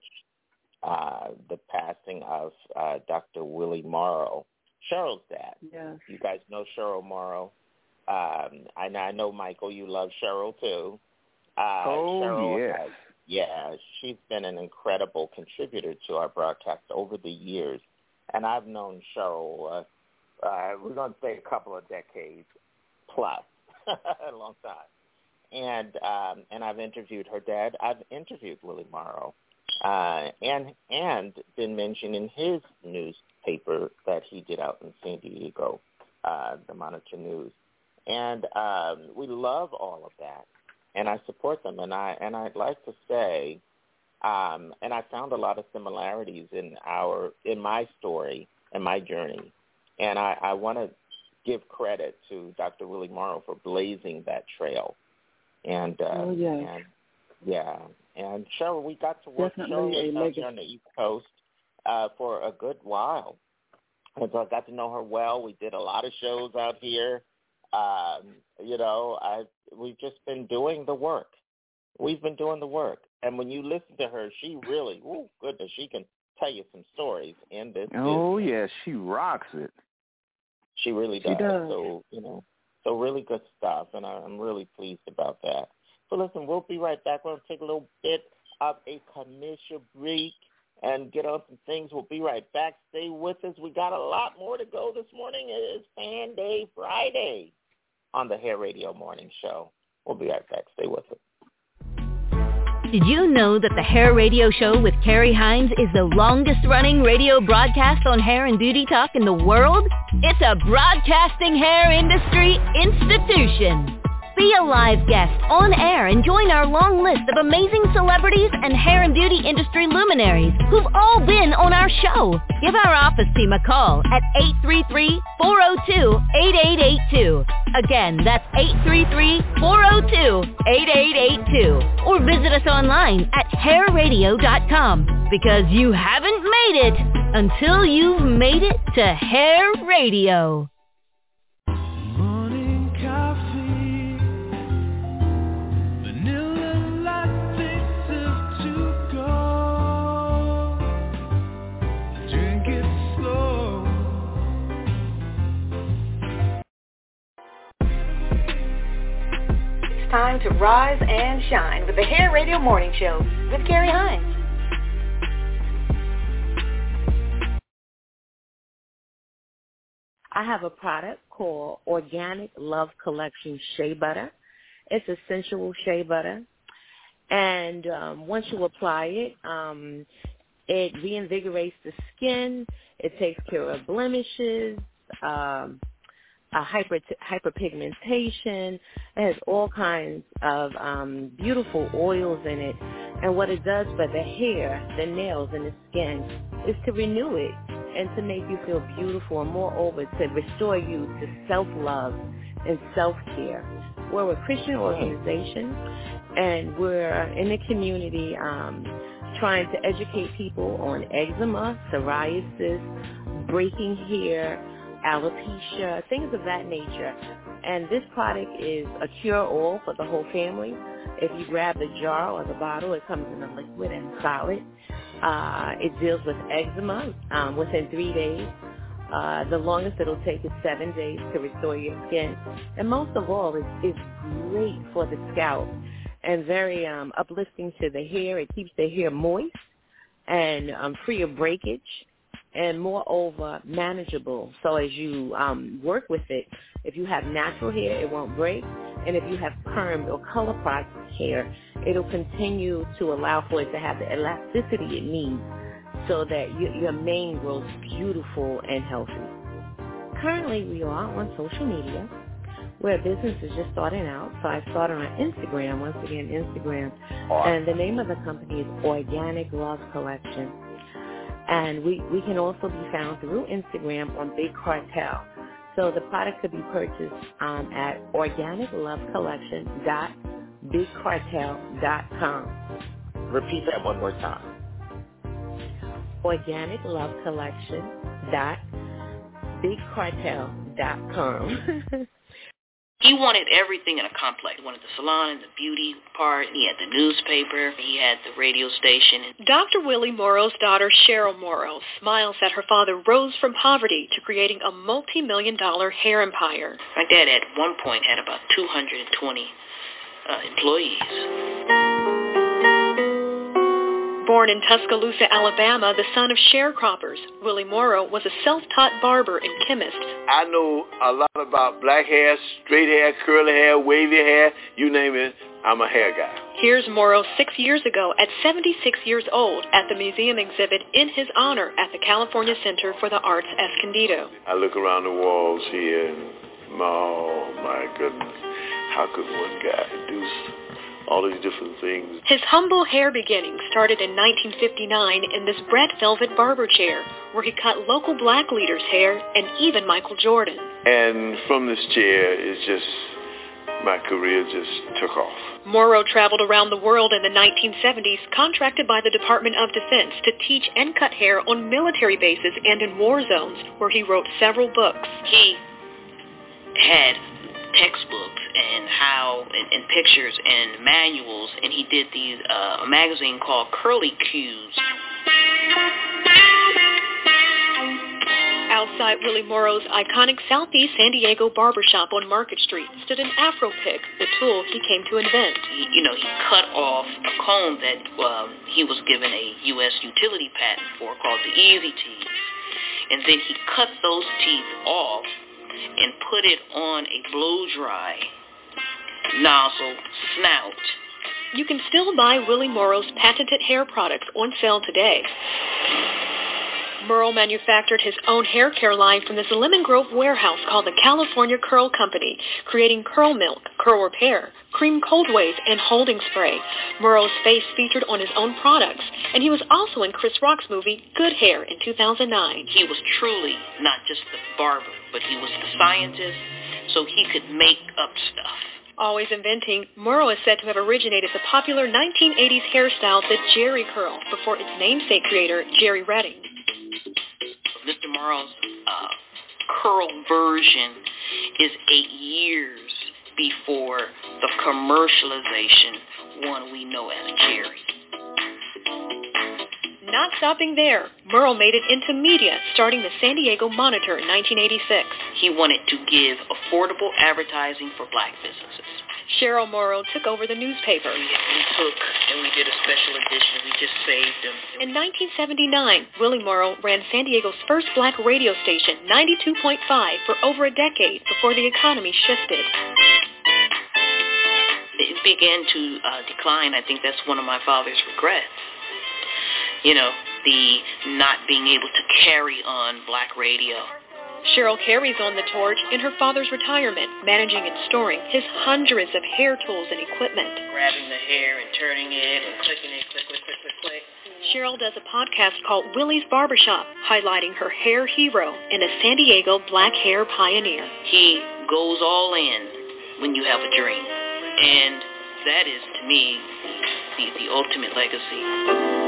uh, the passing of uh, Doctor Willie Morrow, Cheryl's dad. Yes. You guys know Cheryl Morrow. Um, I, I know, Michael, you love Cheryl, too. Uh, oh, Cheryl yes. has, yeah, she's been an incredible contributor to our broadcast over the years. And I've known Cheryl, uh, uh, we're going to say a couple of decades plus, a long time. And um, and I've interviewed her dad. I've interviewed Willie Morrow uh, and, and been mentioned in his newspaper that he did out in San Diego, uh, the Monitor News. And um, we love all of that. And I support them, and I and I'd like to say, um, and I found a lot of similarities in our in my story and my journey, and I, I want to give credit to Doctor Willie Morrow for blazing that trail, and uh, oh, yes. and yeah, and Cheryl, we got to work Definitely Cheryl a out here on the East Coast uh, for a good while, and so I got to know her well. We did a lot of shows out here. Um, you know, I we've just been doing the work. We've been doing the work. And when you listen to her, she really, oh, goodness, she can tell you some stories in this Oh, business. yeah, she rocks it. She really does. She does. So, you know, so really good stuff, and I'm really pleased about that. So, listen, we'll be right back. We're going to take a little bit of a commercial break and get on some things. We'll be right back. Stay with us. We got a lot more to go this morning. It is Fan Day Friday on the Hair Radio Morning Show. We'll be right back. Stay with us. Did you know that the Hair Radio Show with Carrie Hines is the longest-running radio broadcast on hair and beauty talk in the world? It's a broadcasting hair industry institution. Be a live guest on air and join our long list of amazing celebrities and hair and beauty industry luminaries who've all been on our show. Give our office team a call at eight three three, four oh two, eight eight eight two. Again, that's eight three three, four oh two, eight eight eight two. Or visit us online at hair radio dot com, because you haven't made it until you've made it to Hair Radio. Time to rise and shine with the Hair Radio Morning Show with Carrie Hines. I have a product called Organic Love Collection Shea Butter. It's a sensual shea butter. And um, once you apply it, um, it reinvigorates the skin. It takes care of blemishes, um, Uh, hyper hyperpigmentation. It has all kinds of um, beautiful oils in it. And what it does for the hair, the nails, and the skin is to renew it and to make you feel beautiful, and moreover to restore you to self-love and self-care. We're a Christian organization, and we're in the community um, trying to educate people on eczema, psoriasis, breaking hair, alopecia, things of that nature. And this product is a cure-all for the whole family. If you grab the jar or the bottle, it comes in a liquid and solid. Uh, it deals with eczema um, within three days. Uh, the longest it'll take is seven days to restore your skin. And most of all, it's, it's great for the scalp and very um, uplifting to the hair. It keeps the hair moist and um, free of breakage, and moreover, manageable. So as you um, work with it, if you have natural hair, it won't break. And if you have permed or color processed hair, it'll continue to allow for it to have the elasticity it needs so that your, your mane grows beautiful and healthy. Currently, we are on social media where business is just starting out. So I started on Instagram, once again, Instagram. And the name of the company is Organic Love Collection. And we, we can also be found through Instagram on Big Cartel. So the product could be purchased um, at organic love collection dot big cartel dot com. Repeat that one more time. organic love collection dot big cartel dot com. He wanted everything in a complex. He wanted the salon, the beauty part. He had the newspaper. He had the radio station. Doctor Willie Morrow's daughter, Cheryl Morrow, smiles that her father rose from poverty to creating a multi-million dollar hair empire. My dad at one point had about two hundred twenty uh, employees. Born in Tuscaloosa, Alabama, the son of sharecroppers, Willie Morrow was a self-taught barber and chemist. I know a lot about black hair, straight hair, curly hair, wavy hair, you name it, I'm a hair guy. Here's Morrow six years ago at seventy-six years old at the museum exhibit in his honor at the California Center for the Arts Escondido. I look around the walls here and, oh my goodness, how could one guy do all these different things? His humble hair beginnings started in nineteen fifty-nine in this red velvet barber chair where he cut local black leaders' hair and even Michael Jordan. And from this chair, it's just, my career just took off. Morrow traveled around the world in the nineteen seventies, contracted by the Department of Defense to teach and cut hair on military bases and in war zones, where he wrote several books. He had textbooks and how and, and pictures and manuals, and he did these uh, a magazine called Curly Cues. Outside Willie Morrow's iconic Southeast San Diego barbershop on Market Street stood an Afro-Pick, the tool he came to invent. He, you know, he cut off a comb that um, he was given a U S utility patent for called the Easy Teeth, and then he cut those teeth off and put it on a blow-dry nozzle snout. You can still buy Willie Morrow's patented hair products on sale today. Morrow manufactured his own hair care line from this Lemon Grove warehouse called the California Curl Company, creating Curl Milk, Curl Repair, Cream Cold Wave, and Holding Spray. Morrow's face featured on his own products, and he was also in Chris Rock's movie Good Hair in two thousand nine. He was truly not just the barber, but he was the scientist, so he could make up stuff. Always inventing, Morrow is said to have originated the popular nineteen eighties hairstyle, the Jerry Curl, before its namesake creator, Jerry Redding. Mister Morrow's uh, curl version is eight years before the commercialization one we know as Jerry. Not stopping there, Morrow made it into media, starting the San Diego Monitor in nineteen eighty-six. He wanted to give affordable advertising for black businesses. Cheryl Morrow took over the newspaper. We, we took and we did a special edition. We just saved them. In nineteen seventy-nine, Willie Morrow ran San Diego's first black radio station, ninety-two point five, for over a decade before the economy shifted. It began to uh, decline. I think that's one of my father's regrets. You know, the not being able to carry on black radio. Cheryl carries on the torch in her father's retirement, managing and storing his hundreds of hair tools and equipment. Grabbing the hair and turning it and clicking it, click, click, click, click, click. Cheryl does a podcast called Willie's Barbershop, highlighting her hair hero and a San Diego black hair pioneer. He goes all in when you have a dream. And that is, to me, the, the ultimate legacy.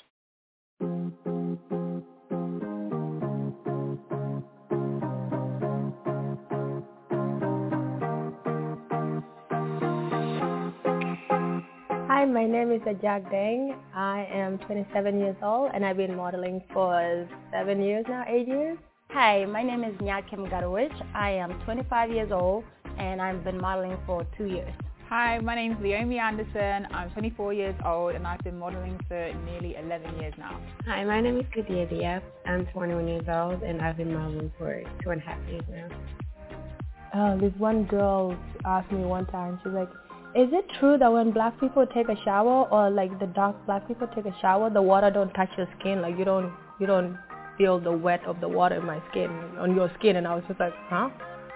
Hi, my name is Ajak Deng. I am twenty-seven years old and I've been modeling for seven years now, eight years. Hi, my name is Nyat Kim Garowich. I am twenty-five years old, and I've been modeling for two years. Hi, my name is Leomi Anderson. I'm twenty-four years old, and I've been modeling for nearly eleven years now. Hi, my name is Kadia Diaz. I'm twenty-one years old, and I've been modeling for two and a half years now. Uh, this one girl asked me one time, she's like, is it true that when black people take a shower, or like the dark black people take a shower, the water don't touch your skin? Like you don't, you don't feel the wet of the water in my skin, on your skin? And I was just like, huh?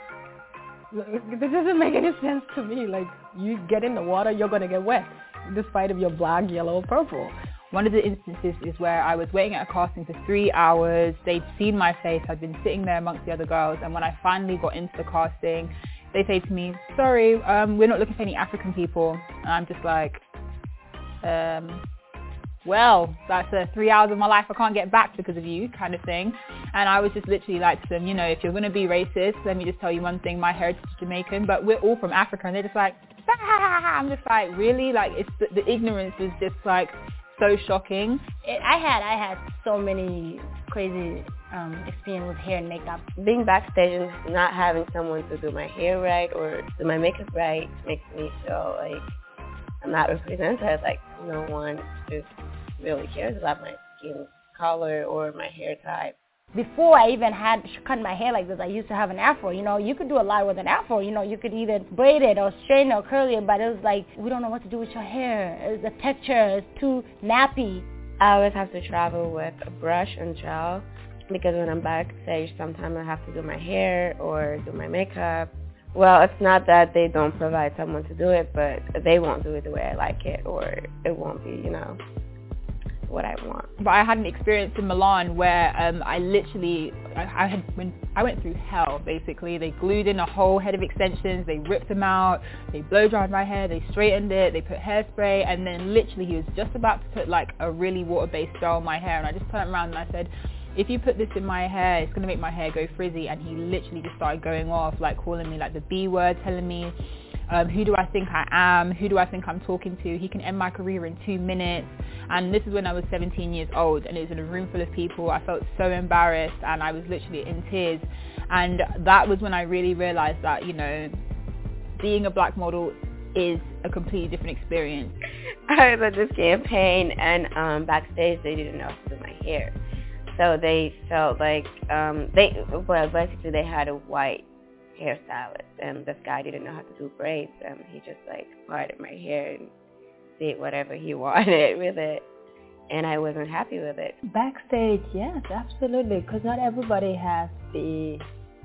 This doesn't make any sense to me. Like, you get in the water, you're going to get wet, despite if you're black, yellow, or purple. One of the instances is where I was waiting at a casting for three hours. They'd seen my face. I'd been sitting there amongst the other girls. And when I finally got into the casting, they say to me, sorry, um, we're not looking for any African people. And I'm just like, um... well, that's uh, three hours of my life I can't get back because of you, kind of thing. And I was just literally like to them, you know, if you're going to be racist, let me just tell you one thing, my heritage is Jamaican, but we're all from Africa. And they're just like, ah! I'm just like, really? Like, it's the, the ignorance was just like so shocking. It, I had, I had so many crazy um, experience with hair and makeup. Being backstage and not having someone to do my hair right or do my makeup right makes me feel like I'm not represented, like no one just really cares about my skin color or my hair type. Before I even had cut my hair like this, I used to have an afro. You know, you could do a lot with an afro. You know, you could either braid it or straighten it or curl it, but it was like, we don't know what to do with your hair. The texture is too nappy. I always have to travel with a brush and gel because when I'm backstage, sometimes I have to do my hair or do my makeup. Well, it's not that they don't provide someone to do it, but they won't do it the way I like it, or it won't be, you know, what I want. But I had an experience in Milan where um, I literally, I, I had when I went through hell, basically. They glued in a whole head of extensions, they ripped them out, they blow dried my hair, they straightened it, they put hairspray, and then literally he was just about to put like a really water-based gel on my hair, and I just turned around and I said, if you put this in my hair, it's going to make my hair go frizzy. And he literally just started going off, like calling me like the B word, telling me, um, who do I think I am? Who do I think I'm talking to? He can end my career in two minutes. And this is when I was seventeen years old, and it was in a room full of people. I felt so embarrassed, and I was literally in tears. And that was when I really realized that, you know, being a black model is a completely different experience. I was at this campaign, and um, backstage they didn't know how to do my hair. So they felt like, um, they well, basically they had a white hairstylist, and this guy didn't know how to do braids, and he just like parted my hair and did whatever he wanted with it, and I wasn't happy with it. Backstage, yes, absolutely, because not everybody has the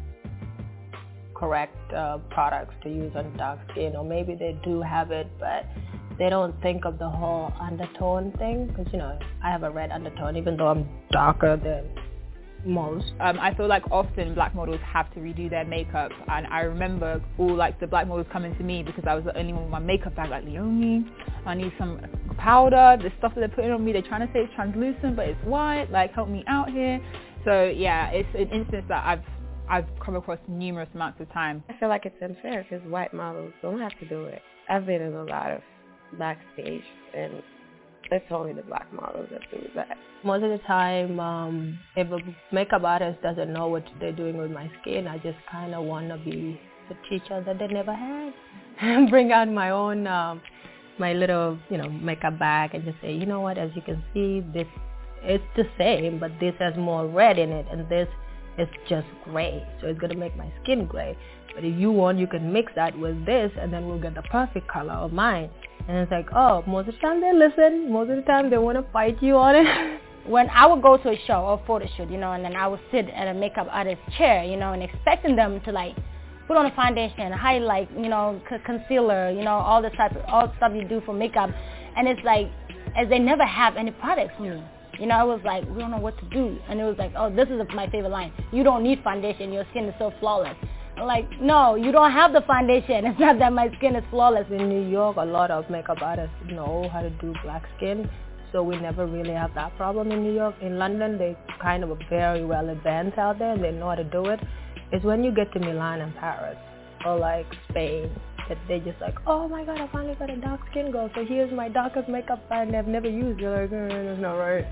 correct uh, products to use on dark skin, or maybe they do have it, but they don't think of the whole undertone thing, because, you know, I have a red undertone, even though I'm darker than most. Um, I feel like often black models have to redo their makeup, and I remember all like the black models coming to me because I was the only one with my makeup bag, like, Leomi, I need some powder, the stuff that they're putting on me, they're trying to say it's translucent, but it's white, like, help me out here. So yeah, it's an instance that I've I've come across numerous amounts of time. I feel like it's unfair because white models don't have to do it. I've been in a lot of backstage, and it's only the black models that do that. Most of the time, um, if a makeup artist doesn't know what they're doing with my skin, I just kind of want to be the teacher that they never had. Bring out my own, um, my little, you know, makeup bag and just say, you know what, as you can see, this it's the same, but this has more red in it, and this is just gray, so it's going to make my skin gray. But if you want, you can mix that with this, and then we'll get the perfect color of mine. And it's like, oh, most of the time they listen. Most of the time they want to fight you on it. When I would go to a show or photo shoot, you know, and then I would sit at a makeup artist's chair, you know, and expecting them to, like, put on a foundation, highlight, you know, c- concealer, you know, all the type of, all the stuff you do for makeup. And it's like, as they never have any products for me. You know, I was like, we don't know what to do. And it was like, oh, this is my favorite line. You don't need foundation. Your skin is so flawless. I'm like, no, you don't have the foundation. It's not that my skin is flawless. In New York, a lot of makeup artists know how to do black skin, so we never really have that problem in New York. In London, they kind of very well advanced out there, and they know how to do it. It's when you get to Milan and Paris, or like Spain, that they just like, oh my God, I finally got a dark skin girl, so here's my darkest makeup brand I've never used. You're like, mm, that's not right.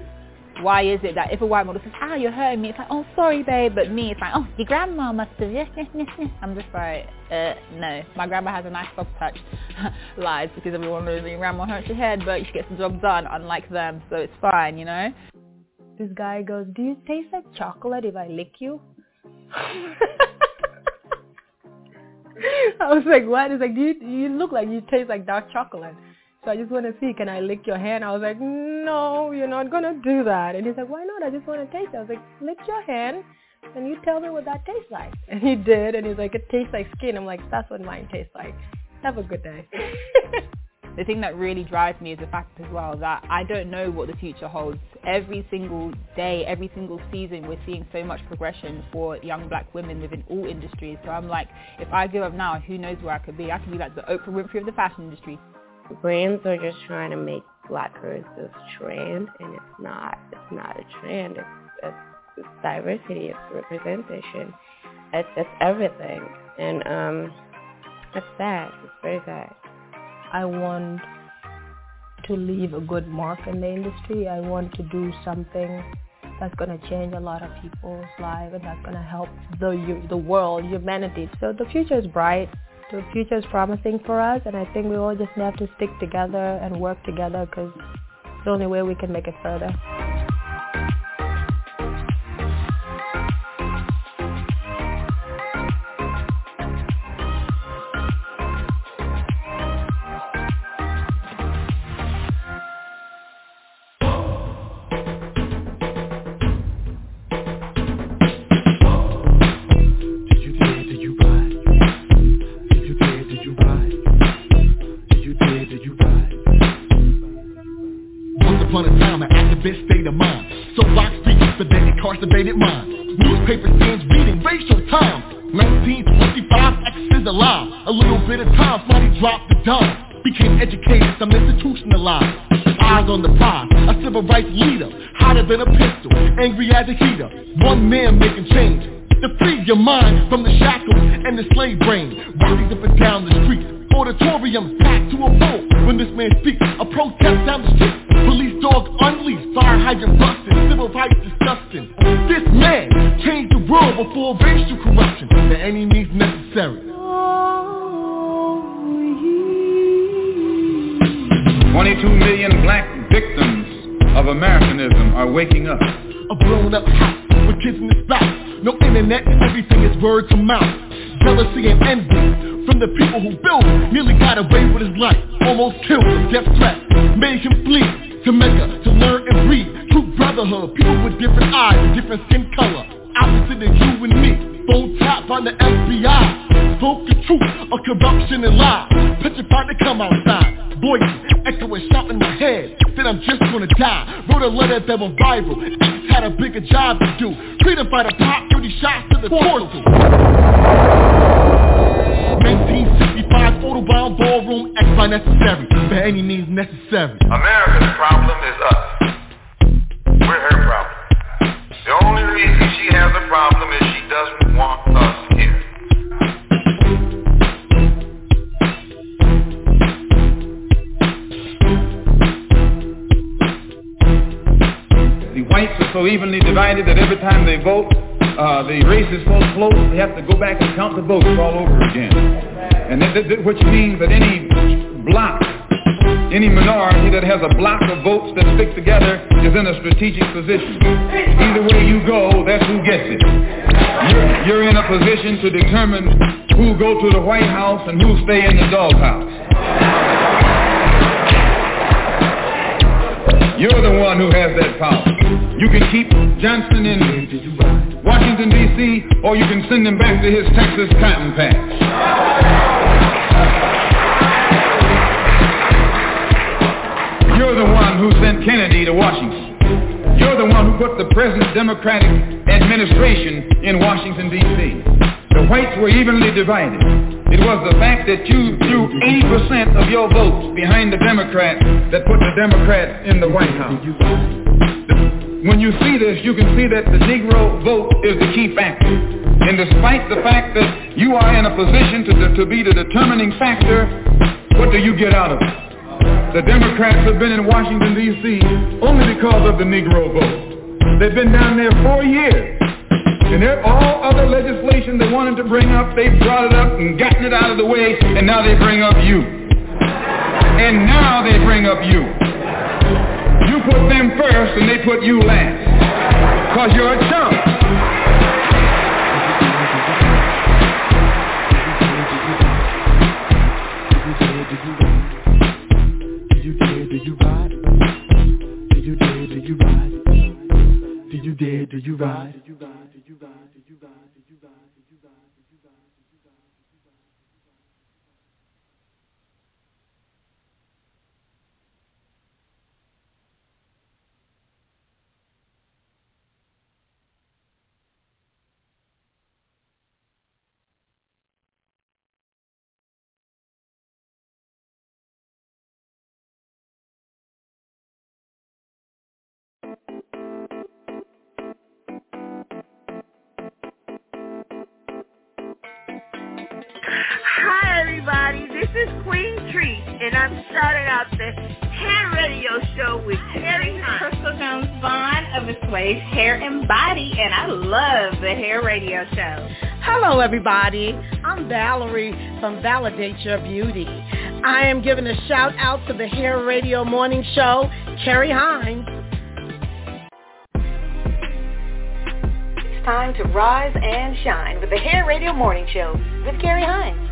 why is it that if a white model says, ah, you're hurting me, it's like, oh, sorry, babe, but me, it's like, oh, your grandma must have, yes, yes, yes, yes. I'm just like, uh, no. My grandma has a nice soft touch. Lies, because everyone knows that your grandma hurts your head, but she gets the job done, unlike them, so it's fine, you know? This guy goes, do you taste like chocolate if I lick you? I was like, what? He's like, do you, you look like you taste like dark chocolate. So I just want to see, can I lick your hand? I was like, no, you're not going to do that. And he's like, why not? I just want to taste it. I was like, lick your hand and you tell me what that tastes like. And he did. And he's like, it tastes like skin. I'm like, that's what mine tastes like. Have a good day. The thing that really drives me is the fact as well that I don't know what the future holds. Every single day, every single season, we're seeing so much progression for young black women within all industries. So I'm like, if I give up now, who knows where I could be? I could be like the Oprah Winfrey of the fashion industry. Brands are just trying to make black girls this trend, and it's not. It's not a trend. It's, it's, it's diversity. It's representation. It's, it's everything. And um, it's sad. It's very sad. I want to leave a good mark in the industry. I want to do something that's going to change a lot of people's lives and that's going to help the the world, humanity. So the future is bright. The future is promising for us, and I think we all just have to stick together and work together because it's the only way we can make it further. Incarcerated minds, newspaper stands reading racial times. nineteen twenty-five, X is alive. A little bit of time, somebody dropped the dime. Became educated, some institutionalized. Eyes on the prize, a civil rights leader, hotter than a pistol, angry as a heater. One man making change to free your mind from the shackles and the slave brain. Rallies up and down the streets, auditoriums packed to a full. When this man speaks, a protest down the street. Police dog unleashed, fire hydrant busted, civil rights disgusting. This man changed the world before racial corruption, by any means necessary. twenty-two million black victims of Americanism are waking up. A blown up house with kids in the spouse. No internet, everything is word to mouth. Jealousy and envy from the people who built it. Nearly got away with his life, almost killed him, death threat. Made him flee to Mecca to learn and read. True brotherhood, people with different eyes and different skin color. Opposite of you and me. Phone tapped by the F B I. Spoke the truth of corruption and lies. Petrified to come outside. Voices echoing, shouting in my head. Said I'm just gonna die. Wrote a letter that went viral. X had a bigger job to do. Freedom fighter pop thirty shots to the torso. nineteen sixty-five Autobahn ballroom. X by necessary. By any means necessary. America's problem is us. We're her problem. The only reason she has a problem is she doesn't want us here. The whites are so evenly divided that every time they vote, uh, the race is so close, they have to go back and count the votes all over again. And that, that, which means that any block, any minority that has a block of votes that stick together is in a strategic position. Either way you go, that's who gets it. You're, you're in a position to determine who go to the White House and who stay in the doghouse. You're the one who has that power. You can keep Johnson in Washington, D C, or you can send him back to his Texas cotton patch. You're the one who sent Kennedy to Washington. You're the one who put the present Democratic administration in Washington, D C. The whites were evenly divided. It was the fact that you threw eighty percent of your votes behind the Democrat that put the Democrat in the White House. When you see this, you can see that the Negro vote is the key factor. And despite the fact that you are in a position to, to be the determining factor, what do you get out of it? The Democrats have been in Washington, D C only because of the Negro vote. They've been down there four years. And all other legislation they wanted to bring up, they brought it up and gotten it out of the way, and now they bring up you. And now they bring up you. You put them first and they put you last. Because you're a chump. Did you dare, did you ride? Did you dare, did you ride? Did you dare, did you ride? Hi everybody, this is Queen Treat, and I'm starting out the Hair Radio Show with Carrie Hunt. Crystal Jones Vaughn of Assuage Hair and Body, and I love the Hair Radio Show. Hello everybody, I'm Valerie from Validate Your Beauty. I am giving a shout out to the Hair Radio Morning Show, Carrie Hines. It's time to rise and shine with the Hair Radio Morning Show with Carrie Hines.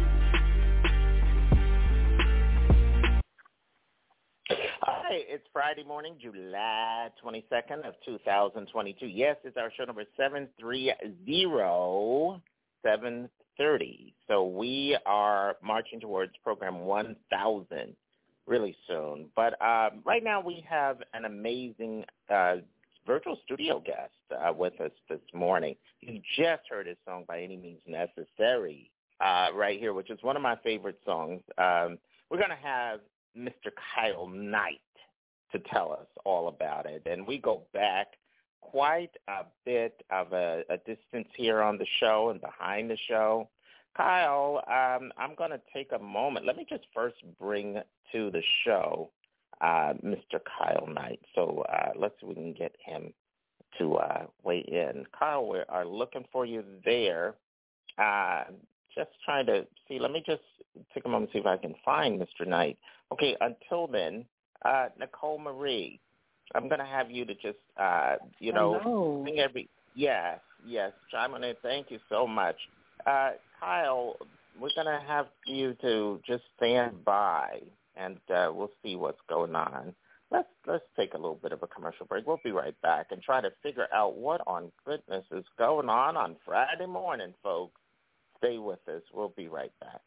Hi, it's Friday morning, July twenty-second of two thousand twenty-two. Yes, it's our show number seven three zero, seven thirty. So we are marching towards program one thousand really soon. But um, right now we have an amazing uh, virtual studio guest uh, with us this morning. You just heard his song, By Any Means Necessary, uh, right here, which is one of my favorite songs. Um, we're going to have Mister Kyle Knight to tell us all about it. And we go back quite a bit of a, a distance here on the show and behind the show. Kyle, um, I'm going to take a moment. Let me just first bring to the show uh, Mister Kyle Knight. So uh, let's see if we can get him to uh, weigh in. Kyle, we are looking for you there. Uh, just trying to see. Let me just take a moment to see if I can find Mister Knight. Okay, until then, uh, Nicole Marie, I'm going to have you to just, uh, you know, Hello. sing every, yes, yes, chime on in. Thank you so much. Uh, Kyle, we're going to have you to just stand by, and uh, we'll see what's going on. Let's let's take a little bit of a commercial break. We'll be right back and try to figure out what on goodness is going on on Friday morning, folks. Stay with us. We'll be right back.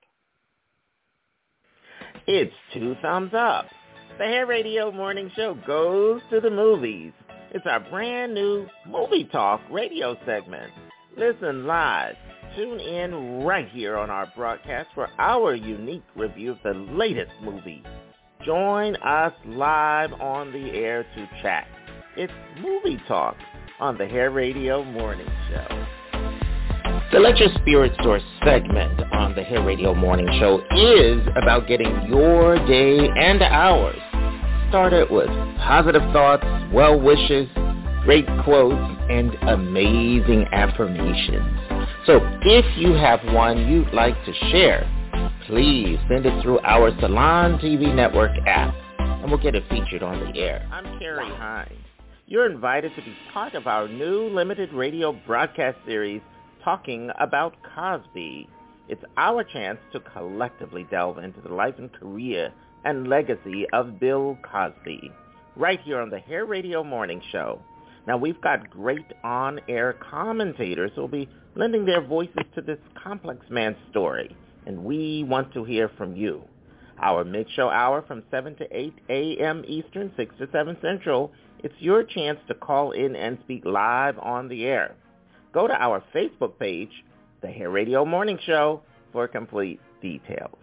It's Two Thumbs Up. The Hair Radio Morning Show goes to the movies. It's our brand new Movie Talk radio segment. Listen live. Tune in right here on our broadcast for our unique review of the latest movies. Join us live on the air to chat. It's Movie Talk on the Hair Radio Morning Show. The Let Your Spirit Soar segment on the Hair Radio Morning Show is about getting your day and ours started with positive thoughts, well wishes, great quotes, and amazing affirmations. So if you have one you'd like to share, please send it through our Salon T V Network app, and we'll get it featured on the air. I'm Carrie Hines. You're invited to be part of our new limited radio broadcast series, Talking About Cosby. It's our chance to collectively delve into the life and career and legacy of Bill Cosby, right here on the Hair Radio Morning Show. Now, we've got great on-air commentators who will be lending their voices to this complex man's story, and we want to hear from you. Our mid-show hour from seven to eight a.m. Eastern, six to seven Central, it's your chance to call in and speak live on the air. Go to our Facebook page, The Hair Radio Morning Show, for complete details.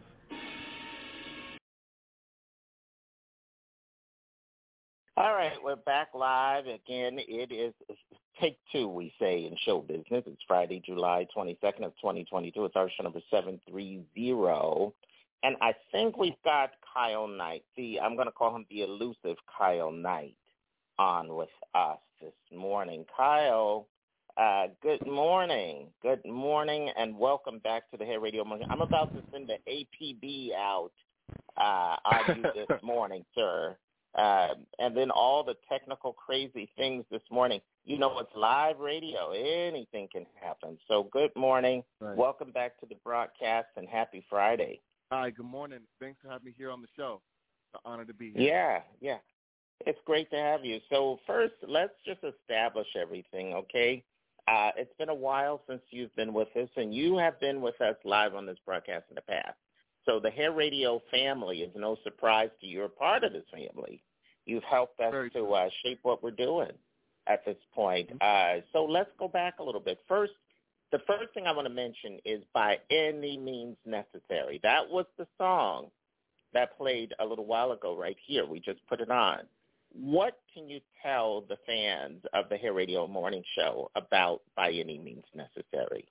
All right, we're back live. Again, it is take two, we say, in show business. It's Friday, July twenty-second of twenty twenty-two. It's our show number seven three zero, And I think we've got Kyle Knight, the I'm going to call him the elusive Kyle Knight, on with us this morning. Kyle, uh, good morning. Good morning, and welcome back to the Hair Radio Morning. I'm about to send the A P B out uh, on you this morning, sir. Uh, and then all the technical crazy things this morning. You know, it's live radio. Anything can happen. So good morning. Right. Welcome back to the broadcast, and happy Friday. Hi, good morning. Thanks for having me here on the show. It's an honor to be here. Yeah, yeah. It's great to have you. So first, let's just establish everything, okay? Uh, it's been a while since you've been with us, and you have been with us live on this broadcast in the past. So the Hair Radio family is no surprise to you. You're part of this family. You've helped us Very to uh, shape what we're doing at this point. Uh, so let's go back a little bit. First, the first thing I want to mention is By Any Means Necessary. That was the song that played a little while ago right here. We just put it on. What can you tell the fans of the Hair Radio Morning Show about By Any Means Necessary?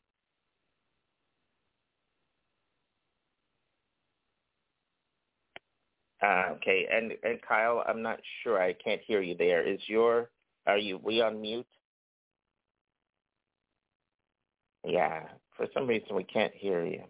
Uh, okay, and, and Kyle, I'm not sure. I can't hear you there. Is your, are you, we on mute? Yeah, for some reason we can't hear you.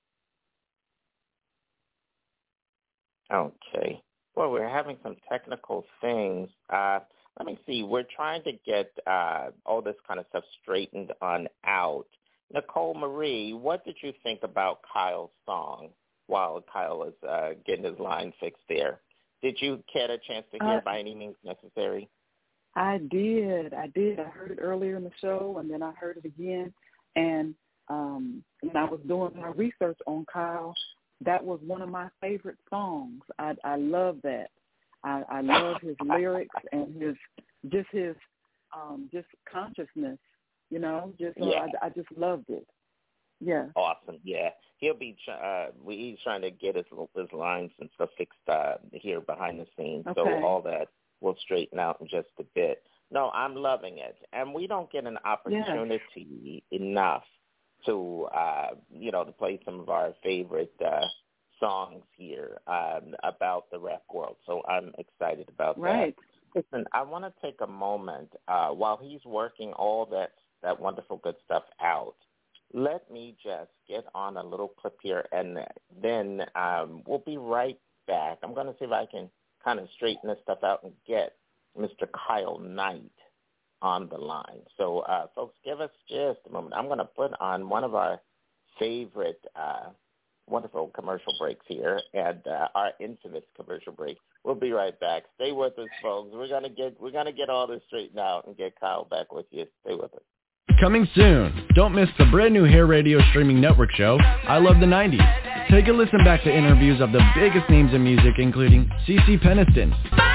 Okay. Well, we're having some technical things. Uh, let me see. We're trying to get uh, all this kind of stuff straightened on out. Nicole Marie, what did you think about Kyle's song while Kyle was uh, getting his line fixed there? Did you get a chance to hear uh, By Any Means Necessary? I did. I did. I heard it earlier in the show, and then I heard it again. And um, when I was doing my research on Kyle, that was one of my favorite songs. I, I love that. I, I love his lyrics and his just his um, just consciousness. You know, just uh, yeah. I, I just loved it. Yeah. Awesome. Yeah, he'll be. Uh, we, he's trying to get his his lines and stuff fixed uh, here behind the scenes. Okay. So all that will straighten out in just a bit. No, I'm loving it, and we don't get an opportunity yeah. enough to, uh, you know, to play some of our favorite uh, songs here um, about the rap world. So I'm excited about right. that. Listen, I want to take a moment uh, while he's working all that that wonderful good stuff out. Let me just get on a little clip here, and then um, we'll be right back. I'm going to see if I can kind of straighten this stuff out and get Mister Kyle Knight on the line. So, uh, folks, give us just a moment. I'm going to put on one of our favorite uh, wonderful commercial breaks here, and uh, our infamous commercial break. We'll be right back. Stay with us, folks. We're gonna get we're gonna get all this straightened out and get Kyle back with you. Stay with us. Coming soon. Don't miss the brand new Hair Radio streaming network show, I Love the nineties. Take a listen back to interviews of the biggest names in music, including CeCe Peniston,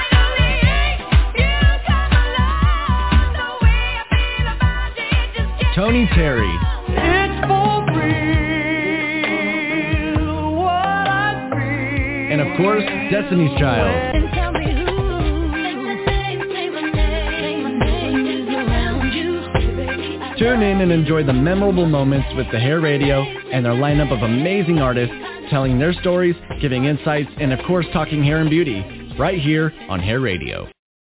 Tony Terry, it's for real, what I feel. And of course, Destiny's Child. Tune in and enjoy the memorable moments with the Hair Radio and their lineup of amazing artists telling their stories, giving insights, and of course talking hair and beauty, right here on Hair Radio.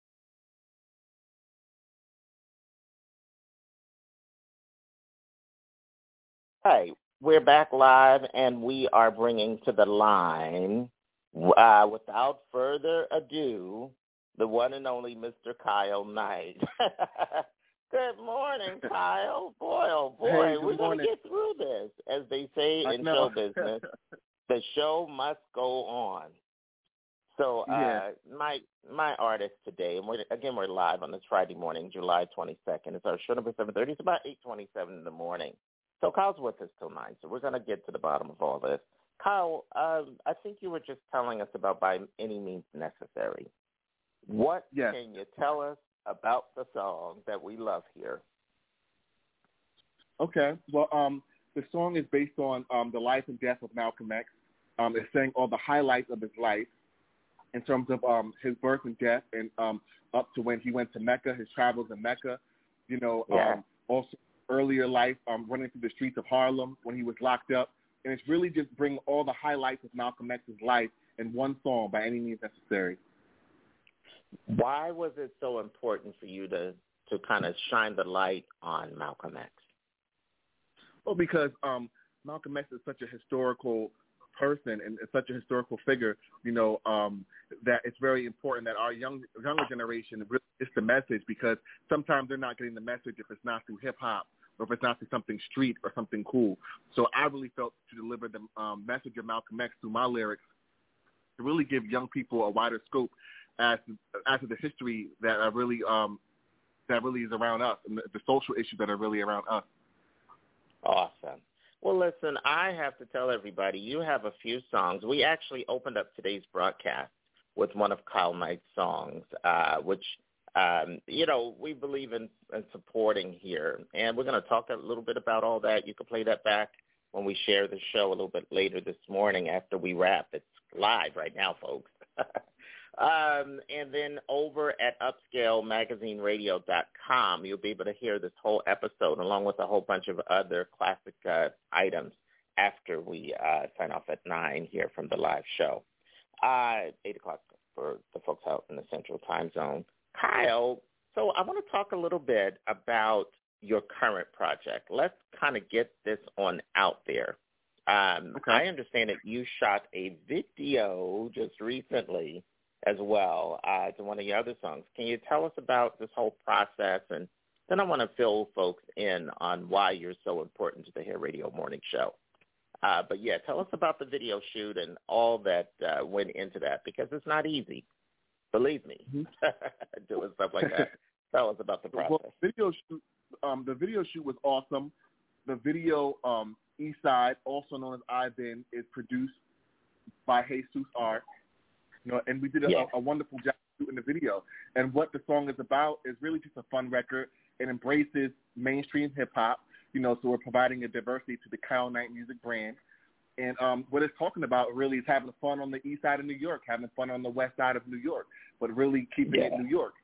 Hi, we're back live, and we are bringing to the line, uh, without further ado, the one and only Mister Kyle Knight. Good morning, Kyle. Boy, oh boy, hey, we're going to morning. get through this. As they say I in know. show business, the show must go on. So uh, yeah. my my artist today, and we're, again, we're live on this Friday morning, July twenty-second. It's our show number seven thirty. It's about eight twenty-seven in the morning. So Kyle's with us till nine, so we're going to get to the bottom of all this. Kyle, um, I think you were just telling us about By Any Means Necessary. What yes. can you tell us about the song that we love here? Okay. Well, um, the song is based on um, the life and death of Malcolm X. Um, it's saying all the highlights of his life in terms of um, his birth and death, and um, up to when he went to Mecca, his travels in Mecca. You know, yeah. um, also earlier life, um, running through the streets of Harlem when he was locked up, and it's really just bring all the highlights of Malcolm X's life in one song by any means necessary. Why was it so important for you to, to kind of shine the light on Malcolm X? Well, because um, Malcolm X is such a historical person and such a historical figure, you know, um, that it's very important that our young younger generation really gets the message, because sometimes they're not getting the message if it's not through hip-hop or if it's not through something street or something cool. So I really felt to deliver the um, message of Malcolm X through my lyrics to really give young people a wider scope as to, as to the history that are really um, that really is around us and the, the social issues that are really around us. Awesome. Well, listen, I have to tell everybody, you have a few songs. We actually opened up today's broadcast with one of Kyle Knight's songs, uh, which, um, you know, we believe in, in supporting here. And we're going to talk a little bit about all that. You can play that back when we share the show a little bit later this morning after we wrap. It's live right now, folks. Um, and then over at upscale magazine radio dot com, you'll be able to hear this whole episode along with a whole bunch of other classic uh, items after we uh, sign off at nine here from the live show. Uh, eight o'clock for the folks out in the Central Time Zone. Kyle, so I want to talk a little bit about your current project. Let's kind of get this on out there. Um, okay. I understand that you shot a video just recently as well uh, to one of your other songs. Can you tell us about this whole process? And then I want to fill folks in on why you're so important to the Hair Radio Morning Show. Uh, but, yeah, tell us about the video shoot and all that uh, went into that, because it's not easy. Believe me, mm-hmm. doing stuff like that. Tell us about the process. Well, video shoot, um, the video shoot was awesome. The video, um, Eastside, also known as I've Been, is produced by Jesus Art. You know, and we did a, yeah. a, a wonderful job in the video. And what the song is about is really just a fun record. It embraces mainstream hip-hop, you know, so we're providing a diversity to the Kyle Knight music brand. And um, what it's talking about really is having fun on the east side of New York, having fun on the west side of New York, but really keeping yeah. it New York.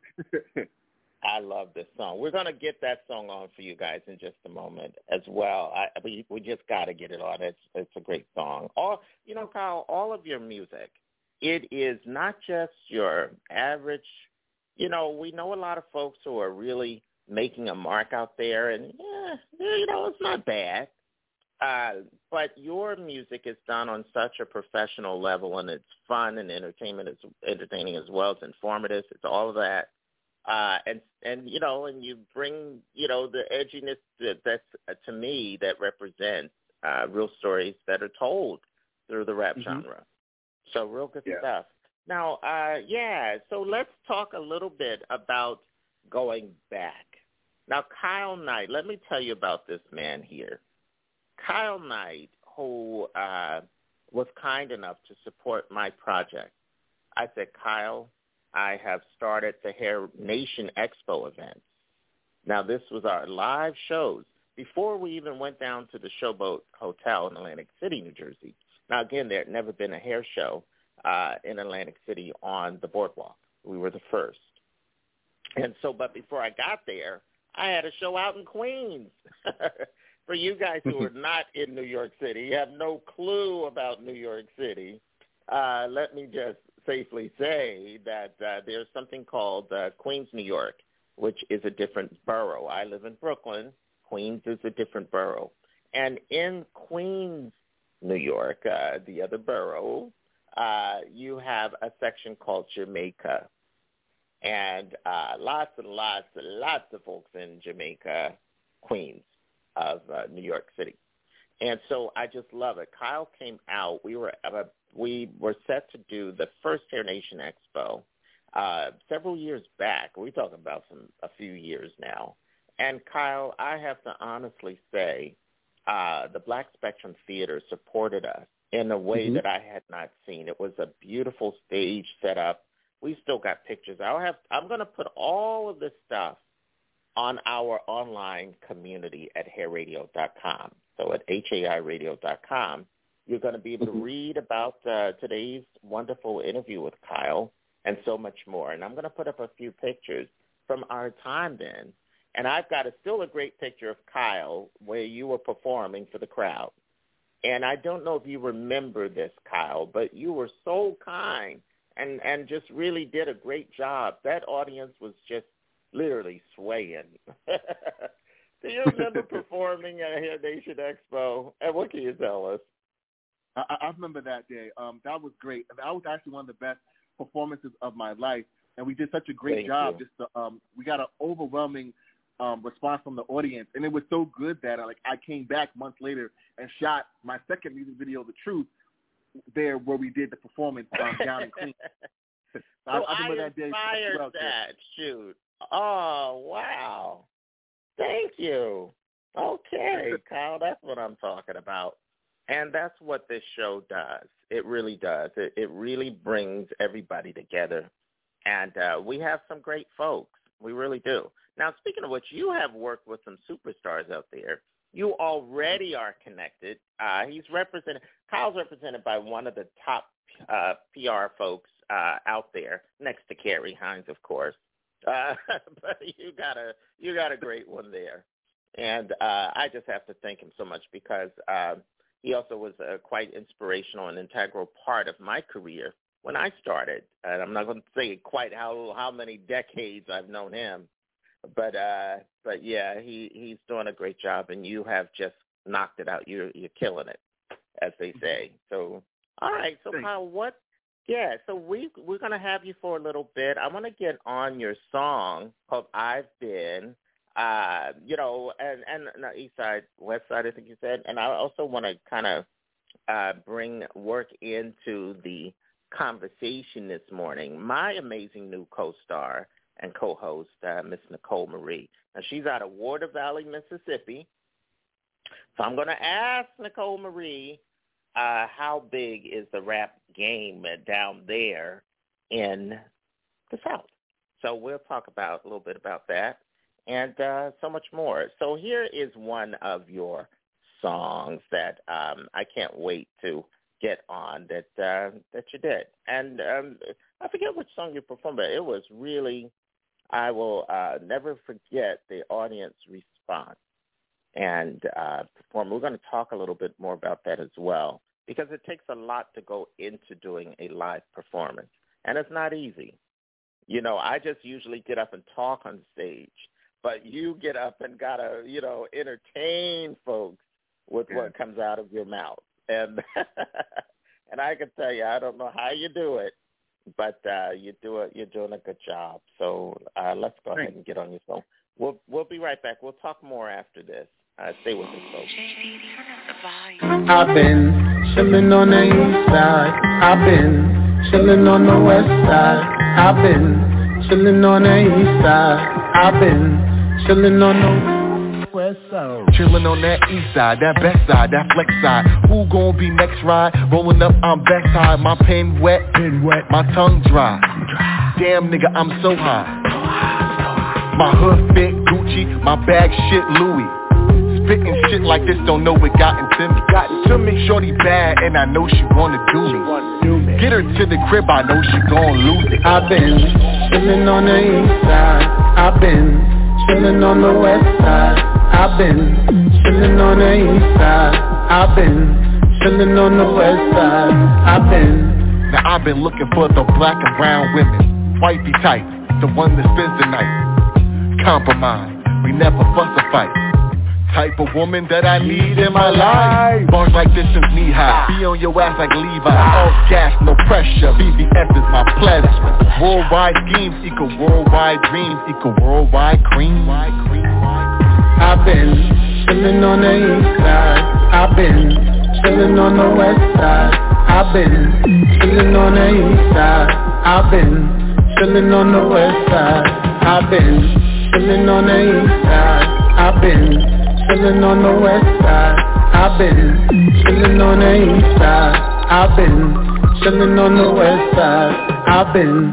I love this song. We're going to get that song on for you guys in just a moment as well. I, we, we just got to get it on. It's, it's a great song. All, you know, Kyle, all of your music, it is not just your average, you know, we know a lot of folks who are really making a mark out there, and, yeah, you know, it's not bad. Uh, but your music is done on such a professional level, and it's fun and entertainment is entertaining as well. It's informative. It's all of that. Uh, and, and, you know, and you bring, you know, the edginess that, that's, uh, to me, that represents uh, real stories that are told through the rap mm-hmm. genre. So real good yeah. stuff. Now, uh, yeah, so let's talk a little bit about going back. Now, Kyle Knight, let me tell you about this man here. Kyle Knight, who uh, was kind enough to support my project. I said, Kyle, I have started the Hair Nation Expo event. Now, this was our live shows before we even went down to the Showboat Hotel in Atlantic City, New Jersey. Now, again, there had never been a hair show uh, in Atlantic City on the boardwalk. We were the first. And so, but before I got there, I had a show out in Queens. For you guys who are not in New York City, you have no clue about New York City, uh, let me just safely say that uh, there's something called uh, Queens, New York, which is a different borough. I live in Brooklyn. Queens is a different borough. And in Queens, New York, uh, the other borough, uh, you have a section called Jamaica. And uh, lots and lots and lots of folks in Jamaica, Queens of uh, New York City. And so I just love it. Kyle came out. We were uh, we were set to do the first Hair Nation Expo uh, several years back. We're talking about some a few years now. And Kyle, I have to honestly say, Uh, the Black Spectrum Theater supported us in a way mm-hmm. that I had not seen. It was a beautiful stage set up. We still got pictures. I'll have, I'm going to put all of this stuff on our online community at hair radio dot com. So at H A I radio dot com, you're going to be able mm-hmm. to read about uh, today's wonderful interview with Kyle and so much more. And I'm going to put up a few pictures from our time then. And I've got a, still a great picture of Kyle where you were performing for the crowd. And I don't know if you remember this, Kyle, but you were so kind and, and just really did a great job. That audience was just literally swaying. Do you remember performing at Hair Nation Expo? And what can you tell us? I, I remember that day. Um, that was great. That was actually one of the best performances of my life, and we did such a great Thank job. you. Just to, um, we got an overwhelming um, response from the audience, and it was so good that I, like I came back months later and shot my second music video, "The Truth," there where we did the performance um, down in Queens. So I, I remember I that day. inspired well, that shoot. Oh wow! Thank you. Okay, Kyle, that's what I'm talking about. And that's what this show does. It really does. It, it really brings everybody together. And uh, we have some great folks. We really do. Now, speaking of which, you have worked with some superstars out there. You already are connected. Uh, he's represented, Kyle's represented by one of the top uh, P R folks uh, out there, next to Carrie Hines, of course. Uh, but you got a you got a great one there. And uh, I just have to thank him so much because uh, he also was a quite inspirational and integral part of my career when I started. And I'm not going to say quite how how many decades I've known him, but uh, but yeah, he, he's doing a great job, and you have just knocked it out. You're you're killing it, as they say. So all right, so Kyle, what? Yeah, so we we're going to have you for a little bit. I want to get on your song called "I've Been." Uh, you know, and, and no, East Side, West Side, I think you said. And I also want to kind of uh, bring work into the conversation this morning. My amazing new co-star and co-host, uh, Miss Nicole Marie. Now, she's out of Water Valley, Mississippi. So I'm going to ask Nicole Marie, uh, how big is the rap game down there in the South? So we'll talk about a little bit about that. And uh, so much more. So here is one of your songs that um, I can't wait to get on that uh, that you did. And um, I forget which song you performed, but it was really, I will uh, never forget the audience response and uh, perform. We're going to talk a little bit more about that as well, because it takes a lot to go into doing a live performance. And it's not easy. You know, I just usually get up and talk on stage. But you get up and gotta, you know, entertain folks with yeah. what comes out of your mouth, and and I can tell you, I don't know how you do it, but uh, you do it. You're doing a good job. So uh, let's go Thanks. ahead and get on your phone. We'll we'll be right back. We'll talk more after this. Uh, stay with us, folks. I've been chilling on the east side. I've been chilling on the west side. I've been chilling on the east side. I've been chillin' on the west side. Chillin' on that east side, that best side, that flex side. Who gon' be next ride? Rollin' up, I'm backside. My pen wet, pen wet, my tongue dry. Damn nigga, I'm so high. My hood fit Gucci, my bag shit Louis. Spittin' shit like this, don't know what got into me. Got to me, shorty bad, and I know she wanna do me. Get her to the crib, I know she gon' lose it. I've been chillin' on the east side. I've been chillin' on the west side. I've been chillin' on the east side. I've been chillin' on the west side. I've been. Now I've been looking for the black and brown women, wifey type, the one that spends the night. Compromise, we never fuss or fight. Type of woman that I need in my life. Bars like this is knee high. Be on your ass like Levi. All gas, no pressure. B B F is my pleasure. Worldwide schemes equal worldwide dreams equal worldwide cream. I've been chillin' on the east side. I've been chillin' on the west side. I've been chillin' on the east side. I've been chillin' on the west side. I've been chillin' on the east side. I've been chillin' on the west side. I've been chillin' on the east side. I've been chillin' on the west side. I've been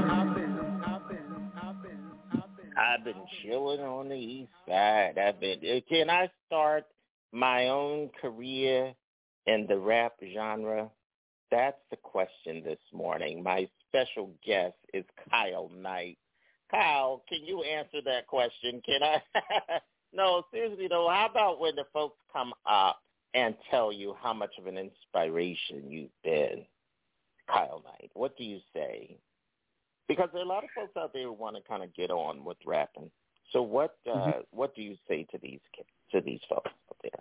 I've been chilling on the east side. I've been. Can I start my own career in the rap genre? That's the question this morning. My special guest is Kyle Knight. Kyle, can you answer that question? Can I? No, seriously though, how about when the folks come up and tell you how much of an inspiration you've been, Kyle Knight. What do you say? Because there are a lot of folks out there who want to kind of get on with rapping. So what uh, mm-hmm. what do you say to these kids, to these folks out there?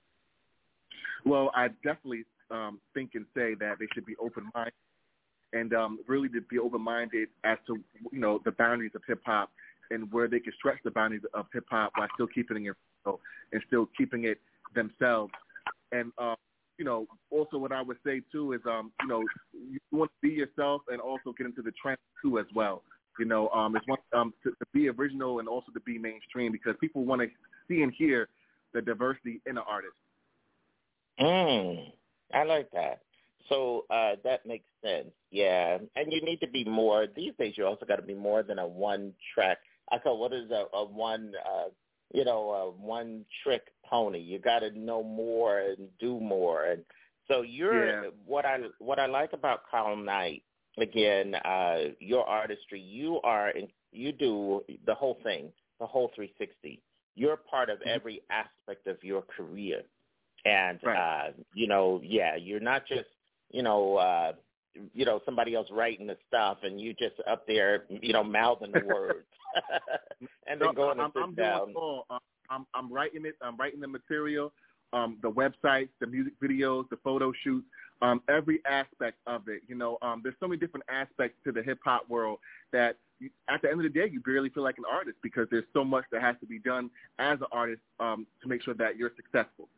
Well, I definitely um, think and say that they should be open-minded and um, really to be open-minded as to, you know, the boundaries of hip-hop and where they can stretch the boundaries of hip-hop while still keeping it and still keeping it themselves. And, uh, you know, also what I would say, too, is, um, you know, you want to be yourself and also get into the trend, too, as well. You know, um, it's one, um, to, to be original and also to be mainstream because people want to see and hear the diversity in the artist. Mm, I like that. So uh, that makes sense, yeah. And you need to be more, these days you also got to be more than a one-track, I call what is a, a one, uh, you know, a one-trick pony. You got to know more and do more. And so you're, yeah. what I what I like about Kyle Knight, again, uh, your artistry, you are, in, you do the whole thing, the whole three sixty. You're part of every aspect of your career. And, right. uh, you know, yeah, you're not just, you know, uh, you know, somebody else writing the stuff and you just up there, you know, mouthing the words and then no, going I'm, to sit I'm down. Doing all. I'm, I'm writing it. I'm writing the material, um, the websites, the music videos, the photo shoots, um, every aspect of it. You know, um, there's so many different aspects to the hip-hop world that you, at the end of the day, you barely feel like an artist because there's so much that has to be done as an artist um, to make sure that you're successful.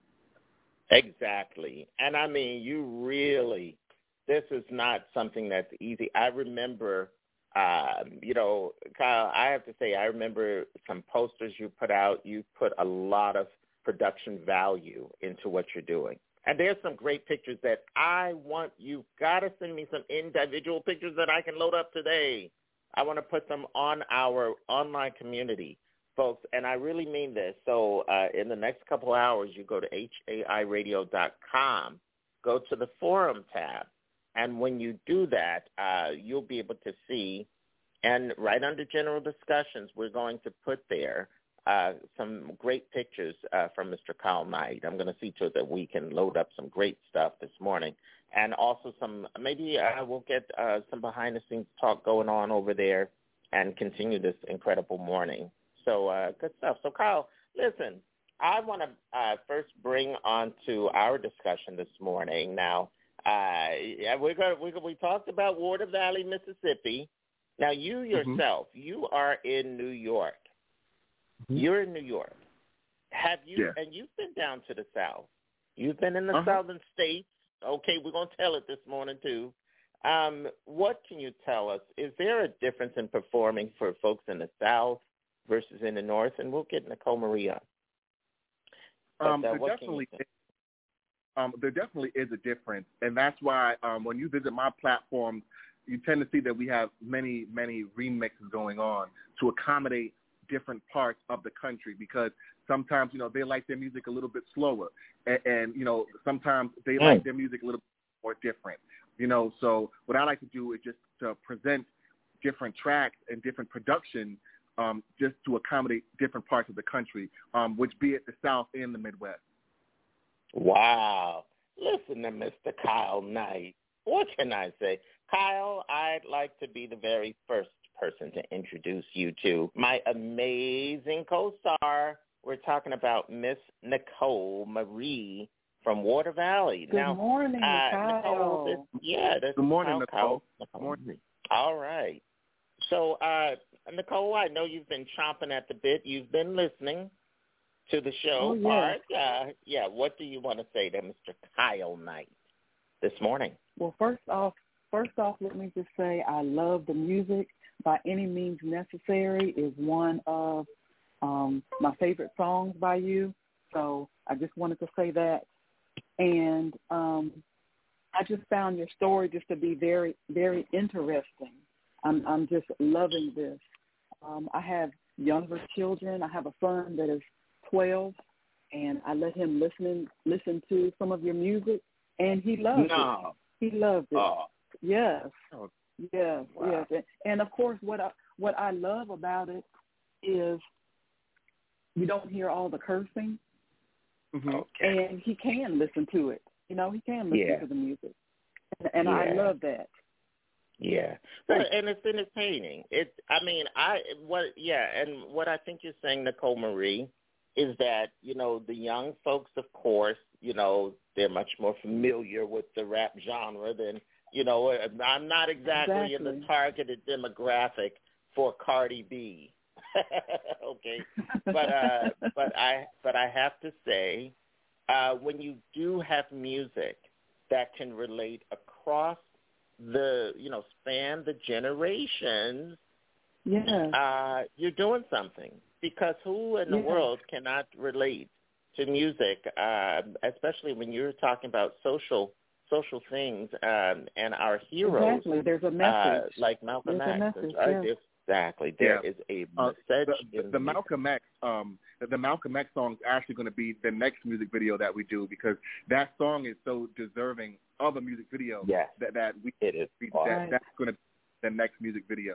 Exactly. And, I mean, you really, this is not something that's easy. I remember, uh, you know, Kyle, I have to say, I remember some posters you put out. You put a lot of production value into what you're doing. And there's some great pictures that I want. You've got to send me some individual pictures that I can load up today. I want to put them on our online community, folks, and I really mean this. So uh, in the next couple hours, you go to H A I radio dot com, go to the forum tab, and when you do that, uh, you'll be able to see, and right under general discussions, we're going to put there uh, some great pictures uh, from Mister Kyle Knight. I'm going to see to it that we can load up some great stuff this morning, and also some, maybe uh, we'll get uh, some behind-the-scenes talk going on over there and continue this incredible morning. So uh, good stuff. So, Kyle, listen, I want to uh, first bring on to our discussion this morning. Now, uh, we're going we we talked about Water Valley, Mississippi. Now, you yourself, mm-hmm. you are in New York. Mm-hmm. You're in New York. Have you? Yeah. And you've been down to the South. You've been in the uh-huh. southern states. Okay, we're going to tell it this morning, too. Um, what can you tell us? Is there a difference in performing for folks in the South versus in the North? And we'll get Nicole Marie on. But, um, uh, there, definitely is, um, there definitely is a difference. And that's why um, when you visit my platform, you tend to see that we have many, many remixes going on to accommodate different parts of the country because sometimes, you know, they like their music a little bit slower. And, and you know, sometimes they mm. like their music a little bit more different. You know, so what I like to do is just to present different tracks and different production Um, just to accommodate different parts of the country, um, which be it the South and the Midwest. Wow. Listen to Mister Kyle Knight. What can I say? Kyle, I'd like to be the very first person to introduce you to my amazing co-star. We're talking about Miss Nicole Marie from Water Valley. Good now, morning, uh, Kyle. Nicole, this, yeah, this Good morning, Kyle, Nicole. Kyle. Good morning. All right. So, uh, Nicole, I know you've been chomping at the bit. You've been listening to the show oh, yeah. part. Uh, yeah, what do you want to say to Mister Kyle Knight this morning? Well, first off, first off, let me just say I love the music. By Any Means Necessary is one of um, my favorite songs by you. So I just wanted to say that. And um, I just found your story just to be very, very interesting. I'm, I'm just loving this. Um, I have younger children. I have a son that is twelve, and I let him listen listen to some of your music, and he loves no. it. He loved it. Oh. Yes, oh. yes, wow. yes. And, and of course, what I what I love about it is you don't hear all the cursing. Mm-hmm. Okay. And he can listen to it. You know, he can listen Yeah. to the music. And, and Yeah. I love that. Yeah, but and it's entertaining. It, I mean, I what, yeah, and what I think you're saying, Nicole Marie, is that you know the young folks, of course, you know they're much more familiar with the rap genre than you know. I'm not exactly, exactly. in the targeted demographic for Cardi B. Okay, but uh, but I but I have to say, uh, when you do have music that can relate across the, you know, span the generations, yeah, uh, you're doing something. Because who in the yeah. world cannot relate to music, uh, especially when you're talking about social social things um, and our heroes. Exactly, there's a message. Uh, like Malcolm there's X. A message, right? yeah. Exactly, there yeah. is a uh, message. The, the, the Malcolm X, um, the, the Malcolm X song is actually going to be the next music video that we do because that song is so deserving of a music video. Yes, that that we it is. We, that, that's going to be the next music video.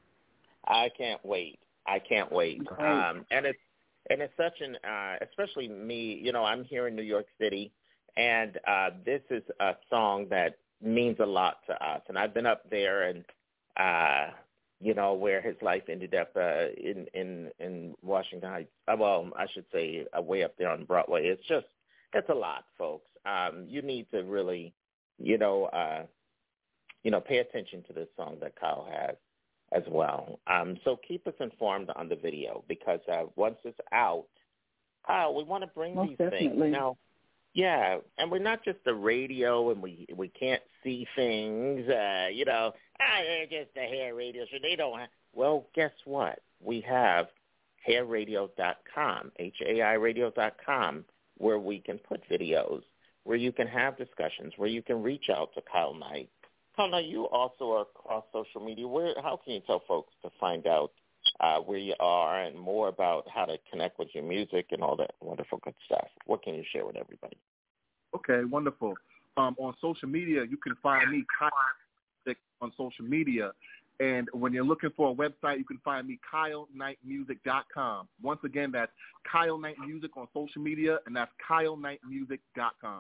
I can't wait. I can't wait. Right. Um, and it's and it's such an, uh, especially me. You know, I'm here in New York City, and uh, this is a song that means a lot to us. And I've been up there, and uh, you know, where his life ended up uh, in in in Washington Heights. Uh, well, I should say, uh, way up there on Broadway. It's just, it's a lot, folks. Um, you need to really, you know, uh, you know, pay attention to this song that Kyle has as well. Um, so keep us informed on the video because uh, once it's out, Kyle, we want to bring Most these definitely. things. Now, yeah, and we're not just the radio and we we can't see things, uh, you know, ah, they're just a hair radio show. They don't have, well, guess what? We have hair radio dot com, H A I radio dot com, where we can put videos, where you can have discussions, where you can reach out to Kyle Knight. Kyle, now you also are across social media. Where, how can you tell folks to find out uh, where you are and more about how to connect with your music and all that wonderful good stuff? What can you share with everybody? Okay, wonderful. Um, on social media, you can find me, Kyle, on social media. And when you're looking for a website, you can find me, Kyle Knight Music dot com. Once again, that's Kyle Knight Music on social media, and that's Kyle Knight Music dot com.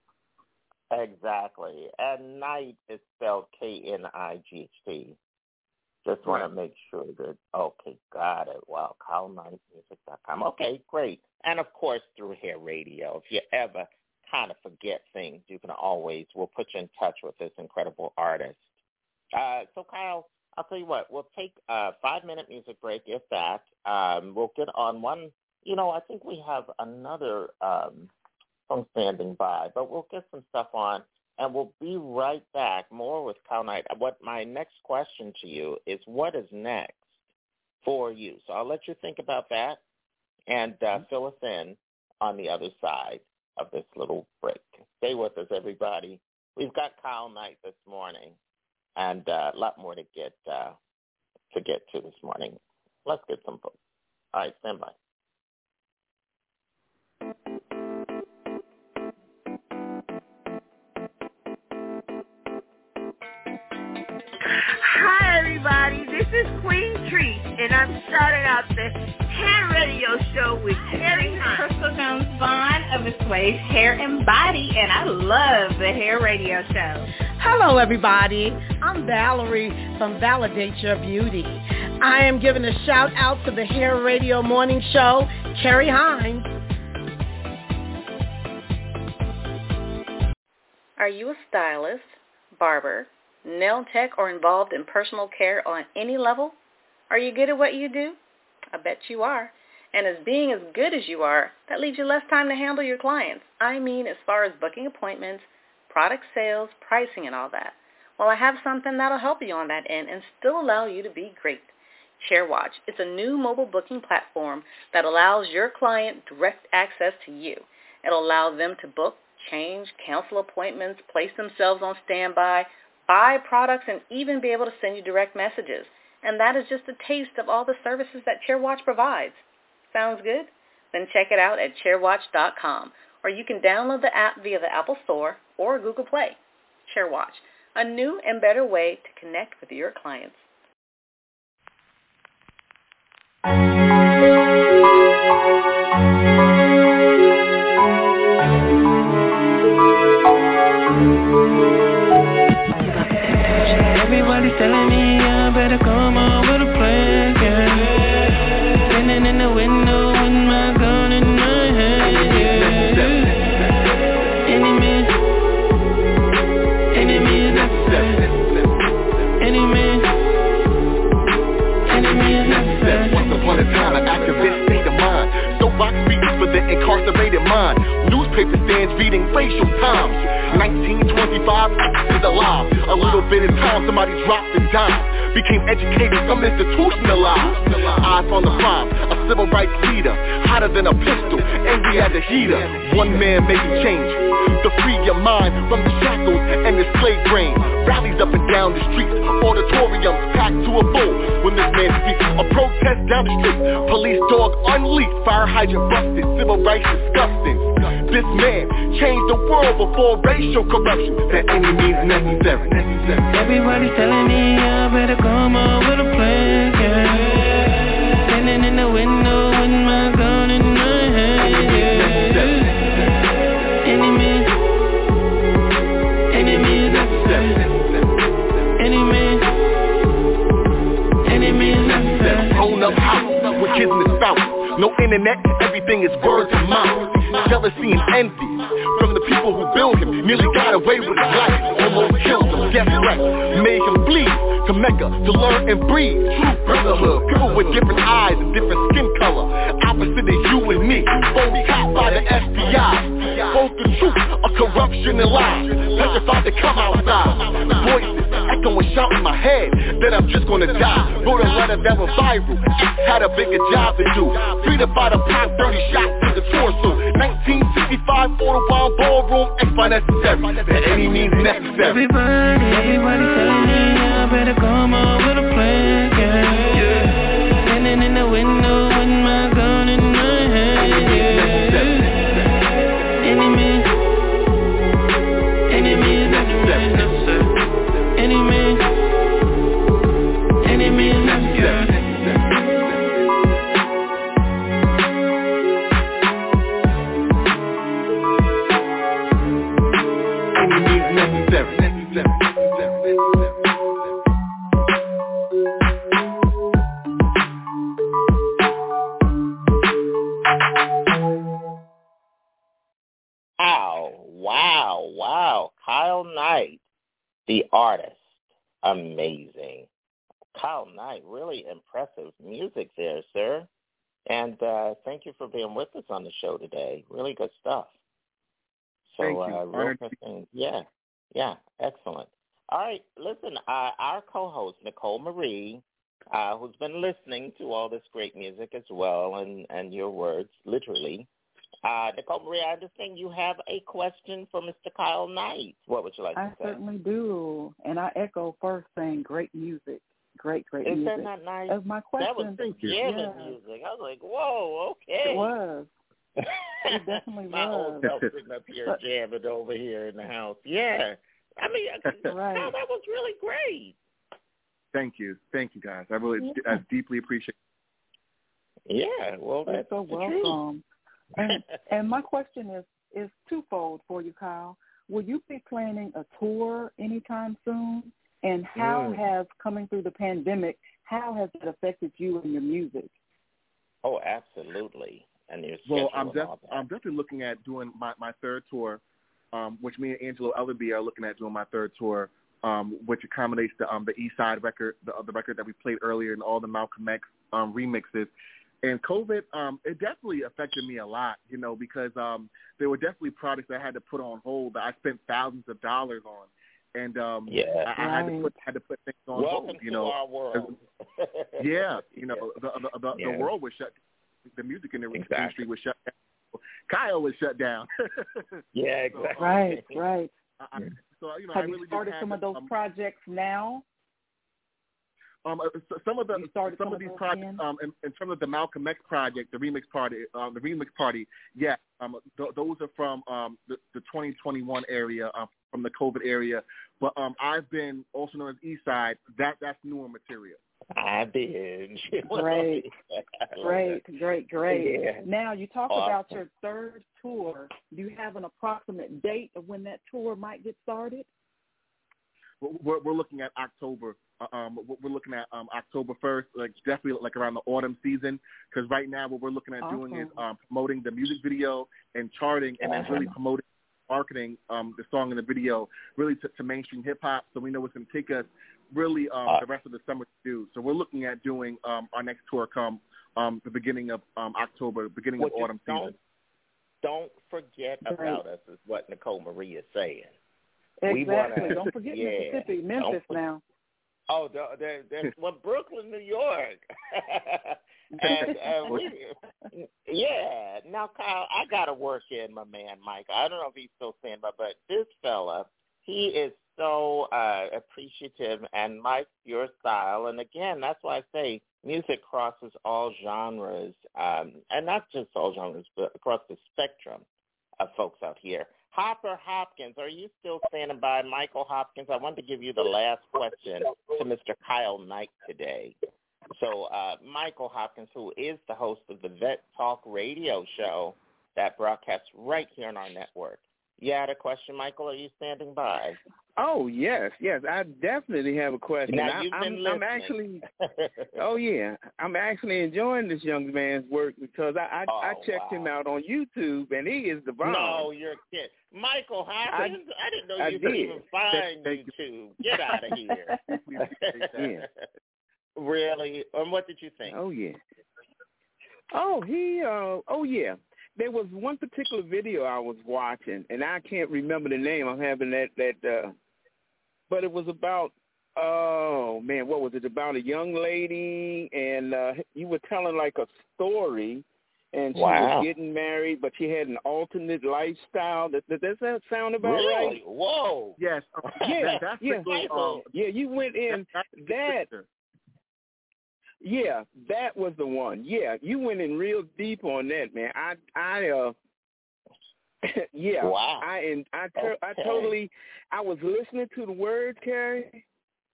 Exactly. And Knight is spelled K N I G H T. Just want right. to make sure that, okay, got it. Wow, Kyle Knight Music dot com. Okay, great. And, of course, through Hair Radio. If you ever kind of forget things, you can always, we'll put you in touch with this incredible artist. Uh, so, Kyle, I'll tell you what, we'll take a five-minute music break, if that. Um, we'll get on one, you know, I think we have another um, song standing by, but we'll get some stuff on, and we'll be right back, more with Kyle Knight. What my next question to you is, what is next for you? So I'll let you think about that and uh, fill us in on the other side of this little break. Stay with us, everybody. We've got Kyle Knight this morning, and uh, a lot more to get uh, to get to this morning. Let's get some folks. All right, stand by. Hi, everybody. This is Queen Treat, and I'm starting out the Hair Radio Show with Terry Hunt. Crystal Jones Vaughn of Assuage Hair and Body, and I love the Hair Radio Show. Hello, everybody. I'm Valerie from Validate Your Beauty. I am giving a shout out to the Hair Radio Morning Show, Carrie Hines. Are you a stylist, barber, nail tech, or involved in personal care on any level? Are you good at what you do? I bet you are. And as being as good as you are, that leaves you less time to handle your clients. I mean, as far as booking appointments, product sales, pricing, and all that. Well, I have something that'll help you on that end and still allow you to be great. ChairWatch. It's a new mobile booking platform that allows your client direct access to you. It'll allow them to book, change, cancel appointments, place themselves on standby, buy products, and even be able to send you direct messages. And that is just a taste of all the services that ChairWatch provides. Sounds good? Then check it out at chair watch dot com, or you can download the app via the Apple Store or Google Play. ChairWatch, a new and better way to connect with your clients. racial times. nineteen twenty-five is alive. A little bit of time, somebody dropped the dime. Became educated, some institutionalized. Eyes on the prize, a civil rights leader. Hotter than a pistol, angry as a heater. One man making change to free your mind from the shackles and the slave brain. Rallies up and down the streets, auditoriums packed to a full. When this man speaks, a protest down the street. Police dog unleashed, fire hydrant busted, civil rights disgusting. This man changed the world before racial corruption. That any means necessary. Everybody's telling me I better come up with a plan, yeah. Standing in the window with my gun in my hand, yeah. Any man, any man necessary. Any man, any man necessary. Grown up house with kids in the spouse. No internet, everything is word to mouth. Jealousy and envy from the people who built him. Nearly got away with his life, almost killed him. Death threat made him flee to Mecca to learn and breathe true brotherhood. People with different eyes and different skin color, opposite of you and me. Both caught by the F B I. Spoke the truth of corruption and lies. Petrified to come outside. Voices echoing, shouting in my head that I'm just gonna die. Wrote a letter that was viral. Had a bigger job to do. Free to fight a pop, thirty shots to the torso. nineteen sixty-five, Audubon ballroom, X by necessary. At any means necessary. Everybody, everybody telling me I better come up with a plan, yeah. yeah. Standing in the window with my gun in my hand, yeah. Any man, any man necessary. Any man, any man necessary. Wow, wow. Kyle Knight, the artist. Amazing. Kyle Knight, really impressive music there, sir. And uh, thank you for being with us on the show today. Really good stuff. So, Thank you. Uh, real interesting. Yeah, yeah, excellent. All right, listen, uh, our co-host, Nicole Marie, uh, who's been listening to all this great music as well, and, and your words, literally. Uh, Nicole Marie, I understand you have a question for Mister Kyle Knight. What would you like I to say? I certainly do. And I echo first saying great music. Great, great Isn't music. Isn't that nice? As my question, that was some jamming yeah. music. I was like, whoa, okay. It was. It definitely My was. old self sitting up here but, jamming over here in the house. Yeah. I mean, right. no, that was really great. Thank you. Thank you, guys. I really yeah. I deeply appreciate it. Yeah, well, that's so welcome. and, and my question is, is twofold for you, Kyle. Will you be planning a tour anytime soon? And how mm. has, coming through the pandemic, how has it affected you and your music? Oh, absolutely. And your well, I'm, def- I'm definitely looking at doing my, my third tour, um, which me and Angelo Ellerby are looking at doing my third tour, um, which accommodates the um, the East Side record, the, the record that we played earlier, and all the Malcolm X um, remixes. And COVID, um, it definitely affected me a lot, you know, because um, there were definitely projects I had to put on hold that I spent thousands of dollars on. And um, yeah. I, I had to put had to put things on Welcome hold. You to know, our world. yeah, you know, the the, the, yeah. the world was shut. The music industry exactly. was shut down. Kyle was shut down. yeah, exactly. So, right, right. I, so you know, have I really you started just some had, of those um, projects now? Um, some of the some, some of these projects, again? um, in, in terms of the Malcolm X project, the remix party, um, the remix party, yeah, um, th- those are from um, the, the twenty twenty-one area, um, from the COVID area. But um, I've been also known as East Side. That that's newer material. I did. Great, great, great, great. Yeah. Now you talk awesome. about your third tour. Do you have an approximate date of when that tour might get started? We're, we're looking at October. Um, we're looking at um, October first, like definitely like around the autumn season. Because right now, what we're looking at awesome. doing is um, promoting the music video and charting, and then really promoting, marketing um, the song and the video really to, to mainstream hip hop. So we know it's going to take us really um, uh, the rest of the summer to do. So we're looking at doing um, our next tour come um, the beginning of um, October, beginning what of autumn don't, season. don't forget Right. about us is what Nicole Marie is saying. Exactly. We wanna, don't forget yeah, Mississippi, Memphis don't, now. Oh, there, there's well, Brooklyn, New York. and uh, we, yeah. Now, Kyle, I got to work in my man, Mike. I don't know if he's still saying about, but this fella, he is so uh, appreciative and likes your style. And again, that's why I say music crosses all genres, um, and not just all genres, but across the spectrum of folks out here. Hopper Hopkins, are you still standing by? Michael Hopkins, I wanted to give you the last question to Mister Kyle Knight today. So uh, Michael Hopkins, who is the host of the Vet Talk radio show that broadcasts right here on our network. You had a question, Michael? Are you standing by? Oh, yes, yes. I definitely have a question. Now, I, you've been I'm, listening. I'm actually, oh, yeah. I'm actually enjoying this young man's work because I I, oh, I checked wow. him out on YouTube, and he is the bomb. No, you're a kid. Michael Hopkins? I, I didn't know I you could did. even find YouTube. Get out of here. Yeah. Really? And what did you think? Oh, yeah. Oh, he, uh, oh, yeah. There was one particular video I was watching, and I can't remember the name. I'm having that, that uh, but it was about, oh, man, what was it, about a young lady, and uh, you were telling like a story, and she wow. was getting married, but she had an alternate lifestyle. Does, does that sound about really? right? Whoa. Yes. Yeah, that's yeah. the, um, yeah, you went in that. Yeah, that was the one. Yeah, you went in real deep on that, man. I, I, uh, yeah. Wow. I and I, okay. I totally. I was listening to the words, Carrie.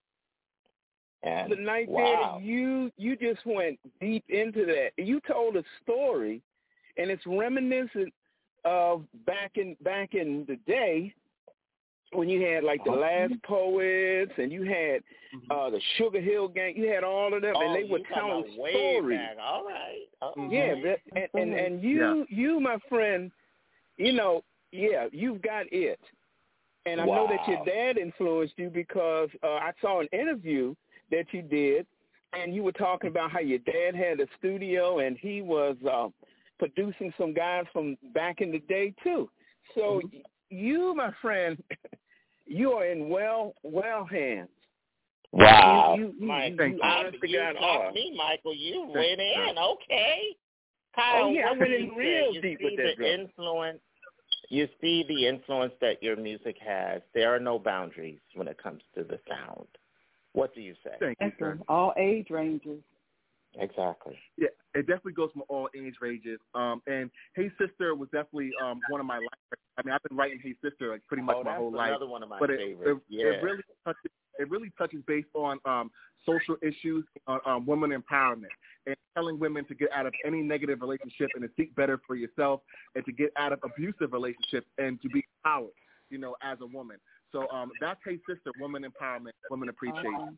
And the night wow. there, you you just went deep into that. You told a story, and it's reminiscent of back in back in the day when you had like the Last Poets, and you had uh, the Sugar Hill Gang. You had all of them, oh, and they were telling stories. Back. All right. Uh-huh. Yeah, that, and, and and you yeah. you my friend, you know, yeah, you've got it. And I wow. know that your dad influenced you because uh, I saw an interview that you did, and you were talking about how your dad had a studio, and he was uh, producing some guys from back in the day too. So mm-hmm. you, my friend, you are in well well hands. Wow, you, you, Mike, you, you, you, you got me, Michael. You went in, okay. Kyle, oh yeah, I went in you real you deep see with that. The influence. You see the influence that your music has. There are no boundaries when it comes to the sound. What do you say? Thank you, sir. All age ranges. Exactly. Yeah, it definitely goes from all age ranges. Um, and Hey Sister was definitely um, one of my life. I mean, I've been writing Hey Sister like pretty much oh, my whole life. Another one of my but it, favorites. It, yeah. it really touches. It really touches based on um, social issues, on um, women empowerment, and telling women to get out of any negative relationship and to seek better for yourself, and to get out of abusive relationships and to be empowered, you know, as a woman. So um, that's Hey Sister, woman empowerment, women appreciation. Awesome.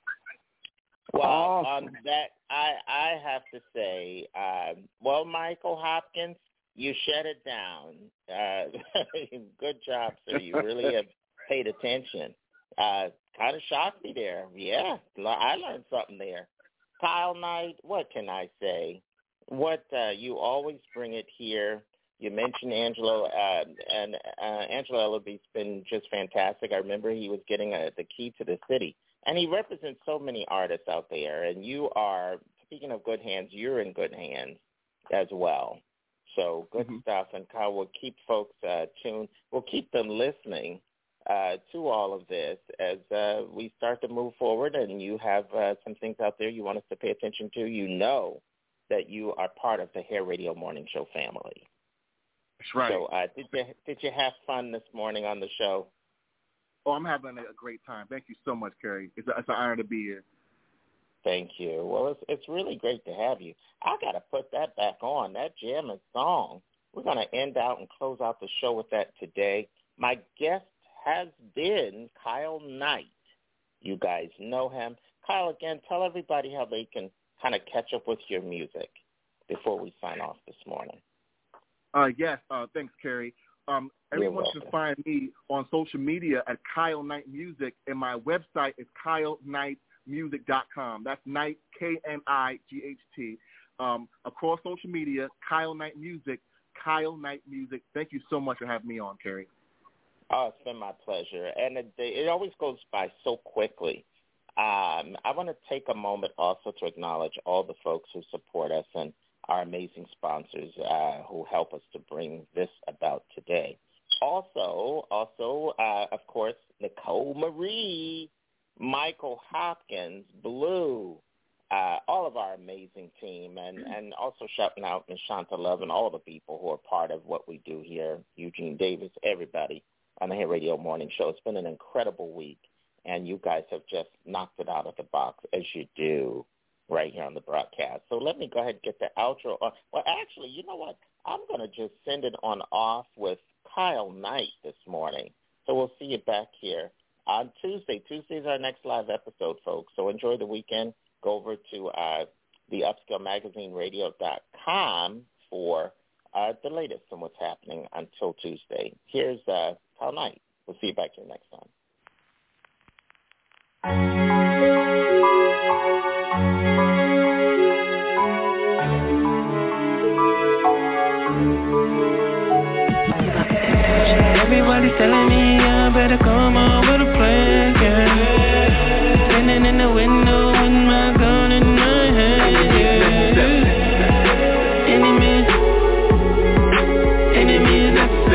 Well, awesome. on that, I I have to say, um, well, Michael Hopkins, you shut it down. Uh, good job, sir. You really have paid attention. Uh, kind of shocked me there. Yeah, I learned something there. Kyle Knight, what can I say? What uh, you always bring it here. You mentioned Angelo, uh, and uh, Angelo Ellaby's been just fantastic. I remember he was getting a, the key to the city, and he represents so many artists out there. And you are, speaking of good hands, you're in good hands as well. So good mm-hmm. stuff. And Kyle, we'll keep folks uh, tuned. We'll keep them listening uh, to all of this as uh, we start to move forward. And you have uh, some things out there you want us to pay attention to. You know that you are part of the Hair Radio Morning Show family. That's right. So uh, did you did you have fun this morning on the show? Oh, I'm having a great time. Thank you so much, Kerry. It's, a, it's an honor to be here. Thank you. Well, it's it's really great to have you. I got to put that back on, that jamming song. We're going to end out and close out the show with that today. My guest has been Kyle Knight. You guys know him. Kyle, again, tell everybody how they can kind of catch up with your music before we sign off this morning. Uh, yes, uh, thanks, Kerry. Um, everyone can find me on social media at Kyle Knight Music, and my website is kyle knight music dot com. That's Knight, K N I G H T. Um, across social media, Kyle Knight Music, Kyle Knight Music. Thank you so much for having me on, Carrie. Oh, it's been my pleasure. And it, it always goes by so quickly. Um, I want to take a moment also to acknowledge all the folks who support us and our amazing sponsors uh, who help us to bring this about today. Also, also, uh, of course, Nicole Marie, Michael Hopkins, Blue, uh, all of our amazing team, and, and also shouting out Miz Shanta Love and all the people who are part of what we do here, Eugene Davis, everybody on the Hair Radio Morning Show. It's been an incredible week, and you guys have just knocked it out of the box, as you do right here on the broadcast. So let me go ahead and get the outro on. Well, actually, you know what? I'm going to just send it on off with Kyle Knight this morning. So we'll see you back here on Tuesday. Tuesday is our next live episode, folks. So enjoy the weekend. Go over to uh, the upscale magazine radio dot com for uh, the latest on what's happening until Tuesday. Here's uh, Kyle Knight. We'll see you back here next time. Everybody's telling me I better come up with a plan, yeah. Standing in the window with my gun in my hand, yeah. Enemies, enemies,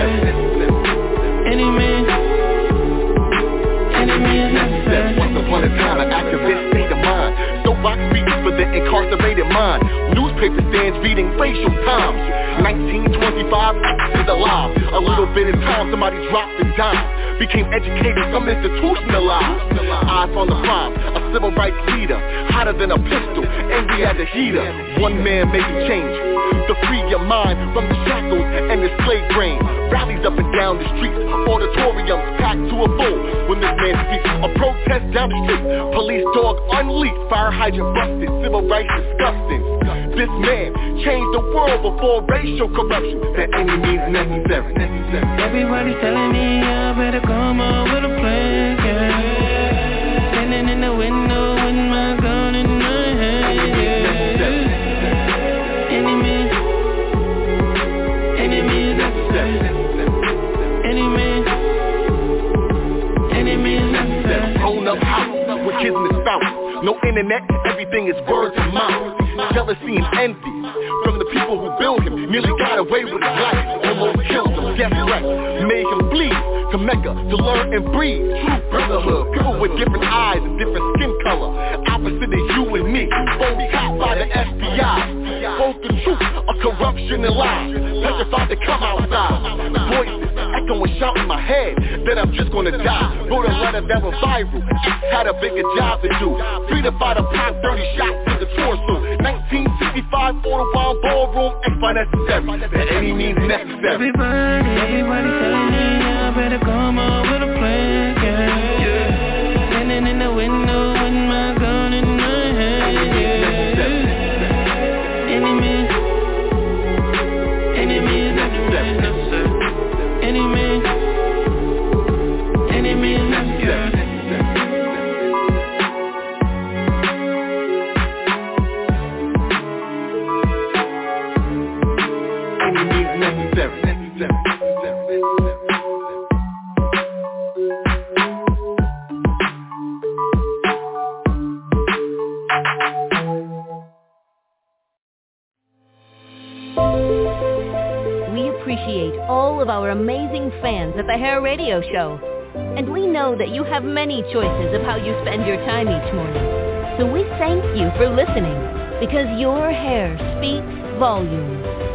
enemies, enemies, enemies. Once upon a time, an activist state of mind. Soapbox speeches for the incarcerated mind. Newspaper stands reading racial times. nineteen twenty-five is alive. A little bit of time, somebody dropped a dime. Became educated, some institutionalized. Eyes on the crime, a civil rights leader. Hotter than a pistol, angry as a heater. One man made a change to free your mind from the shackles and the slave brain. Rallies up and down the streets, auditoriums packed to a full. When this man speaks, a protest down the street. Police dog unleashed, fire hydrant busted, civil rights disgusting. This man changed the world before racial corruption that any means necessary. Everybody's telling me I better come up with a plan, yeah. Standing in the window with my gun in my hand, yeah. Enemies, enemies, enemies, enemies. Grown up house with kids in the spouse. No internet, everything is word to mouth. Jealousy and envy from the people who built him. Nearly got away with his life, almost killed him. Death threat made him flee to Mecca to learn and breathe true brotherhood. People with different eyes and different skin color, opposite of you and me. Both caught by the F B I. Spoke the truth of corruption and lies. Petrified to come outside. Voices echoing, shout in my head that I'm just gonna die. Wrote a letter that was viral. Had a bigger job to do. Free to fight a pop, thirty shots to the torso. nineteen sixty-five, Photo Wild Ballroom, X by necessary. At any means necessary. Everybody, everybody telling me I better come up with a plan, yeah. yeah. Standing in the window with my gun in my hand, yeah. Enemies, enemies, enemies, enemies, yeah. We appreciate all of our amazing fans at the Hair Radio Show. And we know that you have many choices of how you spend your time each morning. So we thank you for listening, because your hair speaks volumes.